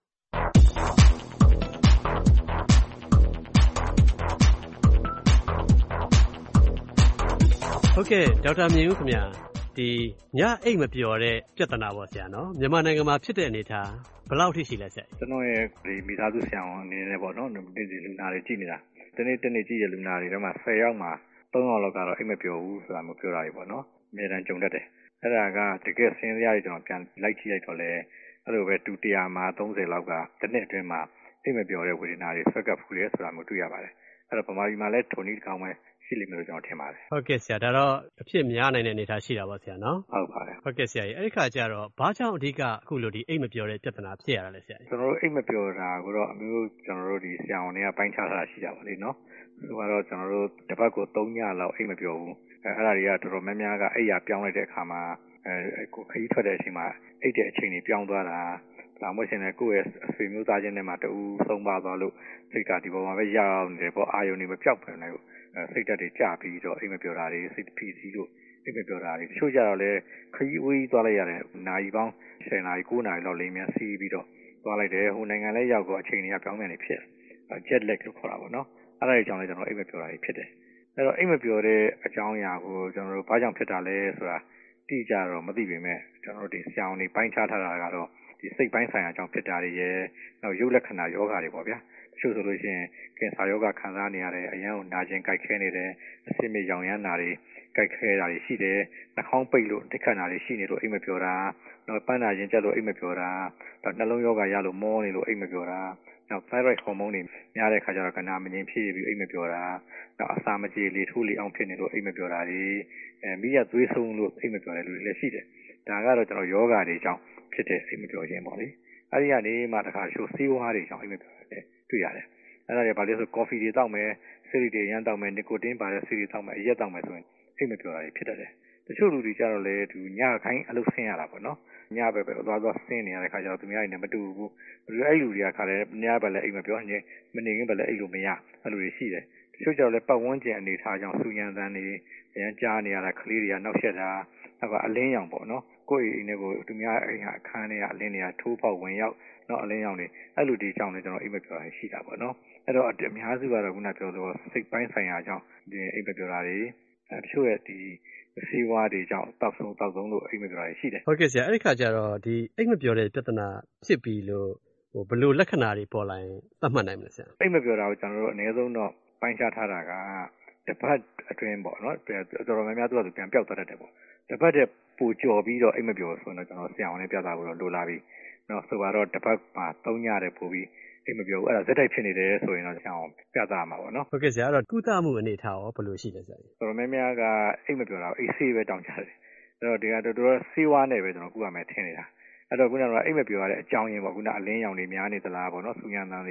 [SPEAKER 14] ဟုတ်ကဲ့ဒေါက်တာမြင့်ဦးခင်ဗျာဒီညအိတ်မပျော်တဲ့ပြဿနာပေါ့ဆရာနော်မြန်မာနိုင်ငံမှာဖြစ်တဲ့အနေထားဘယ်လောက်ထိရှိလဲဆရာ
[SPEAKER 8] ကျွန်တော်ရဲ့ဒီမိသားစုဆရာဝန်အနေနဲ့ပေါ့နော်ဒီဒီလူနာတွေကြည့်နေတာဒီနေ့တနေ့ကြည့်ရလူနာတွေတော့မှ၁၀ယောက်မှာ၃ယောက်လောက်ကတော့အိတ်မပျော်ဘူးဆိုတာမျိုးပြောတာတွေပေါ့နော်အများတန်းကြုံတတ်တယ်အဲ့ဒါကတကယ်ဆင်းရဲရကျွန်တော်ပြန်လိုက်ကြည့်လိုက်တော့လေအဲ့လိုပဲတူတရာမှာ၃၀လောက်ကတစ်နှစ်အတွင်းမှာအိတ်မပျော်တဲ့ဝေဒနာတွေဆွဲကပ်ဖူးတယ်ဆိုတာမျိုးတွေ့ရပါတယ်အဲ့တော့ဗမာပြည်မှာလည်းထုံနည်းတစ်ကောင်ပဲရှိလိမ့်မယ်လို့ကျွန်တော်ထင်ပါတယ်
[SPEAKER 14] ဟုတ်ကဲ့ဆရာဒါတော့အဖြစ်များနိုင်တဲ့အနေအထားရှိတာပေါ့ဆရာနော်
[SPEAKER 8] ဟုတ်ပါတယ်
[SPEAKER 14] ဟုတ်ကဲ့ဆရာကြီးအဲ့ဒီခါကျတော့ဘာကြောင့်အဓိကအခုလိုဒီအိတ်မပျော်တဲ့ပြဿနာဖြစ်ရတာလဲဆရာကြီး
[SPEAKER 8] ကျွန်တော်တို့အိတ်မပျော်တာကိုတော့အမျိုးကျွန်တော်တို့ဒီဆရာဝန်တွေကပိုင်းခြားထားတာရှိတာပါလေနော်ဆိုတော့ကျွန်တော်တို့တစ်ပတ်ကို၃ညလောက်အိတ်မပျော်ဘူးအဲအဲ့ဒါတွေကတော်တော်များများကအိတ်ရပြောင်းလိုက်တဲ့အခါမှာအဲကိုခရီးထွက်တဲ့အချိန်မှာအိတ်တဲ့အချိန်တွေပြောင်းသွားတာဒါမှမဟုတ်ရှင်လည်းကိုယ့်ရဲ့အဆွေမျိုးသားချင်းတွေမှာတူဆုံးပါသွားလို့စိတ်ကဒီပေါ်မှာပဲရောက်နေတယ်ပေါ့အာယုန်တွေမပြောက်ပြန်နိုင်ဘူးစိတ်ဓာတ်တွေကျပြီးတော့အိမ်မပျော်တာတွေစိတ်ဖိစီးလို့အိမ်မပျော်တာတွေတချို့ကြတော့လည်းခရီးဝေးသွားလိုက်ရတယ်နာရီပေါင်း၁၀နာရီ၉နာရီလောက်လိမ့်မြန်စီးပြီးတော့သွားလိုက်တယ်ဟိုနိုင်ငံလဲရောက်တော့အချိန်တွေကပြောင်းပြန်နေဖြစ် jet lag လို့ခေါ်တာပေါ့နော်အဲ့ဒါကြောင့်လည်းကျွန်တော်အိမ်မပျော်တာတွေဖြစ်တယ်အဲ့တော့အိမ်မပျော်တဲ့အကြောင်းအရာကိုကျွန်တော်တို့ဘာကြောင့်ဖြစ်တာလဲဆိုတာတိကျတော့မသိပေမဲ့ကျွန်တော်တို့ဒီဆရာဝန်တွေပိုင်းခြားထားတာကတော့ဒီစိတ်ပိုင်းဆိုင်ရာအကြောင်းဖြစ်တာတွေရဲ့နောက်ရုပ်လက္ခဏာယောဂါတွေပေါ့ဗျာတချို့ဆိုလို့ရှိရင်ကင်ဆာယောဂခံစားနေရတယ်အရန်ကိုနာကျင်ကြိုက်ခဲနေတယ်အဆစ်မြရောင်ရမ်းတာတွေကြိုက်ခဲတာတွေရှိတယ်နှာခေါင်းပိတ်လို့တိခတ်တာတွေရှိနေလို့အိမ်မပျော်တာနောက်ပန်းနာရင်ကျက်လို့အိမ်မပျော်တာနောက်နှလုံးယောဂရလို့မောနေလို့အိမ်မပျော်တာနောက် thyroid hormone တွေများတဲ့ခါကျတော့ကနာမငြိမ်ဖြစ်ပြီးအိမ်မပျော်တာနောက်အစာမကြေလေထိုးလေအောင်ဖြစ်နေလို့အိမ်မပျော်တာတွေအဲမိရသွေးဆုံးလို့အိမ်မပျော်တဲ့လူတွေလည်းရှိတယ်ဒါကတော့ကျွန်တော်ယောဂတွေကြောင့်ဖြစ်တဲ့အိမ်မပျော်ခြင်းပေါ့လေအဲဒီကနေမှတခါရှိုးဆေးဝါးတွေကြောင့်အိမ်မပျော်တယ်တွေ့ရတယ်အဲ့ဒါတွေဘာလို့ဆိုကော်ဖီတွေတောက်မယ်ဆီရီတွေရမ်းတောက်မယ်နီကိုတင်းပါတဲ့ဆီရီတောက်မယ်အရက်တောက်မယ်ဆိုရင်အိမ်မပျော်တာတွေဖြစ်တတ်တယ်တချို့လူတွေကြတော့လေသူညခိုင်းအလုပ်ဆင်းရတာပေါ့နော်ညပဲပဲသွားသွားဆင်းနေရတဲ့ခါကျတော့သူများတွေနဲ့မတူဘူးအဲ့လူတွေကခါတယ်ညပဲလည်းအိမ်မပျော်နေမနေရင်ပဲလည်းအိမ်လိုမရအဲ့လူတွေရှိတယ်တချို့ကြတော့လေပတ်ဝန်းကျင်အနေထားကြောင့်စူညံသန်းနေအရန်ကြားနေရတာကလေးတွေကနောက်ဆက်တာနောက်ကအလင်းရောင်ပေါ့နော်ကိုယ့်အိမ်တွေကိုသူများအိမ်ဟာအခန်းတွေကအလင်းတွေကထိုးပေါက်ဝင်ရောက်နော်အလင်းရောင်တွေအဲ့လူတွေကြောင့်လည်းကျွန်တော်အိမ်မပျော်တာရှိတာပေါ့နော်အဲ့တော့အများစုကတော့ခုနပြောလို့စိတ်ပိုင်းဆိုင်ရာကြောင့်ဒီအိမ်မပျော်တာတွေအဲတချို့ရဲ့ဒီစီဝါတွေကြောင့်တောက်ဆုံးတောက်ဆုံးလို့အိမ်မပျော်တာရှိတယ်
[SPEAKER 14] ဟုတ်ကဲ့ဆရာအဲ့ဒီခါကျတော့ဒီအိမ်မပျော်တဲ့ပြဿနာဖြစ်ပြီးလို့ဟိုဘယ်လိုလက္ခဏာတွေပေါ်လာရင်သတ်မှတ်နိုင်မလဲဆရာ
[SPEAKER 8] အိမ်မပျော်တာကိုကျွန်တော်တို့အနည်းဆုံးတော့ပိုင်းခြားထားတာကတစ်ပတ်အတွင်းပေါ့နော်တော်တော်များများသူကပြန်ပြောက်သွားတတ်တယ်ပေါ့တစ်ပတ်တည်းပူကြော်ပြီးတော့အိမ်မပျော်ဆိုတော့ကျွန်တော်ဆရာဝန်နဲ့ပြသဖို့တော့လိုလာပြီနော်ဆိုတော့တစ်ပတ်မှာသုံးညတယ်ပို့ပြီးအိမ်မပျော်ဘူးအဲ့ဒါဇက်တိုက်ဖြစ်နေတယ်ဆိုရင်တော့ဆရာဝန်ပြသမှာပေါ့နော်
[SPEAKER 14] ဟုတ်ကဲ့ဆရာအဲ့တော့ကုသမှုအနေထားရောဘယ်လိုရှိလဲဆရာ
[SPEAKER 8] တော်တော်များများကအိမ်မပျော်တာအိတ်ဆေးပဲတောင်းကြတယ်အဲ့တော့ဒီကတော်တော်ဆေးဝါးနဲ့ပဲကျွန်တော်ကုရမယ်ထင်နေတာအဲ့တော့ခုနကအိမ်မပျော်ရတဲ့အကြောင်းရင်းပေါ့ခုနအလင်းရောင်တွေများနေသလားပေါ့နော်စူညံတန်းတွေ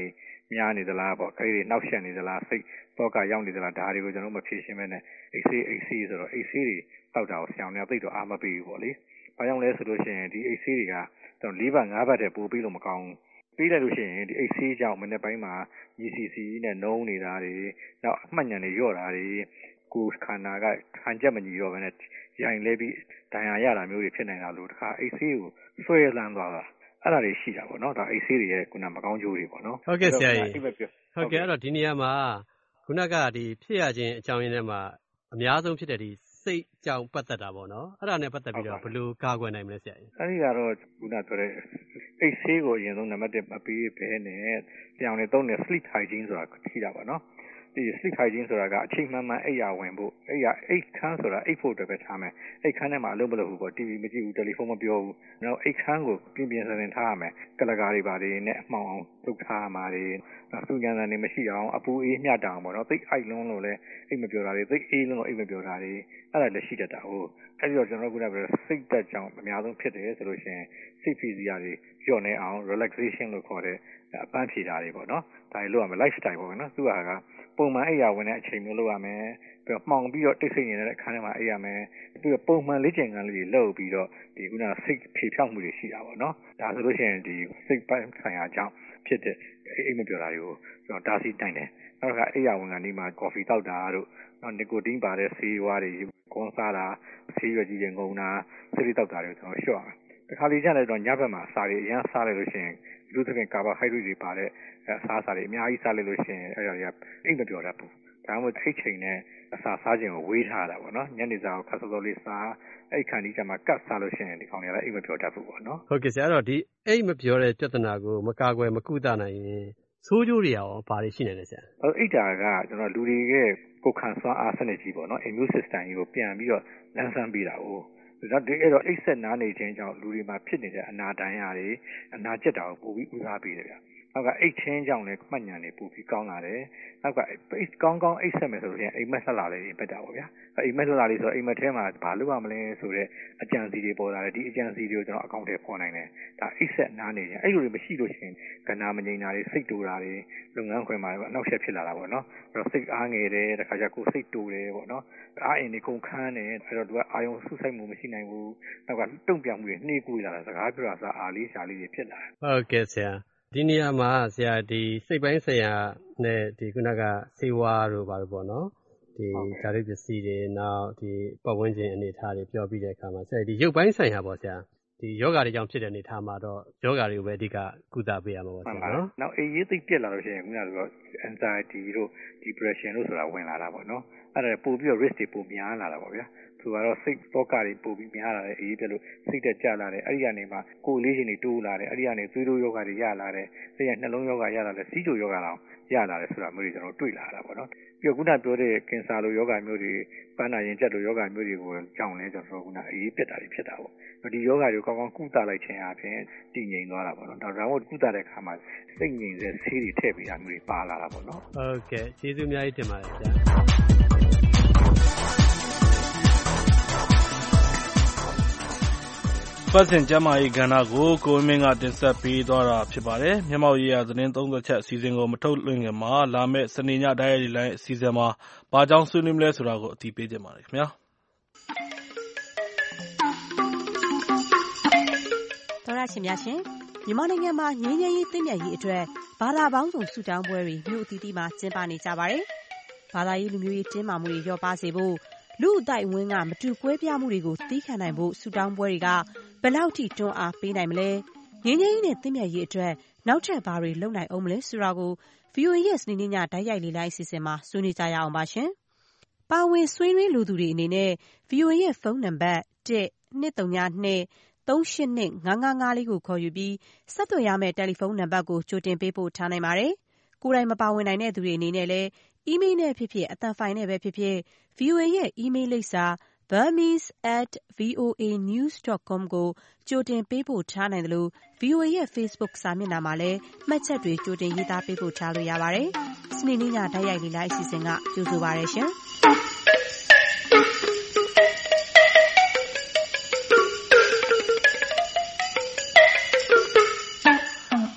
[SPEAKER 15] များနေသလားပေါ့ကလေးတွေနောက်ရှက်နေသလားစိတ်တော့ကရောက်နေသလားဒါတွေကိုကျွန်တော်မဖြေရှင်းမဲနဲ့အိတ်ဆေးအိတ်ဆေးဆိုတော့အိတ်ဆေးတွေတောက်တာကိုဆရာနေသိတော့အားမပေးဘူးပေါ့လေ။ဘာကြောင့်လဲဆိုလို့ရှိရင်ဒီအိတ်ဆေးတွေကကျွန်တော်၄ဘတ်၅ဘတ်တည်းပို့ပြီးလို့မကောင်းဘူးပေးလိုက်လို့ရှိရင်ဒီအိတ်ဆေးကြောင့်မနေ့ပိုင်းမှာ G C C နဲ့နှုံးနေတာတွေနောက်အမှတ်ဉာဏ်တွေလျော့တာတွေကိုခန္ဓာကခံချက်မညီတော့ဘဲနဲ့ရိုင်လဲပြီးဒဏ်ရာရတာမျိုးတွေဖြစ်နေတာလို့တခါအိတ်ဆေးကိုဆွဲလန်းသွားတာအဲ့ဒါတွေရှိတာပေါ့နော်ဒါအိတ်ဆေးတွေရဲ့ခုနမကောင်းကျိုးတွေပေါ့နော်
[SPEAKER 14] ဟုတ်ကဲ့ဆရာကြီးဟုတ်ကဲ့အဲ့တော့ဒီနေရာမှာခုနကဒီဖြစ်ရခြင်းအကြောင်းရင်းထဲမှာအများဆုံးဖြစ်တဲ့ဒီစိတ်ကြောင့်ပတ်သက်တာပေါ့နော်အဲ့ဒါနဲ့ပတ်သက်ပြီးတော့ဘယ်လိုကာကွယ်နိုင်မလဲဆရာကြီး
[SPEAKER 15] အဲ့ဒီကတော့ခုနပြောတဲ့အိတ်ဆေးကိုအရင်ဆုံးနံပါတ်တစ်မပေးဘဲနဲ့ပြောင်းနေသုံးတဲ့ sleep hygiene ဆိုတာရှိတာပေါ့နော်ဒီ sleep hygiene ဆိုတာကအချိန်မှန်မှန်အိပ်ရဝင်ဖို့အိပ်ရအိတ်ခမ်းဆိုတာအိပ်ဖို့အတွက်ပဲထားမယ်အိတ်ခမ်းထဲမှာအလုပ်မလုပ်ဘူးပေါ့ တီဗီ မကြည့်ဘူးတယ်လီဖုန်းမပြောဘူးနောက်အိတ်ခမ်းကိုပြင်းပြင်းစင်စင်ထားရမယ်ကလကားတွေပါတွေနဲ့အမှောင်အောင်လုပ်ထားရမှာတွေစူညံတန်တွေမရှိအောင်အပူအေးမျှတအောင်ပေါ့နော်သိအိုက်လုံးလို့လဲအိတ်မပြောတာတွေသိအေးလုံးလို့အိတ်မပြောတာတွေအဲ့ဒါလည်းရှိတတ်တာဟုတ်အဲ့ဒီတော့ကျွန်တော်ကပြောစိတ်သက်ကြောင့်အများဆုံးဖြစ်တယ်ဆိုလို့ရှိရင်စိတ်ဖိစီးရတွေညှော့နေအောင် relaxation လို့ခေါ်တဲ့အပန်းဖြေတာတွေပေါ့နော်ဒါတွေလုပ်ရမယ် lifestyle ပေါ့နော်သူကကပုံမှန်အိပ်ရဝင်တဲ့အချိန်မျိုးလုပ်ရမယ်ပြီးတော့မှောင်ပြီးတော့တိတ်ဆိတ်နေတဲ့အခန်းထဲမှာအိပ်ရမယ်ပြီးတော့ပုံမှန်လေ့ကျင့်ခန်းလေးတွေလုပ်ပြီးတော့ဒီခုနကစိတ်ဖြေဖြောက်မှုတွေရှိတာပေါ့နော်ဒါဆိုလို့ရှိရင်ဒီစိတ်ပိုင်းဆိုင်ရာအကြောင်းဖြစ်တဲ့အိမ်မပြောတာတွေကိုကျွန်တော်တားဆီးနိုင်တယ်နောက်ကအိပ်ရဝင်ကနေမှကော်ဖီတောက်တာတို့နောက်နီကိုတင်းပါတဲ့ဆေးဝါးတွေကွန်စားတာဆေးရွက်ကြီးတွေငုံတာဆေးလေးတောက်တာတွေကျွန်တော်လျှော့တခါလေကျရင်တော့ညဘက်မှာစားတွေအရင်စားလိုက်လို့ရှိရင်လူသဖြင့်ကာဗိုဟိုက်ဒရိတ်တွေပါတဲ့အစားအစာတွေအများကြီးစားလိုက်လို့ရှိရင်အဲ့ဒါတွေကအိမ်မပြောတတ်ဘူးဒါမှမဟုတ်ထိတ်ချိန်နဲ့အစာစားခြင်းကိုဝေးထားတာပေါ့နော်ညနေစာကိုခါစောစောလေးစားအဲ့ခါဒီကျမှကတ်စားလို့ရှိရင်ဒီကောင်တွေကလည်းအိမ်မပြောတတ်ဘူးပေါ့နော်
[SPEAKER 14] ဟုတ်ကဲ့ဆရာအဲ့တော့ဒီအိမ်မပြောတဲ့ပြဿနာကိုမကာကွယ်မကုသနိုင်ရင်ဆိုးကျိုးတွေရောဘာတွေရှိနေလဲဆရာ
[SPEAKER 15] အဲ့အိတ်တာကကျွန်တော်လူတွေရဲ့ကိုယ်ခံစွမ်းအားစနစ်ကြီးပေါ့နော် immune system ကြီးကိုပြန်ပြီးတော့လန်းဆန်းပေးတာ哦ဒါဒီအဲ့တော့အိတ်ဆက်နားနေခြင်းကြောင့်လူတွေမှာဖြစ်နေတဲ့အနာတန်ရတွေအနာကျက်တာကိုပိုပြီးဦးစားပေးတယ်ဗျနောက်ကအိတ်ချင်းကြောင့်လည်းမှတ်ဉာဏ်တွေပိုပြီးကောင်းလာတယ်နောက်ကအိတ်ကောင်းကောင်းအိတ်ဆက်မယ်ဆိုလို့ရှိရင်အိမ်မက်ဆက်လာလေးတွေပဲတာပေါ့ဗျာအိမ်မက်ဆက်လာလေးဆိုအိမ်မက်ထဲမှာဘာလုပ်ရမလဲဆိုတော့အကြံစီတွေပေါ်လာတယ်ဒီအကြံစီတွေကိုကျွန်တော်အကောင့်ထဲပေါ်နိုင်တယ်ဒါအိတ်ဆက်နားနေခြင်းအဲ့လိုတွေမရှိလို့ရှိရင်ကဏ္ဍမငြိမ်တာတွေစိတ်တူတာတွေလုပ်ငန်းခွင်မှာအနောက်ရှက်ဖြစ်လာတာပေါ့နော်အဲ့တော့စိတ်အားငယ်တယ်တခါကျကိုယ်စိတ်တူတယ်ပေါ့နော်အားအင်းတွေကုန်ခန်းတယ်အဲ့တော့သူကအာယုံဆုဆိုင်မှုမရှိနိုင်ဘူးနောက်ကတုံ့ပြန်မှုတွေနှေးကွေးလာတာစကားပြောတာစအားလေးရှားလေးတွေဖြစ်လာတယ်
[SPEAKER 14] ဟုတ်ကဲ့ဆရာဒီနေရာမှာဆရာဒီစိတ်ပိုင်းဆိုင်ရာနဲ့ဒီခုနကစေဝါတို့ဘာလို့ပေါ့နော်ဒီဓာတ်ပစ္စည်းတွေနောက်ဒီပတ်ဝန်းကျင်အနေအထားတွေပြောပြီးတဲ့အခါမှာဆရာဒီရုပ်ပိုင်းဆိုင်ရာပေါ့ဆရာဒီယောဂါတွေကြောင့်ဖြစ်တဲ့အနေအထားမှာတော့ယောဂါတွေကိုပဲအဓိကကုသပေးရမှာပေါ့ဆရာနော်
[SPEAKER 15] နောက်အေးရေးသိပြက်လာလို့ရှိရင်ခုနကပြော anxiety တို့ depression တို့ဆိုတာဝင်လာတာပေါ့နော်အဲ့ဒါပို့ပြီးတော့ risk တွေပိုများလာတာပေါ့ဗျာသူကတော့စိတ်သောကတွေပို့ပြီးများလာတယ်အေးပြက်လို့စိတ်တက်ကြလာတယ်အဲ့ဒီကနေမှကိုယ်လေးရှင်တွေတိုးလာတယ်အဲ့ဒီကနေသွေးတိုးယောဂါတွေရလာတယ်စိတ်ရနှလုံးယောဂါရလာတယ်စီးချိုယောဂါတောင်ရလာတယ်ဆိုတာမျိုးတွေကျွန်တော်တွေ့လာတာပေါ့နော်ပြီးတော့ခုနပြောတဲ့ကင်ဆာလိုယောဂါမျိုးတွေပန်းနာရင်ကျက်လိုယောဂါမျိုးတွေကိုကြောင့်လဲကျွန်တော်ခုနအေးပြက်တာတွေဖြစ်တာပေါ့ဒီယောဂါတွေကောင်းကောင်းကုသလိုက်ခြင်းအပြင်တည်ငြိမ်သွားတာပေါ့နော်ဒါကြောင့်မို့ကုသတဲ့အခါမှာစိတ်ငြိမ်တဲ့ဆေးတွေထည့်ပေးတာမျိုးတွေပါလာတာပေါ့နော်
[SPEAKER 14] ဟုတ်ကဲ့ကျေးဇူးအများကြီးတင်ပါတယ်ဆရာ
[SPEAKER 2] ပတ်စင်ကျမ်းမာရေးကဏ္ဍကိုကိုဝင်းမင်းကတင်ဆက်ပေးသွားတာဖြစ်ပါတယ်။မျက်မှောက်ရေးရာသတင်းသုံးသက်ချက်အစီအစဉ်ကိုမထုတ်လွှင့်ခင်မှာလာမယ့်စနေညတိုက်ရိုက်လိုင်းအစီအစဉ်မှာဘာကြောင့်ဆွေးနွေးမလဲဆိုတာကိုအသိပေးချင်ပါတယ်ခင်ဗျာ။
[SPEAKER 6] သောရရှင်များရှင်မြန်မာနိုင်ငံမှာငြိမ်းချမ်းရေးသင့်မြတ်ရေးအတွက်ဘာသာပေါင်းစုံဆုတောင်းပွဲတွေမြို့အသီးသီးမှာကျင်းပနေကြပါတယ်။ဘာသာရေးလူမျိုးရေးတင်းမာမှုတွေလျော့ပါစေဖို့လူအသိုက်ဝန်းကမတူကွဲပြားမှုတွေကိုသီးခံနိုင်ဖို့ဆုတောင်းပွဲတွေကဘယ်လောက်ထိတွန်းအားပေးနိုင်မလဲငြိမ်းချမ်းရေးနဲ့သင့်မြတ်ရေးအတွက်နောက်ထပ်ဘာတွေလုပ်နိုင်အောင်မလဲဆိုတာကို ဗွီအိုအေ ရဲ့စနေနေ့ညတိုက်ရိုက်လေ့လာအစီအစဉ်မှာဆွေးနွေးကြရအောင်ပါရှင်။ပါဝင်ဆွေးနွေးလိုသူတွေအနေနဲ့ ဗွီအိုအေ ရဲ့ဖုန်းနံပါတ်တစ် နှစ်သုံးနှစ် သုံးရှစ်နှစ် ငါးငါးငါးလေးကိုခေါ်ယူပြီးဆက်သွယ်ရမယ့်တယ်လီဖုန်းနံပါတ်ကိုကြိုတင်ပေးပို့ထားနိုင်ပါတယ်။ကိုယ်တိုင်မပါဝင်နိုင်တဲ့သူတွေအနေနဲ့လည်းအီးမေးလ်နဲ့ဖြစ်ဖြစ်အသံဖိုင်နဲ့ပဲဖြစ်ဖြစ် ဗွီအိုအေ ရဲ့အီးမေးလ်လိပ်စာ burmese at voa news dot com ကိုကြိုတင်ပေးပို့ထားနိုင်တယ်လို့ ဗွီအိုအေ ရဲ့ Facebook စာမျက်နှာမှာလည်းမှတ်ချက်တွေကြိုတင်ရေးသားပေးပို့ထားလို့ရပါတယ်။စနေနေ့ညတိုက်ရိုက်လေ့လာအစီအစဉ်ကကြိုဆိုပါရရှင်။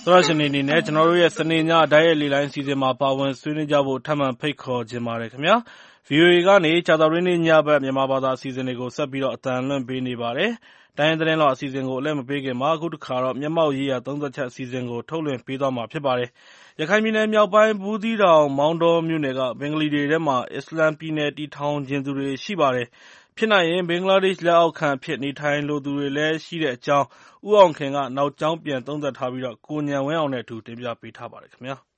[SPEAKER 2] သောရရှင်နေနေနဲ့ကျွန်တော်တို့ရဲ့စနေညဓာတ်ရဲ့လေလိုင်းစီစဉ်မှာပါဝင်ဆွေးနွေးကြဖို့ထပ်မံဖိတ်ခေါ်ခြင်းပါတယ်ခင်ဗျာ ဗွီအိုအေ ကနေကြာသပတေးနေ့ညဘက်မြန်မာဘာသာအစီအစဉ်တွေကိုဆက်ပြီးတော့အသံလွှင့်ပေးနေပါတယ်။တိုင်းသတင်းတော်အစီအစဉ်ကိုအလဲမပေးခင်မှာအခုတစ်ခါတော့မျက်မှောက်ရေးရာသုံးသက်ချက်အစီအစဉ်ကိုထုတ်လွှင့်ပေးသွားမှာဖြစ်ပါတယ်။ရခိုင်ပြည်နယ်မြောက်ပိုင်းဘူးသီးတောင်မောင်တော်မြို့နယ်ကဘင်္ဂလီတွေထဲမှာအစ္စလမ်ပြည်နယ်တည်ထောင်ခြင်းသူတွေရှိပါတယ်။ဖြစ်နိုင်ရင်ဘင်္ဂလားဒေ့ရှ်လက်အောက်ခံဖြစ်နေထိုင်လိုသူတွေလည်းရှိတဲ့အကြောင်းဦးအောင်ခင်ကနောက်ကျောင်းပြန်သုံးသပ်ထားပြီးတော့ကိုဉာဏ်ဝင်းအောင်နဲ့အတူတင်ပြပေးထားပါတယ်ခင်ဗျာ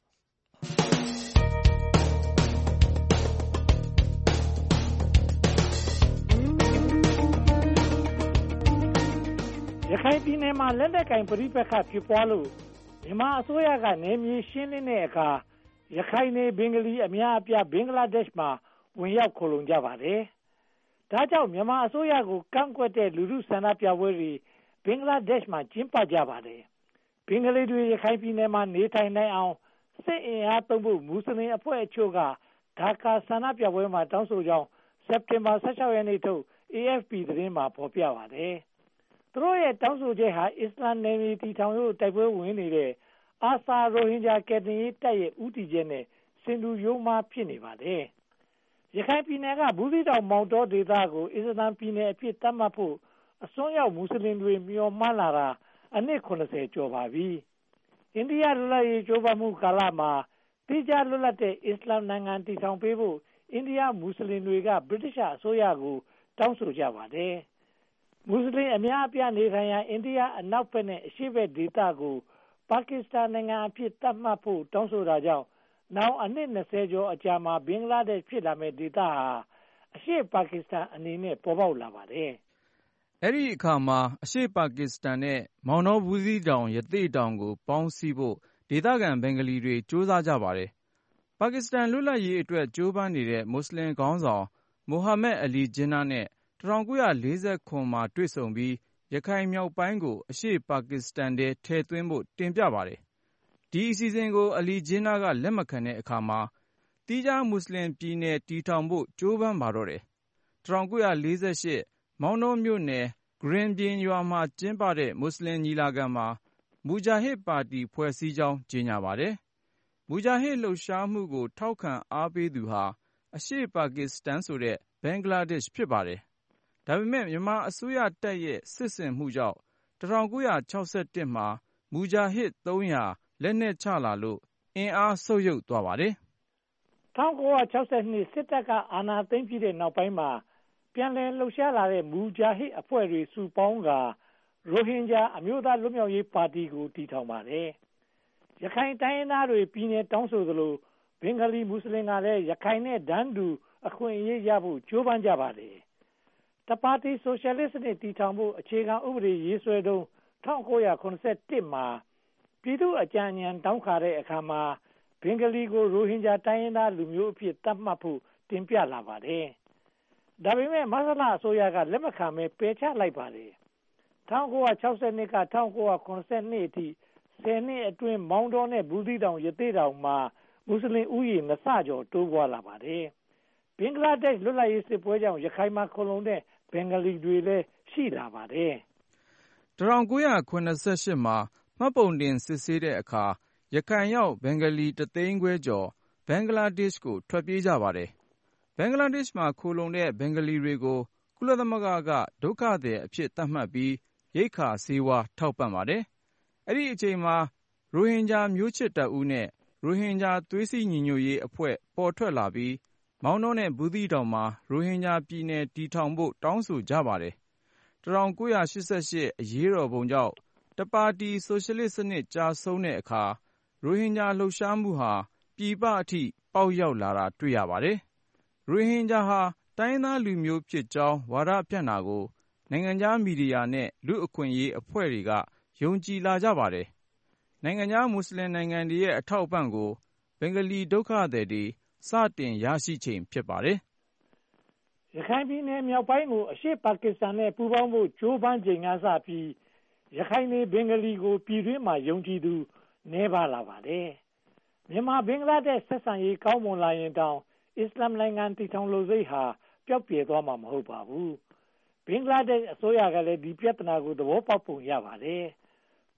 [SPEAKER 16] ရခိုင်ပြည်နယ်မှာလက်နက်ကင်ပဋိပက္ခဖြစ်ပွားလို့မြန်မာအစိုးရကနယ်မြေရှင်းလင်းတဲ့အခါရခိုင်နေဘင်္ဂလီအများအပြားဘင်္ဂလားဒေ့ရှ်မှာဝင်ရောက်ခိုလုံကြပါတယ်။ဒါကြောင့်မြန်မာအစိုးရကိုကန့်ကွက်တဲ့လူထုဆန္ဒပြပွဲတွေဘင်္ဂလားဒေ့ရှ်မှာကျင်းပကြပါတယ်။ဘင်္ဂလီတွေရခိုင်ပြည်နယ်မှာနေထိုင်နိုင်အောင်စစ်အင်အားသုံးဖို့မွတ်စလင်အဖွဲ့အချို့ကဒါကာဆန္ဒပြပွဲမှာတောင်းဆိုကြောင်းစက်တင်ဘာ၁၆ရက်နေ့ထုတ် အေအက်ဖ်ပီ သတင်းမှာဖော်ပြပါတယ်။သူတို့ရဲ့တောင်းဆိုချက်ဟာအစ္စလာမ်နယ်မြေတည်ထောင်ရေးတိုက်ပွဲဝင်နေတဲ့အာဆာရိုဟင်ဂျာကယ်တင်ရေးတပ်ရဲ့ဦးတည်ချက်နဲ့စင်တူရိုးမားဖြစ်နေပါတယ်။ရခိုင်ပြည်နယ်ကဘူးသီးတောင်မောင်တောဒေသကိုအစ္စလာမ်ပြည်နယ်အဖြစ်သတ်မှတ်ဖို့အစွန်းရောက်မွတ်စလင်တွေမျှော်မှန်းလာတာအနှစ်၇၀ကျော်ပါပြီ။အိန္ဒိယလွတ်လပ်ရေးကြိုးပမ်းမှုကာလမှာတိကျလွတ်လပ်တဲ့အစ္စလာမ်နိုင်ငံတည်ထောင်ပေးဖို့အိန္ဒိယမွတ်စလင်တွေကဗြိတိရှ်အစိုးရကိုတောင်းဆိုကြပါတယ်။မွတ်စလင်အများအပြားနေထိုင်ရာအိန္ဒိယအနောက်ဘက်နဲ့အရှေ့ဘက်ဒေသကိုပါကစ္စတန်နိုင်ငံအဖြစ်သတ်မှတ်ဖို့တောင်းဆိုတာကြောင့်နောက်အနှစ်၂၀ကျော်အကြာမှာဘင်္ဂလားဒေ့ရှ်ဖြစ်လာမဲ့ဒေသဟာအရှေ့ပါကစ္စတန်အနေနဲ့ပေါ်ပေါက်လာပါတယ်
[SPEAKER 17] ။အဲဒီအခါမှာအရှေ့ပါကစ္စတန်နဲ့မောင်တော်ဘူးသီးတောင်ရသေ့တောင်ကိုပေါင်းစည်းဖို့ဒေသခံဘင်္ဂလီတွေကြိုးစားကြပါတယ်။ပါကစ္စတန်လွတ်လပ်ရေးအတွက်ကြိုးပမ်းနေတဲ့မွတ်စလင်ခေါင်းဆောင်မိုဟာမက်အလီဂျင်းနားနဲ့၁၉၄၇မှာတွေ့ဆုံပြီးရခိုင်မြောက်ပိုင်းကိုအရှေ့ပါကစ္စတန်ထဲထည့်သွင်းဖို့တင်ပြပါတယ်။ဒီအစီအစဉ်ကိုအလီဂျင်းနားကလက်မခံတဲ့အခါမှာသီးခြားမွတ်စလင်ပြည်နယ်တည်ထောင်ဖို့ကြိုးပမ်းပါတော့တယ်။၁၉၄၈မောင်တောမြို့နယ်ဂရင်ပြင်ရွာမှာကျင်းပတဲ့မွတ်စလင်ညီလာခံမှာမူဂျာဟစ်ပါတီဖွဲ့စည်းကြောင်းကြေညာပါတယ်။မူဂျာဟစ်လှုပ်ရှားမှုကိုထောက်ခံအားပေးသူဟာအရှေ့ပါကစ္စတန်ဆိုတဲ့ဘင်္ဂလားဒေ့ရှ်ဖြစ်ပါတယ်။ဒါပေမဲ့မြန်မာအစိုးရတပ်ရဲ့စစ်ဆင်မှုကြောင့်၁၉၆၁မှာမူဂျာဟစ်သုံးရာလက်နက်ချလာလို့အင်အားဆုတ်ယုတ်သွားပါတယ်
[SPEAKER 16] ။၁၉၆၂စစ်တပ်ကအာဏာသိမ်းပြီးတဲ့နောက်ပိုင်းမှာပြန်လည်လှုပ်ရှားလာတဲ့မူဂျာဟစ်အဖွဲ့တွေစုပေါင်းကရိုဟင်ဂျာအမျိုးသားလွတ်မြောက်ရေးပါတီကိုတည်ထောင်ပါတယ်။ရခိုင်တိုင်းရင်းသားတွေပြည်နယ်တောင်းဆိုသလိုဘင်္ဂလီမွတ်စလင်ကလည်းရခိုင်နဲ့ဒန်းတူအခွင့်အရေးရဖို့ကြိုးပမ်းကြပါတယ်။တပါတီဆိုရှယ်လစ်စနစ်တည်ထောင်ဖို့အခြေခံဥပဒေရေးဆွဲတုန်း၁၉၇၁မှာပြည်သူ့အကြံဉာဏ်တောင်းခါတဲ့အခါမှာဘင်္ဂလီကိုရိုဟင်ဂျာတိုင်းရင်းသားလူမျိုးအဖြစ်သတ်မှတ်ဖို့တင်ပြလာပါတယ်။ဒါပေမဲ့မဆလအစိုးရကလက်မခံဘဲပယ်ချလိုက်ပါတယ်။၁၉၆၂က၁၉၇၂အထိဆယ်နှစ်အတွင်းမောင်တောနဲ့ဘူးသီးတောင်ရသေ့တောင်မှာမွတ်စလင်ဦးရေနှစ်ဆကျော်တိုးပွားလာပါတယ်။ဘင်္ဂလားဒေ့ရှ်လွတ်လပ်ရေးစစ်ပွဲကြောင့်ရခိုင်မှာခိုလုံတဲ့ဘင်္ဂလီတွေလည်းရှိလာပါတယ်
[SPEAKER 17] ။၁၉၇၈မှာမှတ်ပုံတင်စစ်ဆေးတဲ့အခါရခိုင်ရောက်ဘင်္ဂလီတသိန်းခွဲကျော်ဘင်္ဂလားဒေ့ရှ်ကိုထွက်ပြေးကြပါတယ်။ဘင်္ဂလားဒေ့ရှ်မှာခိုလုံတဲ့ဘင်္ဂလီတွေကိုကုလသမဂ္ဂကဒုက္ခသည်အဖြစ်သတ်မှတ်ပြီးရိက္ခာဆေးဝါးထောက်ပံ့ပါတယ်။အဲဒီအချိန်မှာရိုဟင်ဂျာမျိုးချစ်တပ်ဦးနဲ့ရိုဟင်ဂျာသွေးစည်းညီညွတ်ရေးအဖွဲ့ပေါ်ထွက်လာပြီးမောင်တောနဲ့ဘူးသီးတောင်မှာရိုဟင်ဂျာပြည်နယ်တည်ထောင်ဖို့တောင်းဆိုကြပါတယ်။၁၉၈၈အရေးတော်ပုံကြောင့်တပါတီဆိုရှယ်လစ်စနစ်ကျဆုံးတဲ့အခါရိုဟင်ဂျာလှုပ်ရှားမှုဟာပြည်ပအထိပေါက်ရောက်လာတာတွေ့ရပါတယ်။ရိုဟင်ဂျာဟာတိုင်းသားလူမျိုးဖြစ်ကြောင်းဝါဒဖြန့်တာကိုနိုင်ငံခြားမီဒီယာနဲ့လူ့အခွင့်အရေးအဖွဲ့တွေကယုံကြည်လာကြပါတယ်။နိုင်ငံခြားမွတ်စလင်နိုင်ငံတွေရဲ့အထောက်အပံ့ကိုဘင်္ဂလီဒုက္ခသည်တွေစတင်ရရှိချိန်ဖြစ်ပါတယ်
[SPEAKER 16] ။ရခိုင်ပြည်နယ်မြောက်ပိုင်းကိုအရှေ့ပါကစ္စတန်နဲ့ပူးပေါင်းဖို့ကြိုးပမ်းချိန်ကစပြီးရခိုင်နေဘင်္ဂလီကိုပြည်တွင်းမှာယုံကြည်သူနည်းပါးလာပါတယ်။မြန်မာဘင်္ဂလားဒေ့ရှ်ဆက်ဆံရေးကောင်းမွန်လာရင်တောင်အစ္စလာမ်နိုင်ငံတည်ထောင်လိုစိတ်ဟာပျောက်ပြယ်သွားမှာမဟုတ်ပါဘူး။ဘင်္ဂလားဒေ့ရှ်အစိုးရကလည်းဒီပြဿနာကိုသဘောပေါက်ပုံရပါတယ်။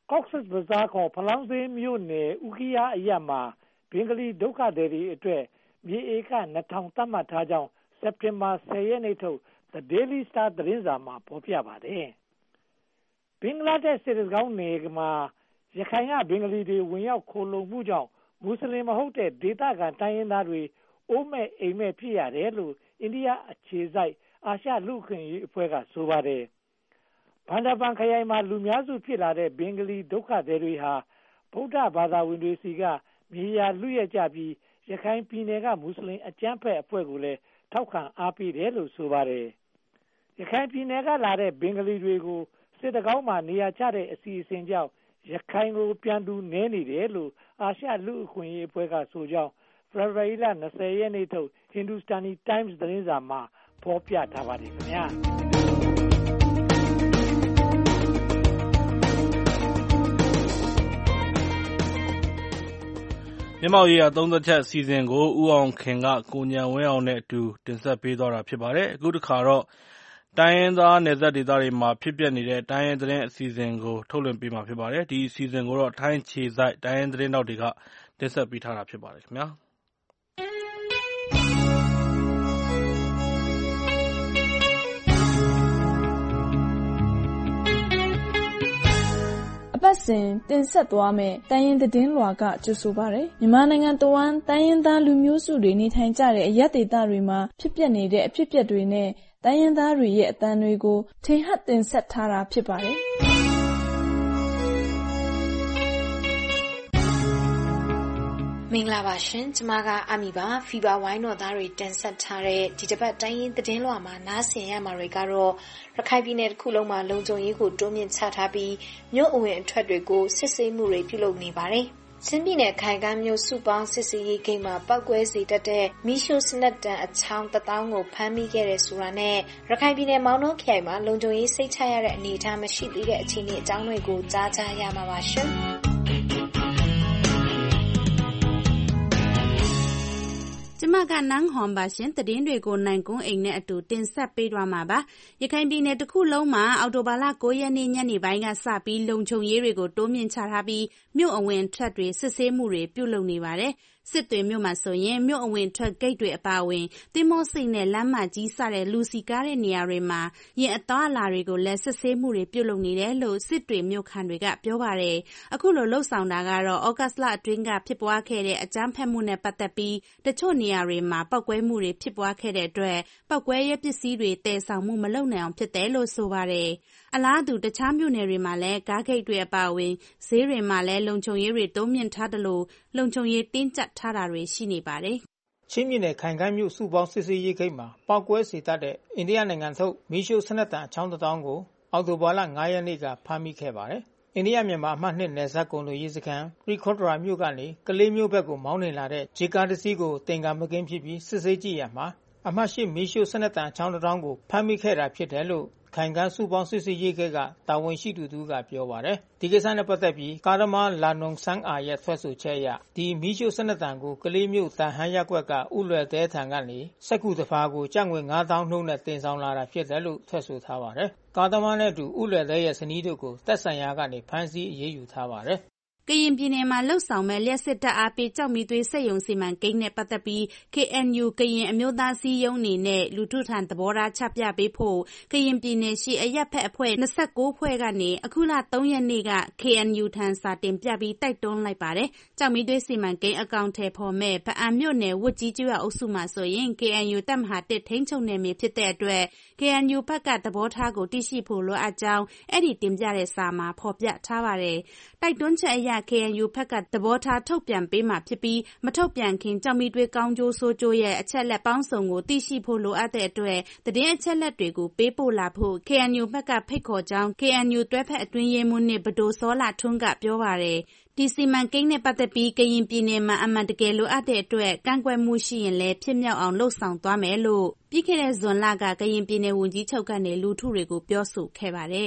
[SPEAKER 16] Cox's Bazar ခေါ်ဖလောင်းဈေးမြို့နယ်ဥခိယအရပ်မှာဘင်္ဂလီဒုက္ခသည်တွေအတွက်မြေဧကနှစ်ထောင်သတ်မှတ်ထားကြောင်းစက်တင်ဘာဆယ်ရက်နေ့ထုတ် The Daily Star သတင်းစာမှာဖော်ပြပါတယ်။ဘင်္ဂလားဒေ့ရှ်စစ်ကောင်းနယ်မှာရခိုင်ကဘင်္ဂလီတွေဝင်ရောက်ခိုလုံမှုကြောင့်မွတ်စလင်မဟုတ်တဲ့ဒေသခံတိုင်းရင်းသားတွေအိုးမဲ့အိမ်မဲ့ဖြစ်ရတယ်လို့အိန္ဒိယအခြေစိုက်အာရှလူ့အခွင့်အရေးအဖွဲ့ကဆိုပါတယ်။ဘန္ဒာဘန်ခရိုင်မှာလူများစုဖြစ်လာတဲ့ဘင်္ဂလီဒုက္ခသည်တွေဟာဗုဒ္ဓဘာသာဝင်တွေစီကမြေယာလူရကြပြီးရခိုင်ပြည်နယ်ကမွတ်စလင်အကြမ်းဖက်အဖွဲ့ကိုလည်းထောက်ခံအားပေးတယ်လို့ဆိုပါတယ်။ရခိုင်ပြည်နယ်ကလာတဲ့ဘင်္ဂလီတွေကိုစစ်တကောင်းမှာနေရာချတဲ့အစီအစဉ်ကြောင့်ရခိုင်ကိုပြန်သူနည်းနေတယ်လို့အာရှလူ့အခွင့်အရေးအဖွဲ့ကဆိုကြောင်းဖေဖော်ဝါရီလ၂၀ရက်နေ့ထုတ် Hindustani Times သတင်းစာမှာဖော်ပြထားပါတယ်ခင်ဗျာ
[SPEAKER 2] မျက်မှောက်ရေးရာသုံးသက်ချက်အစီအစဉ်ကိုဦးအောင်ခင်ကကိုဉာဏ်ဝင်းအောင်နဲ့အတူတင်ဆက်ပေးသွားတာဖြစ်ပါတယ်အခုတစ်ခါတော့တိုင်းရင်းသားနယ်စပ်ဒေသတွေမှာဖြစ်ပျက်နေတဲ့တိုင်းရင်းသတင်းအစီအစဉ်ကိုထုတ်လွှင့်ပေးမှာဖြစ်ပါတယ်ဒီအစီအစဉ်ကိုတော့ထိုင်းခြေစိုက်တိုင်းရင်းသတင်းတောက်တွေကတင်ဆက်ပေးထားတာဖြစ်ပါတယ်ခင်ဗျာ
[SPEAKER 18] အပတ်စဉ်တင်ဆက်သွားမယ့်တိုင်းရင်းသတင်းလွှာကကြိုဆိုပါရယ်မြန်မာနိုင်ငံတဝန်းတိုင်းရင်းသားလူမျိုးစုတွေနေထိုင်ကြတဲ့အရပ်ဒေသတွေမှာဖြစ်ပျက်နေတဲ့အဖြစ်အပျက်တွေနဲ့တိုင်းရင်းသားတွေရဲ့အသံတွေကိုထင်ဟပ်တင်ဆက်ထားတာဖြစ်ပါတယ်
[SPEAKER 19] မင်္ဂလာပါရှင်ကျမကအမီပါဖီဘာဝိုင်းတော်သားတွေတင်ဆက်ထားတဲ့ဒီတစ်ပတ်တိုင်းရင်းသတင်းလွှာမှာနားဆင်ရမှာတွေကတော့ရခိုင်ပြည်နယ်တစ်ခုလုံးမှာလုံခြုံရေးကိုတိုးမြင့်ချထားပြီးမြို့အဝင်အထွက်တွေကိုစစ်ဆေးမှုတွေပြုလုပ်နေပါတယ်ချင်းပြည်နယ်ခိုင်ကမ်းမြို့စုပေါင်းစစ်ဆေးရေးဂိတ်မှာပောက်ကွဲစေတတ်တဲ့မီးရှို့စနက်တန်အချောင်းတစ်သောင်းကိုဖမ်းမိခဲ့တဲ့ဆိုတာနဲ့ရခိုင်ပြည်နယ်မောင်နှောခရိုင်မှာလုံခြုံရေးစိတ်ချရတဲ့အနေအထားမရှိသေးတဲ့အခြေအနေအကြောင်းတွေကိုကြားကြရမှာပါရှင်
[SPEAKER 20] ကျမကနန်းဟွန်ပါရှင်သတင်းတွေကိုနိုင်ကွန်းအိမ်နဲ့အတူတင်ဆက်ပေးသွားမှာပါရခိုင်ပြည်နယ်တစ်ခုလုံးမှာအော်တိုဘာလ၉ရက်နေ့ညနေပိုင်းကစပြီးလုံခြုံရေးတွေကိုတိုးမြင့်ချထားပြီးမြို့အဝင်ထွက်တွေစစ်ဆေးမှုတွေပြုလုပ်နေပါတယ်စစ်တွေမြို့မှာဆိုရင်မြို့အဝင်ထွက်ဂိတ်တွေအပါအဝင်သင်္ဘောဆိပ်နဲ့လမ်းမကြီးစတဲ့လူစီကားတဲ့နေရာတွေမှာရင်အသွားအလာတွေကိုလည်းစစ်ဆေးမှုတွေပြုလုပ်နေတယ်လို့စစ်တွေမြို့ခံတွေကပြောပါတယ်အခုလိုလှုပ်ဆောင်တာကတော့ဩဂတ်စ်လအတွင်းကဖြစ်ပွားခဲ့တဲ့အကြမ်းဖက်မှုနဲ့ပတ်သက်ပြီးတချို့နေရာတွေမှာပောက်ကွဲမှုတွေဖြစ်ပွားခဲ့တဲ့အတွက်ပောက်ကွဲရေးပစ္စည်းတွေတည်ဆောင်မှုမလုပ်နိုင်အောင်ဖြစ်တယ်လို့ဆိုပါတယ်အလားတူတခြားမြို့နယ်တွေမှာလည်းကားဂိတ်တွေအပါအဝင်ဈေးတွေမှာလည်းလုံခြုံရေးတွေတိုးမြင့်ထားတယ်လို့လုံခြုံရေးတင်းကျပ်ထားတာတွေရှိနေပါတယ်
[SPEAKER 21] ။ချင်းပြည်နယ်ခိုင်ကမ်းမြို့စုပေါင်းစစ်ဆေးရေးဂိတ်မှာပောက်ကွဲစေတတ်တဲ့အိန္ဒိယနိုင်ငံထုတ်မီးရှို့စနက်တန်အချောင်းတစ်သောင်းကိုအောက်တိုဘာလ၅ရက်နေ့ကဖမ်းမိခဲ့ပါတယ်။အိန္ဒိယမြန်မာအမှတ်နှစ်နယ်စပ်ကုန်သွယ်ရေးစခန်းရီခေါဒရာမြို့ကနေကလေးမြို့ဘက်ကိုမောင်းနှင်လာတဲ့ဂျီကားတစ်စီးကိုတင်ကာမကင်းဖြစ်ပြီးစစ်ဆေးကြည့်ရမှာအမှတ်၈မီးရှို့စနက်တန်အချောင်းတစ်သောင်းကိုဖမ်းမိခဲ့တာဖြစ်တယ်လို့ခိုင်ကန်းစုပေါင်းစစ်ဆေးရေးကတာဝန်ရှိသူတို့ကပြောပါတယ်ဒီကိစ္စနဲ့ပတ်သက်ပြီးကာရမလာနုံဆန်းအာရဲ့ထွက်ဆိုချက်အရဒီမီးရှို့စနက်တန်ကိုကလေးမျိုးတန်ဟန်းရက်ကွက်ကဥလွယ်တဲထံကနေစက်ကူတစ်ဖာကိုကျပ်ငွေ၅သောင်းနှုန်းနဲ့တင်ဆောင်လာတာဖြစ်တယ်လို့ထွက်ဆိုထားပါတယ်ကာသမားနဲ့အတူဥလွယ်တဲရဲ့ဇနီးတို့ကိုတပ်ဆိုင်ရာကနေဖမ်းဆီးအရေးယူထားပါတယ်
[SPEAKER 20] ကရင်ပြည်နယ်မှာလှုပ်ဆောင်မဲ့လျှက်စစ်တပ်အားပေးကြောက်မီသွေးစက်ယုံစီမံကိန်းနဲ့ပတ်သက်ပြီး K N U ကရင်အမျိုးသားစည်းရုံးနေနဲ့လူထုထံသဘောထားချပြပေးဖို့ကရင်ပြည်နယ်ရှိအရက်ဖက်အဖွဲ့၂၉ဖွဲ့ကနေအခုလ၃ရက်နေ့က K N U ထံစာတင်ပြပြီးတိုက်တွန်းလိုက်ပါတယ်။ကြောက်မီသွေးစီမံကိန်းအကောင့်ထဲပေါ်မဲ့ဗအံမြို့နယ်ဝတ်ကြီးကျွအုပ်စုမှာဆိုရင် K N U တပ်မဟာတစ်ထိန်းချုပ်နယ်မြေဖြစ်တဲ့အတွက် K N U ဘက်ကသဘောထားကိုသိရှိဖို့လိုအပ်ကြောင်းအဲ့ဒီတင်ပြတဲ့စာမှာဖော်ပြထားပါတယ်။တိုက်တွန်းချက်အရ K N U ဘက်ကသဘောထားထုတ်ပြန်ပေးမှာဖြစ်ပြီးမထုတ်ပြန်ခင်ကြောက်မီသွေးကောင်းကျိုးဆိုးကျိုးရဲ့အချက်လက်ပေါင်းစုံကိုသိရှိဖို့လိုအပ်တဲ့အတွက်သတင်းအချက်လက်တွေကိုပေးပို့လာဖို့ K N U ဘက်ကဖိတ်ခေါ်ကြောင်း K N U တွဲဖက်အတွင်းရေးမှူးနှင့်ဗဒိုစောလာထွန်းကပြောပါတယ်။ဒီစီမံကိန်းနဲ့ပတ်သက်ပြီးကရင်ပြည်နယ်မှာအမှန်တကယ်လိုအပ်တဲ့အတွက်ကန့်ကွက်မှုရှိရင်လည်းဖြစ်မြောက်အောင်လှုပ်ဆောင်သွားမယ်လို့ပြီးခဲ့တဲ့ဇွန်လကကရင်ပြည်နယ်ဝန်ကြီးချုပ်ကနေလူထုတွေကိုပြောဆိုခဲ့ပါတယ်။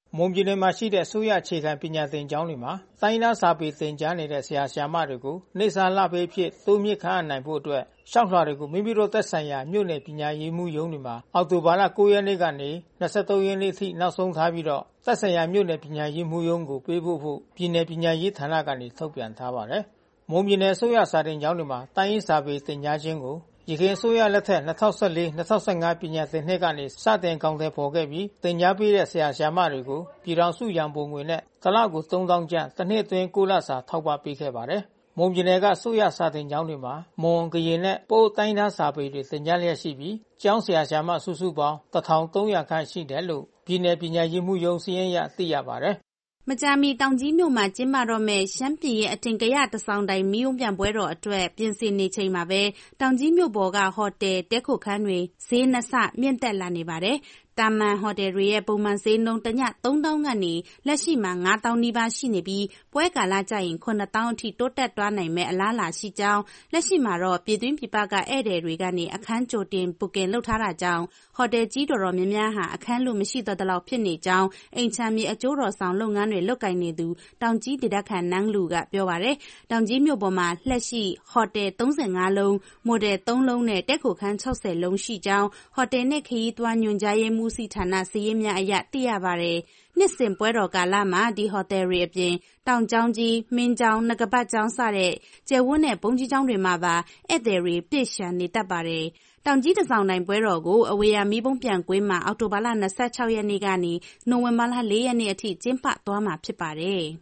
[SPEAKER 21] မွန်ပြည်နယ်မှာရှိတဲ့အစိုးရအခြေခံပညာသင်ကျောင်းတွေမှာတိုင်းသားစာပေသင်ကြားနေတဲ့ဆရာဆရာမတွေကိုနေစာလပေးဖြစ်တိုးမြင့်ခန့်အပ်နိုင်ဖို့အတွက်ရှောက်လွှာတွေကိုမိမိတို့သက်ဆိုင်ရာမြို့နယ်ပညာရေးမှူးရုံးတွေမှာအောက်တိုဘာလ၉ရက်နေ့ကနေ၂၃ရက်နေ့ထိနောက်ဆုံးထားပြီးတော့သက်ဆိုင်ရာမြို့နယ်ပညာရေးမှူးရုံးကိုပေးဖို့ဖို့ပြည်နယ်ပညာရေးဌာနကနေထုတ်ပြန်ထားပါတယ်။မွန်ပြည်နယ်အစိုးရစာသင်ကျောင်းတွေမှာတိုင်းရင်းစာပေသင်ကြားခြင်းကိုယခင်အစိုးရလက်ထက်၂၀၁၄ ၂၀၁၅ပညာသင်နှစ်ကနေစတင်ကောင်တဲ့ပေါ်ခဲ့ပြီးသင်ကြားပေးတဲ့ဆရာဆရာမတွေကိုပြည်ထောင်စုရန်ပုံငွေနဲ့တစ်လကိုသုံးသောင်းကျပ်တစ်နှစ်အတွင်းကိုလစာထောက်ပံ့ပေးခဲ့ပါတယ်။မွန်ပြည်နယ်ကအစိုးရစာသင်ကျောင်းတွေမှာမွန်ကရင်နဲ့ပို့တိုင်းသားစာပေတွေသင်ကြားလျက်ရှိပြီးကျောင်းဆရာဆရာမစုစုပေါင်းတစ်ထောင်သုံးရာခန့်ရှိတယ်လို့ပြည်နယ်ပညာရေးမှူးရုံးစည်းရင်းရသိရပါတယ်
[SPEAKER 20] မကြာမီတောင်ကြီးမြို့မှာကျင်းပတော့မဲ့ရှမ်းပြည်ရဲ့အထင်ကရတဆောင်တိုင်မီးယုံပြန်ပွဲတော်အတွက်ပြင်ဆင်နေချိန်မှာပဲတောင်ကြီးမြို့ပေါ်ကဟိုတယ်တဲခုခန်းတွေဈေးနှစ်ဆမြင့်တက်လာနေပါတယ်။တာမန်ဟိုတယ်တွေရဲ့ပုံမှန်ဈေးနှုန်းတညသုံးသောင်းကနေလက်ရှိမှာငါးသောင်းနီးပါးရှိနေပြီးပွဲကာလကျရင်ခုနှစ်သောင်းအထိတိုးတက်သွားနိုင်မဲ့အလားအလာရှိကြောင်းလက်ရှိမှာတော့ပြည်တွင်းပြည်ပကဧည့်သည်တွေကနေအခန်းကြိုတင်ဘုကင်လုပ်ထားတာကြောင့်ဟိုတယ်ကြီးတော်တော်များများဟာအခန်းလူမရှိတော့တဲ့လောက်ဖြစ်နေကြောင်းအိမ်ချမ်းမြေအကျိုးတော်ဆောင်လုပ်ငန်းတွေလုပ်ကိုင်နေသူတောင်ကြီးဒေသခံနန်းလူကပြောပါတယ်။တောင်ကြီးမြို့ပေါ်မှာလက်ရှိဟိုတယ်သုံးဆယ်ငါးလုံးမိုတယ်သုံးလုံးနဲ့တက်ခုခန်း၆၀လုံးရှိကြောင်းဟိုတယ်နဲ့ခရီးသွားညွှန်ကြားရေးမှူးစီဌာနစည်းရင်းများအရသိရပါတယ်။နှစ်စဉ်ပွဲတော်ကာလမှာဒီဟိုတယ်တွေအပြင်တောင်ကျောင်းကြီးမင်းကျောင်းနဂပတ်ကျောင်းစတဲ့ကျယ်ဝန်းတဲ့ဘုံကြီးကျောင်းတွေမှာပါဧည့်သည်တွေပြည့်ရှံနေတတ်ပါတယ်။တောင်ကြီးတဆောင်တိုင်ပွဲတော်ကိုအဝေးရမီးပုံးပြန်ကွင်းမှာအောက်တိုဘာလ၂၆ရက်နေ့ကနေနိုဝင်ဘာလ၄ရက်နေ့အထိကျင်းပသွားမှာဖြစ်ပါတယ်။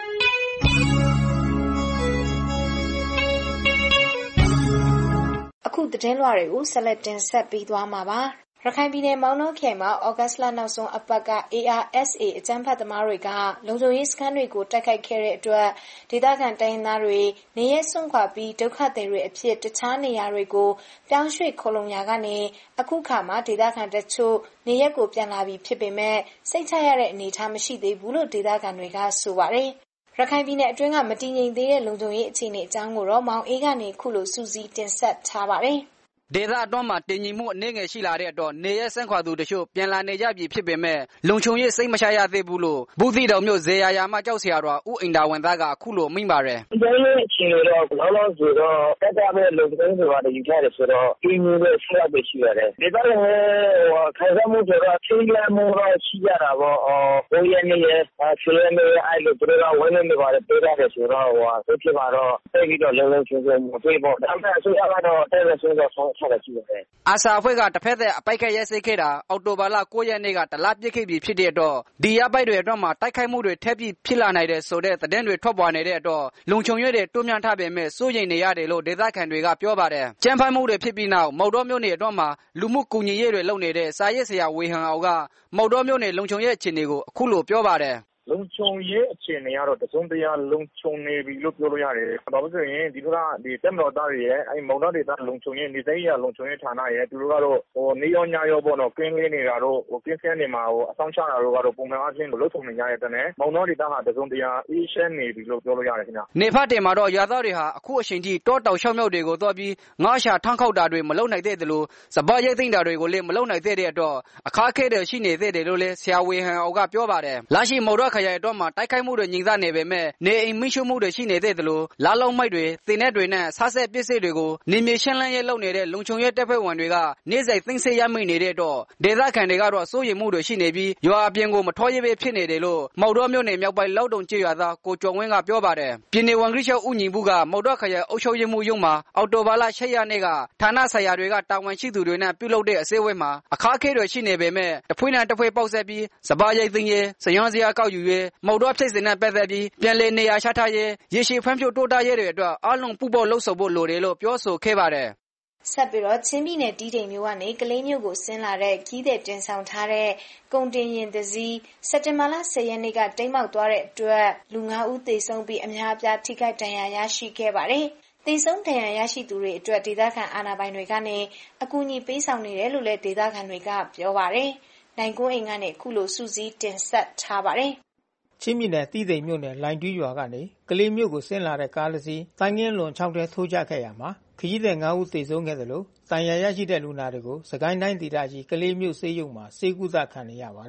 [SPEAKER 19] အခုသတင်းလွှာတွေကိုဆက်လက်တင်ဆက်ပေးသွားမှာပါ။ရခိုင်ပြည်နယ်မောင်နှောခရိုင်မှာဩဂတ်စ်လနောက်ဆုံးအပတ်က A R S A အကြမ်းဖက်သမားတွေကလုံခြုံရေးစခန်းတွေကိုတိုက်ခိုက်ခဲ့တဲ့အတွက်ဒေသခံတိုင်းရင်းသားတွေနေရဲစွန့်ခွာပြီးဒုက္ခသည်တွေအဖြစ်တခြားနေရာတွေကိုပြောင်းရွှေ့ခိုလုံရာကနေအခုခါမှာဒေသခံတချို့နေရက်ကိုပြန်လာပြီးဖြစ်ပေမဲ့စိတ်ချရတဲ့အနေအထားမရှိသေးဘူးလို့ဒေသခံတွေကဆိုပါတယ်။ရခိုင်ပြည်နယ်အတွင်းကမတည်ငြိမ်သေးတဲ့လုံခြုံရေးအခြေအနေအကြောင်းကိုတော့မောင်အေးကနေခုလိုစူးစီးတင်ဆက်ထားပါတယ်။
[SPEAKER 1] ဒေသအတွင်းမှာတည်ငြိမ်မှုအနေငယ်ရှိလာတဲ့အတွက်နေရဲဆန့်ခွာသူတချို့ပြန်လာနေကြပြီဖြစ်ပေမဲ့လုံခြုံရေးစိတ်မချရသေးဘူးလို့ဘူးသီးတောင်မြို့ဇေယျာယာမကျောက်ဆရာတော်ဦးအိန္ဒာဝန်သားကအခုလိုမိန့်ပါတယ်
[SPEAKER 22] ။ဒီလိုအခြေအနေတော့လောလောဆယ်တော့တက်တာပဲလုံခြုံရေးဆိုတာယူထားတယ်ဆိုတော့ဒီမျိုးလေးဆက်ရရှိရတယ်။ဒေသရဲ့ဟိုခံစားမှုဆိုတော့ချင်းလမ်းမှုတော့ရှိကြတာပေါ့။ဟိုရနေရဆယ်ရနေအဲ့လိုတို့ကဝင်းနေပါတယ်ပြေးရတယ်ဆိုတော့ဟိုဆိုဖြစ်မှာတော့သိပြီးတော့လုံလုံချုံချုံမပြေးပေါ့။ဒါပေမဲ့အစိုးရကတော့တဲ့ရဆိုတော့ဆောင်းဆက်ရှိတယ်
[SPEAKER 1] အာဆာအဖွဲ့ကတစ်ဖက်သက်အပိုက်ခတ်ရဲစိတ်ခဲ့တာအောက်တိုဘာလ၉ရက်နေ့ကတလပြစ်ခဲ့ပြီဖြစ်တဲ့အတွက်ဒီရပိုက်တွေအတွင်းမှာတိုက်ခိုက်မှုတွေထပ်ပြီးဖြစ်လာနိုင်တဲ့ဆိုတဲ့သတင်းတွေထွက်ပေါ်နေတဲ့အတွက်လုံခြုံရေးတွေတိုးမြှင့်ထားပေမဲ့စိုးရိမ်နေရတယ်လို့ဒေသခံတွေကပြောပါတယ်။ကြမ်းဖက်မှုတွေဖြစ်ပြီးနောက်မော်တော်မြို့နယ်အတွင်းမှာလူမှုကူညီရေးတွေလုပ်နေတဲ့စာရေးဆရာဝေဟန်အောင်ကမော်တော်မြို့နယ်လုံခြုံရေးအခြေအနေကိုအခုလိုပြောပါတယ်။
[SPEAKER 23] လုံခြုံရေးအခြေအနေကတော့တစုံတရာလုံခြုံနေပြီလို့ပြောလို့ရတယ်။ဘာလို့ဆိုရင်ဒီကဒီတက်မတော်သားတွေရဲ့အဲမုံတော်ဒေသလုံခြုံရေးနေသိရလုံခြုံရေးဌာနရဲ့သူတို့ကတော့ဟိုနေရောညရောပေါ့နော်ကင်းလေးနေတာတော့ဟိုကင်းစင်းနေမှာဟိုအဆောင်ချတာတို့ကတော့ပုံမှန်အားဖြင့်လုံခြုံနေကြရတဲ့နဲ့မုံတော်ဒေသဟာတစုံတရာအေးရှင်းနေပြီလို့ပြောလို့ရတယ်ခင်ဗျ
[SPEAKER 1] ။နေဖက်တင်မှာတော့ရွာသားတွေဟာအခုအချိန်ထိတောတောင်ရှောက်မြောက်တွေကိုသွားပြီးငါးရှာထန်းခောက်တာတွေမလုပ်နိုင်သေးတယ်လို့စပားရိတ်သိမ်းတာတွေကိုလည်းမလုပ်နိုင်သေးတဲ့အတွက်အခါခဲတွေရှိနေသေးတယ်လို့လည်းဆရာဝေဟန်အောင်ကပြောပါတယ်။လာရှိမော်တော်ခရိုင်အတွင်းမှာတိုက်ခိုက်မှုတွေညင်စားနေပေမဲ့နေအိမ်မိရှုမှုတွေရှိနေသေးတယ်လို့လာလုံးမိုက်တွေတင်တဲ့တွေနဲ့ဆဆက်ပစ္စည်းတွေကိုနေမြေရှင်းလင်းရေးလုပ်နေတဲ့လုံခြုံရေးတပ်ဖွဲ့ဝင်တွေကနေ့စဉ်သိမ်းဆည်းရမိနေတဲ့တော့ဒေသခံတွေကတော့စိုးရိမ်မှုတွေရှိနေပြီးရွာအပြင်ကိုမထောရဲပဲဖြစ်နေတယ်လို့မော်တော်မြို့နယ်မြောက်ပိုင်းလောက်တုံကျေးရွာသားကိုကျော်ဝင်းကပြောပါတယ်။ပြည်နယ်ဝန်ကြီးချုပ်ဦးညီဘူးကမော်တော်ခရိုင်အုပ်ချုပ်ရေးမှူးရုံးမှာအော်တိုဘာလ၈ရက်နေ့ကဌာနဆိုင်ရာတွေကတာဝန်ရှိသူတွေနဲ့ပြုလုပ်တဲ့အစည်းအဝေးမှာအခါခဲတွေရှိနေပေမဲ့တဖွေးနဲ့တဖွေးပေါက်ဆက်ပြီးစပားရိတ်သိမ်းရေးစရွံစရာကောက်ယူရေးမော်တော်ဖြစ်စဉ်နဲ့ပတ်သက်ပြီးပြန်လည်နေရာချထားရေးရေရှည်ဖွံ့ဖြိုးတိုးတက်ရေးတွေအတွက်အလုံးပူပေါလှုပ်ဆောင်ဖို့လိုတယ်လို့ပြောဆိုခဲ့ပါတယ်
[SPEAKER 19] ။ဆက်ပြီးတော့ချင်းပြည်နယ်တီးတိမ်မြို့ကနေကလေးမြို့ကိုဆင်းလာတဲ့ခီးတဲ့တင်ဆောင်ထားတဲ့ကုန်တင်ယာဉ်တစ်စီးစက်တင်ဘာလ၁၀ရက်နေ့ကတိမ်းမောက်သွားတဲ့အတွက်လူငါးဦးသေဆုံးပြီးအများအပြားထိခိုက်ဒဏ်ရာရရှိခဲ့ပါတယ်။သေဆုံးဒဏ်ရာရရှိသူတွေအတွက်ဒေသခံအာဏာပိုင်တွေကနေအကူအညီပေးဆောင်နေတယ်လို့လည်းဒေသခံတွေကပြောပါတယ်။နိုင်ကွန်းအိမ်ကနေခုလိုစုစည်းတင်ဆက်ထားပါတယ်။
[SPEAKER 21] ချင်းပြည်နယ်တီးတိမ်မြို့နယ်လိုင်တူးရွာကနေကလေးမြို့ကိုဆင်းလာတဲ့ကားတစ်စီးတိုင်းငင်းလွန်ချောက်ထဲထိုးကျခဲ့ရမှာခရီးသည်ငါးဦးသေဆုံးခဲ့တယ်လို့တန်ရာရရှိတဲ့လူနာတွေကိုစကိုင်းတိုင်းဒေသကြီးကလေးမြို့ဆေးရုံမှာဆေးကုသခံနေရပါတယ်။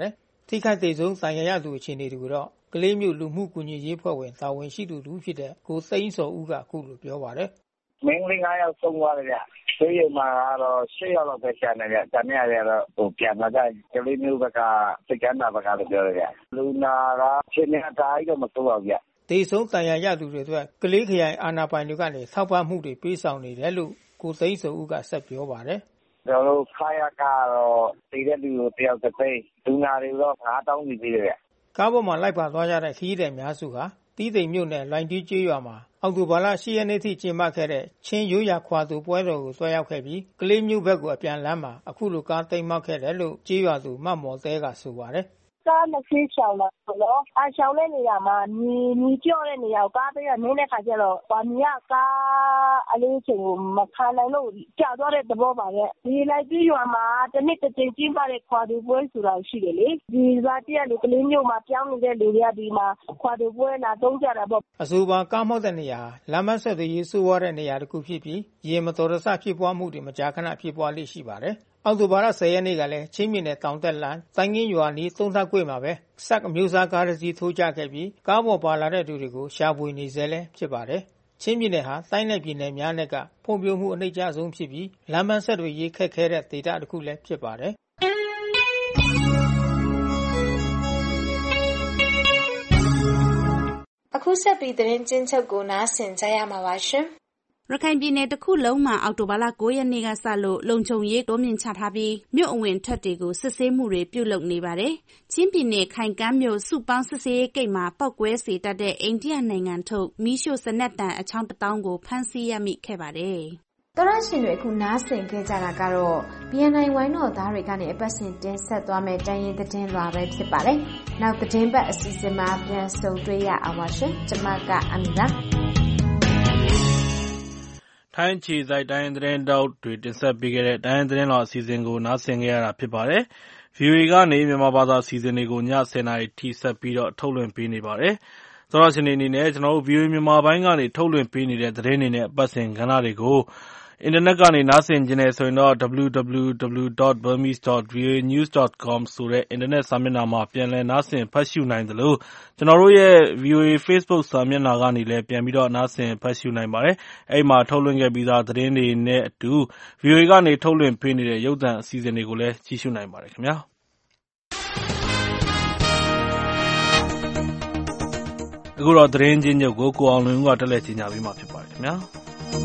[SPEAKER 21] ထိခိုက်ဒေဆုံးတန်ရာရသူအခြေအနေတွေကိုတော့ကလေးမျိုးလူမှုကူညီရေးဖွဲ့ဝင်တာဝန်ရှိသူတူဖြစ်တဲ့ကိုသိန်းစောဦးကအခုလိုပြောပါတယ်
[SPEAKER 22] မင်းလေးငါးယောက်ဆုံးသွားတယ်ဗျဆေးရုံမှာတော့ရှစ်ယောက်လောက်ပဲရှာနေကြတမရရတော့ဟိုပြန်လာကြကလေးမျိုးဘက်ကစိတ်ကမ်းတာဘက်ကလည်းပြောရတယ်လူနာကချင်းနေတာကြီးတော့မစိုးပါဘူးဗျ
[SPEAKER 21] ဒေဆုံးတန်ရာရသူတွေအတွက်ကလေးခရိုင်အာဏာပိုင်တွေကနေထောက်ပံ့မှုတွေပေးဆောင်နေတယ်လို့ကိုသိန်းစောဦးကဆက်ပြောပါတယ်
[SPEAKER 22] ကျွန်တော်ခါရကတော့တည်တဲ့လူကိုတယောက်တစ်သိန်းလူနာတွေတော့ငါးတောင်းစီပေးတယ်ဗျ
[SPEAKER 21] ကားပေါ်မှာလိုက်ပါသွားကြတဲ့ခရီးသည်များစုဟာတီးတိမ်မြို့နယ်လိုင်တီးကျေးရွာမှာအောက်တိုဘာလ၈ရက်နေ့ထိကျင်းပခဲ့တဲ့ချင်းရိုးရာခွာသူပွဲတော်ကိုတွားရောက်ခဲ့ပြီးကလေးမျိုးဘက်ကိုအပြန်လမ်းမှာအခုလိုကားသိမ်းမောက်ခဲ့တယ်လို့ကျေးရွာသူမမော်သဲကဆိုပါတယ်
[SPEAKER 3] ကားနှစ်စီးရှောင်လာတော့အရှောင်တဲ့နေရာမှာညီညီကျော်တဲ့နေရာကိုကားပေးရနေတဲ့ခါကျတော့ဘာမီကကားအလေးချိန်ကိုမခံနိုင်လို့ကြာသွားတဲ့သဘောပါပဲဒီလိုက်ပြီးရွာမှာတနစ်တစ်ချိန်ကျင်းပတဲ့ခွာသူပွဲဆိုတာရှိတယ်လေဒီဇာတိရလူကလေးမျိုးမှာပြောင်းနေတဲ့လူတွေကဒီမှာခွာသူပွဲလာတုံးကြတာပေါ့
[SPEAKER 21] အဆိုပါကားမောက်တဲ့နေရာလမ်းမဆက်သွယ်ရေးဆိုးဝါးတဲ့နေရာတစ်ခုဖြစ်ပြီးရေမတော်တဆဖြစ်ပွားမှုတွေမကြာခဏဖြစ်ပွားလိမ့်ရှိပါတယ်အောက်တိုဘာလဆယ်ရက်နေ့ကလည်းချင်းပြည်နယ်တောင်တက်လန်းတိုင်းကင်းရွာနီးသုံးထပ်ကွေ့မှာပဲစက်အမျိုးသားကားတစ်စီးထိုးကျခဲ့ပြီးကားပေါ်ပါလာတဲ့သူတွေကိုရှာဖွေနေဆဲလဲဖြစ်ပါတယ်ချင်းပြည်နယ်ဟာတိုင်းနယ်ပြည်နယ်များနဲ့ကဖွံ့ဖြိုးမှုအနှိမ့်ကျဆုံးဖြစ်ပြီးလမ်းမဆက်တွေရေးခက်ခဲတဲ့ဒေသတစ်ခုလည်းဖြစ်ပါတယ်
[SPEAKER 19] အခုဆက်ပြီးသတင်းချင်းချုပ်ကိုနားဆင်ကြရမှာပါရှင်
[SPEAKER 20] ရခိုင်ပြည်နယ်တစ်ခုလုံးမှာအောက်တိုဘာလ၉ရက်နေ့ကစလို့လုံခြုံရေးတိုးမြင့်ချထားပြီးမြို့အဝင်ထွက်တွေကိုစစ်ဆေးမှုတွေပြုလုပ်နေပါတယ်။ချင်းပြည်နယ်ခိုင်ကမ်းမြို့စုပေါင်းစစ်ဆေးရေးဂိတ်မှာပောက်ကွဲစေတတ်တဲ့အိန္ဒိယနိုင်ငံထုတ်မီးရှို့စနက်တန်အချောင်းတစ်တောင်းကိုဖမ်းဆီးရမိခဲ့ပါတယ်
[SPEAKER 19] ။သောရရှင်တွေအခုနားဆင်ခဲ့ကြတာကတော့ ဘီ အန် အိုင် ဝိုင်းတော်သားတွေကနေအပတ်စဉ်တင်ဆက်သွားမယ့်တိုင်းရင်းသတင်းလွှာပဲဖြစ်ပါတယ်။နောက်သတင်းပတ်အစီအစဉ်မှာပြန်ဆုံတွေ့ရအောင်ပါရှင်။ကျွန်မကအမီပါ
[SPEAKER 2] ထိုင်းခြေဆိုင်တိုင်းသတင်းတောက်တွေတင်ဆက်ပေးခဲ့တဲ့တိုင်းသတင်းတော်အစီအစဉ်ကိုနားဆင်ခဲ့ရတာဖြစ်ပါတယ်။ ဗီအိုအေ ကနေမြန်မာဘာသာအစီအစဉ်တွေကိုညဆယ်နာရီထိဆက်ပြီးတော့ထုတ်လွှင့်ပေးနေပါတယ်။သောရရှင်တွေအနေနဲ့ကျွန်တော်တို့ ဗီအိုအေ မြန်မာပိုင်းကနေထုတ်လွှင့်ပေးနေတဲ့သတင်းတွေနဲ့အပတ်စဉ်ကဏ္ဍတွေကိုအင်တာနက်ကနေနားဆင်ကြတယ်ဆိုရင်တော့ ဒဘလျူ ဒဘလျူ ဒဘလျူ ဒေါ့ ဘာမီစ် ဒေါ့ ဗီအိုအေ နျူးစ် ဒေါ့ ကောမ် ဆိုတဲ့အင်တာနက်စာမျက်နှာမှာပြန်လည်နားဆင်ဖတ်ရှုနိုင်သလိုကျွန်တော်တို့ရဲ့ ဗီအိုအေ Facebook စာမျက်နှာကနေလည်းပြန်ပြီးတော့နားဆင်ဖတ်ရှုနိုင်ပါတယ်။အဲဒီမှာထုတ်လွှင့်ခဲ့ပြီးသားသတင်းတွေနဲ့အတူ ဗီအိုအေ ကနေထုတ်လွှင့်ပေးနေတဲ့ရုပ်သံအစီအစဉ်တွေကိုလည်းကြည့်ရှုနိုင်ပါတယ်ခင်ဗျာ။အခုတော့သတင်းချင်းချုပ်ကိုကိုအောင်လွင်ဦးကတက်လက်ကြီးညာပြီးမှဖြစ်ပါတယ်ခင်ဗျာ။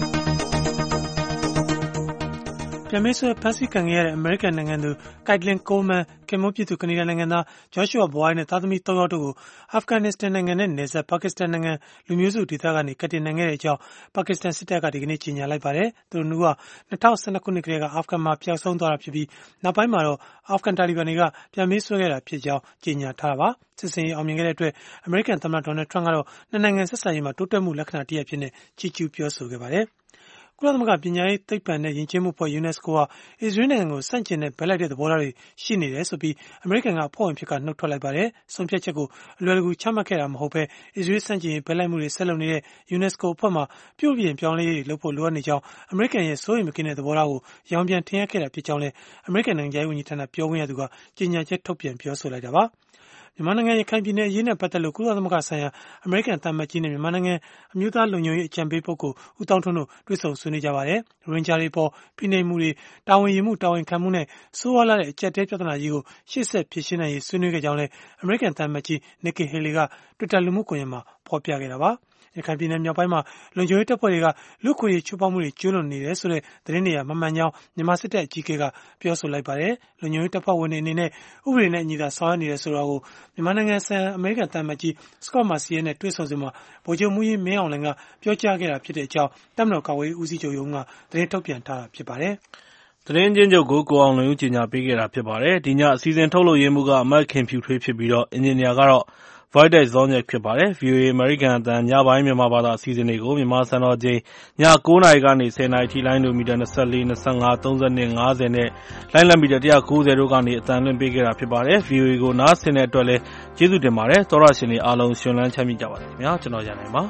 [SPEAKER 4] ပြန်မေးဆွဲဖမ်းဆီးခံခဲ့ရတဲ့အမေရိကန်နိုင်ငံသူကိုက်ဒလင်ကိုမန်ခင်မုန်းပြည်သူကနေဒါနိုင်ငံသားဂျော့ရှုအာဘွိုင်းနဲ့သားသမီးသုံးယောက်တို့ကိုအာဖဂန်နစ္စတန်နိုင်ငံနဲ့နယ်စပ်ပါကစ္စတန်နိုင်ငံလူမျိုးစုဒေသကနေကတ်တင်နိုင်ခဲ့တဲ့အကြောင်းပါကစ္စတန်စစ်တပ်ကဒီကနေ့ကြေညာလိုက်ပါတယ်။သူတို့နှစ်ဦးက၂၀၁၂ခုနှစ်ကတည်းကအာဖဂန်မှာပျောက်ဆုံးသွားတာဖြစ်ပြီးနောက်ပိုင်းမှာတော့အာဖဂန်တာလီဘန်တွေကပြန်မေးဆွဲခဲ့တာဖြစ်ကြောင်းကြေညာထားတာပါ။စစ်စင်ရေးအောင်မြင်ခဲ့တဲ့အတွက်အမေရိကန်သမ္မတဒေါ်နယ်ထရန့်ကတော့နှစ်နိုင်ငံဆက်ဆံရေးမှာတိုးတက်မှုလက္ခဏာတစ်ရပ်ဖြစ်နေချီးကျူးပြောဆိုခဲ့ပါတယ်။ကုလသမဂ္ဂပညာရေးသိပ္ပံနဲ့ယဉ်ကျေးမှုအဖွဲ့ UNESCO ဟာအစ္စရေးနိုင်ငံကိုဆန့်ကျင်တဲ့ဘက်လိုက်တဲ့သဘောထားတွေရှိနေတယ်ဆိုပြီးအမေရိကန်ကအဖွဲ့ဝင်ဖြစ်ကနှုတ်ထွက်လိုက်ပါတယ်။ဆုံးဖြတ်ချက်ကိုအလွယ်တကူချမှတ်ခဲ့တာမဟုတ်ဘဲအစ္စရေးဆန့်ကျင်ရေးဘက်လိုက်မှုတွေဆက်လုပ်နေတဲ့ UNESCO အဖွဲ့မှာပြုပြင်ပြောင်းလဲရေးတွေလုပ်ဖို့လိုအပ်နေကြောင်းအမေရိကန်ရဲ့စိုးရိမ်မကင်းတဲ့သဘောထားကိုရောင်ပြန်ထင်ဟပ်ခဲ့တာဖြစ်ကြောင်းလည်းအမေရိကန်နိုင်ငံခြားရေးဝန်ကြီးဌာနပြောခွင့်ရသူကကြေညာချက်ထုတ်ပြန်ပြောဆိုလိုက်တာပါ။မြန်မာနိုင်ငံရခိုင်ပြည်နယ်အရေးနဲ့ပတ်သက်လို့ကုလသမဂ္ဂဆိုင်ရာအမေရိကန်သံအမတ်ကြီးနဲ့မြန်မာနိုင်ငံအမျိုးသားလုံခြုံရေးအကြံပေးပုဂ္ဂိုလ်ဦးသောင်းထွန်းတို့တွေ့ဆုံဆွေးနွေးကြပါတယ်။ရိုဟင်ဂျာတွေပေါ်ဖိနှိပ်မှုတွေတာဝန်ယူမှုတာဝန်ခံမှုနဲ့ဆိုးဝါးလာတဲ့အကျပ်အတည်းပြဿနာကြီးကိုရှေ့ဆက်ဖြေရှင်းနိုင်ရေးဆွေးနွေးခဲ့ကြောင်းလည်းအမေရိကန်သံအမတ်ကြီး Nikki Haley က Twitter လူမှုကွန်ရက်မှာဖော်ပြခဲ့တာပါ။ရခိုင်ပြည်နယ်မြောက်ပိုင်းမှာလုံခြုံရေးတပ်ဖွဲ့တွေကလူ့အခွင့်အရေးချိုးဖောက်မှုတွေကျူးလွန်နေတယ်ဆိုတဲ့သတင်းတွေကမမှန်ကြောင်းမြန်မာစစ်တပ်အကြီးအကဲကပြောဆိုလိုက်ပါတယ်။လုံခြုံရေးတပ်ဖွဲ့ဝင်တွေအနေနဲ့ဥပဒေနဲ့အညီသာဆောင်ရွက်နေတယ်ဆိုတာကိုမြန်မာနိုင်ငံဆိုင်ရာအမေရိကန်သံအမတ်ကြီး Scott Marciel နဲ့တွေ့ဆုံစဉ်မှာဗိုလ်ချုပ်မှူးကြီးမင်းအောင်လှိုင်ကပြောကြားခဲ့တာဖြစ်တဲ့အကြောင်းတပ်မတော်ကာကွယ်ရေးဦးစီးချုပ်ရုံးကသတင်းထုတ်ပြန်ထားတာဖြစ်ပါတယ်
[SPEAKER 2] ။သတင်းချင်းချုပ်ကိုကိုအောင်လွင်ဦးကြေညာပေးခဲ့တာဖြစ်ပါတယ်။ဒီညအစီအစဉ်ထုတ်လုပ်ရေးမှူးကအမတ်ခင်ဖြူထွေးဖြစ်ပြီးတော့အင်ဂျင်နီယာကတော့ Voidex Zonyek ဖြစ်ပါတယ်။ ဗီအိုအေ အမေရိကန်အသံညပိုင်းမြန်မာဘာသာအစီအစဉ်တွေကိုမြန်မာစံတော်ချိန်ညကိုးနာရီကနေဆယ်နာရီထိလိုင်းဒိုမီတာ၂၄၊၂၅၊၃၂၊၅၀နဲ့လိုင်းလံမီတာ၁၉၀တို့ကနေအသံလွှင့်ပေးခဲ့တာဖြစ်ပါတယ်။ ဗီအိုအေကိုနားဆင်တဲ့အတွက်လည်းကျေးဇူးတင်ပါတယ်။သောရရှင်တွေအားလုံးရှင်လန်းချမ်းမြေ့ကြပါစေခင်ဗျာ။ကျွန်တော်ရန်နိုင်ပါ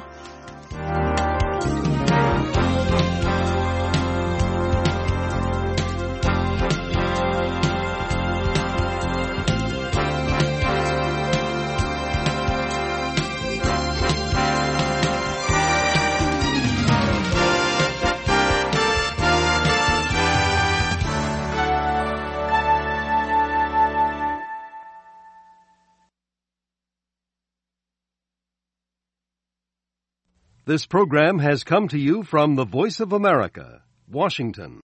[SPEAKER 2] ။
[SPEAKER 5] This program has come to you from the Voice of America, Washington.